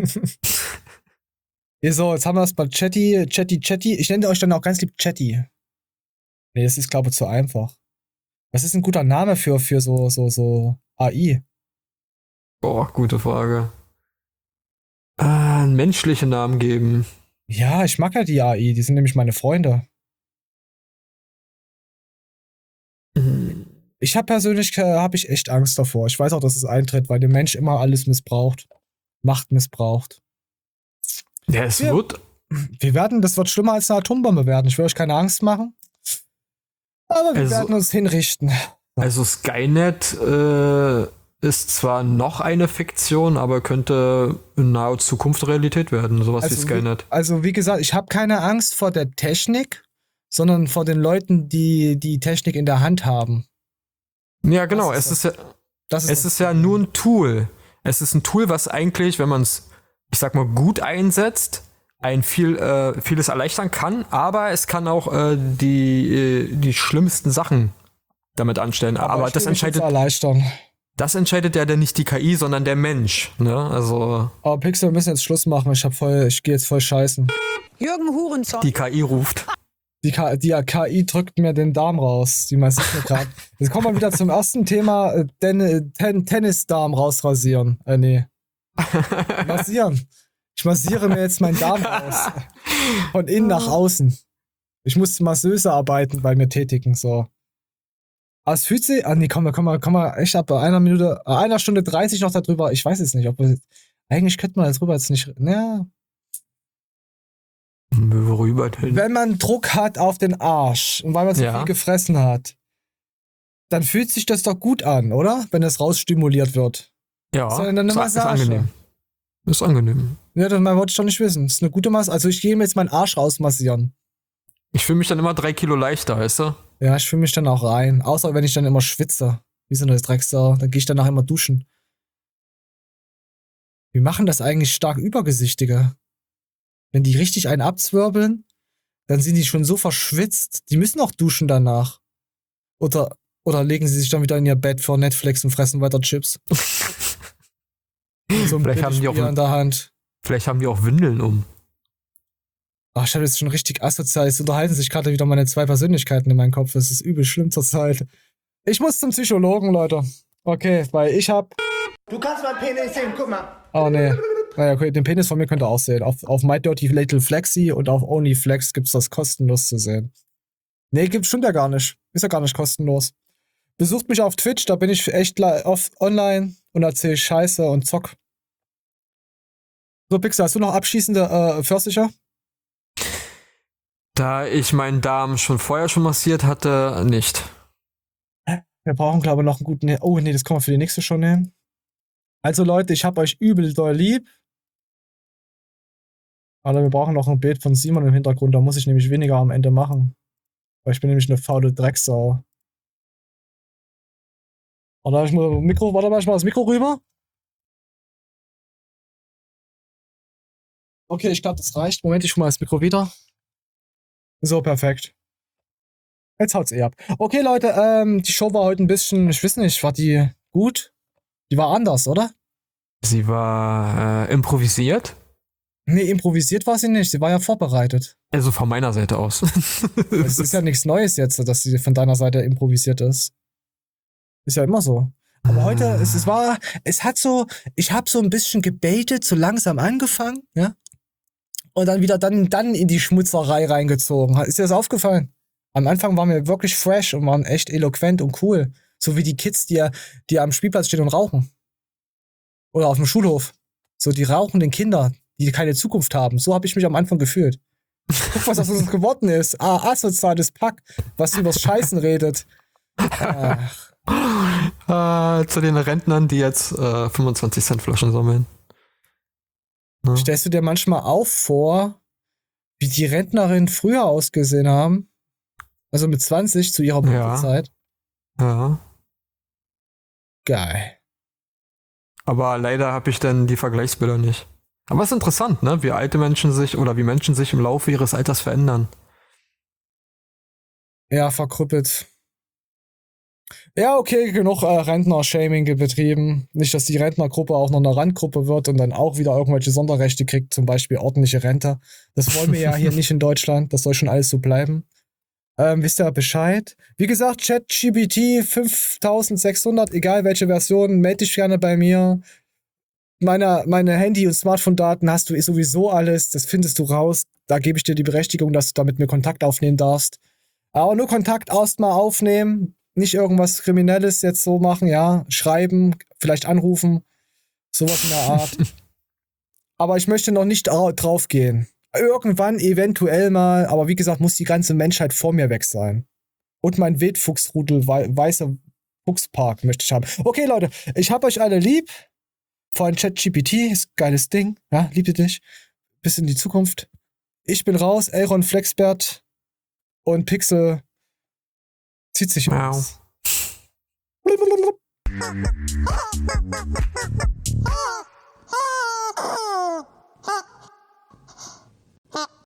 [SPEAKER 1] So, jetzt haben wir erstmal Chatty. Ich nenne euch dann auch ganz lieb Chatty. Nee, das ist, glaube ich, zu einfach. Was ist ein guter Name für so AI?
[SPEAKER 2] Boah, gute Frage. Einen menschlichen Namen geben.
[SPEAKER 1] Ja, ich mag ja die AI, die sind nämlich meine Freunde. Ich habe persönlich echt Angst davor. Ich weiß auch, dass es eintritt, weil der Mensch immer alles missbraucht. Macht missbraucht.
[SPEAKER 2] Ja, es wird.
[SPEAKER 1] Das wird schlimmer als eine Atombombe werden. Ich will euch keine Angst machen. Aber wir werden uns hinrichten.
[SPEAKER 2] Also Skynet ist zwar noch eine Fiktion, aber könnte in naher Zukunft Realität werden, sowas wie Skynet.
[SPEAKER 1] Wie gesagt, ich habe keine Angst vor der Technik, sondern vor den Leuten, die die Technik in der Hand haben.
[SPEAKER 2] Ja, genau. Es ist ja nur ein Tool. Es ist ein Tool, was eigentlich, wenn man es, ich sag mal, gut einsetzt, vieles erleichtern kann, aber es kann auch die schlimmsten Sachen damit anstellen. Aber das entscheidet ja dann nicht die KI, sondern der Mensch. Ne? Also.
[SPEAKER 1] Aber Pixel, wir müssen jetzt Schluss machen. Ich gehe jetzt voll scheißen.
[SPEAKER 3] Jürgen Hurensohn.
[SPEAKER 2] Die KI ruft.
[SPEAKER 1] Die KI drückt mir den Darm raus. Die massiert mir gerade. Jetzt kommen wir wieder zum ersten Thema. Tennisdarm rausrasieren. Nee. Massieren. Ich massiere mir jetzt meinen Darm raus. Von innen nach außen. Ich muss Masseuse bei mir tätigen, so. Aber es fühlt sich, komm mal echt ab einer Stunde 30 noch darüber. Ich weiß es nicht, eigentlich könnte man darüber jetzt nicht,
[SPEAKER 2] Worüber denn?
[SPEAKER 1] Wenn man Druck hat auf den Arsch und weil man so viel gefressen hat, dann fühlt sich das doch gut an, oder? Wenn das rausstimuliert wird.
[SPEAKER 2] Ja,
[SPEAKER 1] das ist eine Massage.
[SPEAKER 2] Angenehm. Ist angenehm.
[SPEAKER 1] Ja, das wollte ich doch nicht wissen. Das ist eine gute Massage. Also ich gehe mir jetzt meinen Arsch rausmassieren.
[SPEAKER 2] Ich fühle mich dann immer 3 Kilo leichter, weißt du?
[SPEAKER 1] Ja, ich fühle mich dann auch rein. Außer wenn ich dann immer schwitze. Wie so eine Drecksau. Dann gehe ich danach immer duschen. Wie machen das eigentlich stark Übergesichtige? Wenn die richtig einen abzwirbeln, dann sind die schon so verschwitzt. Die müssen auch duschen danach. Oder legen sie sich dann wieder in ihr Bett vor Netflix und fressen weiter Chips. So ein
[SPEAKER 2] vielleicht haben die auch
[SPEAKER 1] in der Hand.
[SPEAKER 2] Vielleicht haben die auch Windeln um.
[SPEAKER 1] Ach, ich habe jetzt schon richtig asozial. Es unterhalten sich gerade wieder meine 2 Persönlichkeiten in meinem Kopf. Das ist übel schlimm zur Zeit. Ich muss zum Psychologen, Leute. Okay, weil ich hab...
[SPEAKER 18] Du kannst meinen Penis sehen, guck mal.
[SPEAKER 1] Oh, nee. Naja, okay, den Penis von mir könnt ihr auch sehen. Auf My Dirty Little Flexi und auf OnlyFlex gibt's das kostenlos zu sehen. Nee, stimmt ja gar nicht. Ist ja gar nicht kostenlos. Besucht mich auf Twitch, da bin ich echt oft online und erzähl Scheiße und zock. So, Pixel, hast du noch abschließende Pfirsiche?
[SPEAKER 2] Da ich meinen Darm vorher schon massiert hatte, nicht.
[SPEAKER 1] Wir brauchen, glaube ich, noch einen guten... Oh, nee, das können wir für die nächste schon nehmen. Also, Leute, ich hab euch übel doll lieb. Alter, wir brauchen noch ein Bild von Simon im Hintergrund, da muss ich nämlich weniger am Ende machen. Weil ich bin nämlich eine faule Drecksau. Warte, ich mach das Mikro rüber. Okay, ich glaube, das reicht. Moment, ich hol mal das Mikro wieder. So, perfekt. Jetzt haut's ab. Okay, Leute, die Show war heute ein bisschen, ich weiß nicht, war die gut? Die war anders, oder?
[SPEAKER 2] Sie war improvisiert.
[SPEAKER 1] Nee, improvisiert war sie nicht. Sie war ja vorbereitet.
[SPEAKER 2] Also von meiner Seite aus.
[SPEAKER 1] Es ist ja nichts Neues jetzt, dass sie von deiner Seite improvisiert ist. Ist ja immer so. Aber heute, ich habe so ein bisschen gebaitet, so langsam angefangen, ja? Und dann wieder dann in die Schmutzerei reingezogen. Ist dir das aufgefallen? Am Anfang waren wir wirklich fresh und waren echt eloquent und cool. So wie die Kids, die am Spielplatz stehen und rauchen. Oder auf dem Schulhof. So die rauchenden Kinder, die keine Zukunft haben. So habe ich mich am Anfang gefühlt. Guck, was aus uns geworden ist. Asoziales Pack, was übers Scheißen redet.
[SPEAKER 2] Zu den Rentnern, die jetzt 25 Cent Flaschen sammeln. Ja.
[SPEAKER 1] Stellst du dir manchmal auch vor, wie die Rentnerinnen früher ausgesehen haben? Also mit 20 zu ihrer Blütezeit?
[SPEAKER 2] Ja.
[SPEAKER 1] Geil.
[SPEAKER 2] Aber leider habe ich dann die Vergleichsbilder nicht. Aber es ist interessant, ne? Wie alte Menschen sich oder wie Menschen sich im Laufe ihres Alters verändern.
[SPEAKER 1] Ja, verkrüppelt. Ja, okay, genug Rentner-Shaming betrieben. Nicht, dass die Rentnergruppe auch noch eine Randgruppe wird und dann auch wieder irgendwelche Sonderrechte kriegt, zum Beispiel ordentliche Rente. Das wollen wir ja hier nicht in Deutschland. Das soll schon alles so bleiben. Wisst ihr Bescheid? Wie gesagt, ChatGPT 5600, egal welche Version, melde dich gerne bei mir. Meine Handy- und Smartphone-Daten hast du sowieso alles. Das findest du raus. Da gebe ich dir die Berechtigung, dass du da mit mir Kontakt aufnehmen darfst. Aber nur Kontakt erstmal aufnehmen. Nicht irgendwas Kriminelles jetzt so machen, ja. Schreiben, vielleicht anrufen. Sowas in der Art. Aber ich möchte noch nicht drauf gehen. Irgendwann, eventuell mal, aber wie gesagt, muss die ganze Menschheit vor mir weg sein. Und mein Wildfuchsrudel, weißer Fuchspark möchte ich haben. Okay, Leute, ich hab euch alle lieb. Vor allem ChatGPT ist ein geiles Ding. Ja, liebe dich. Bis in die Zukunft. Ich bin raus, Elron Flexbert und Pixel zieht sich aus.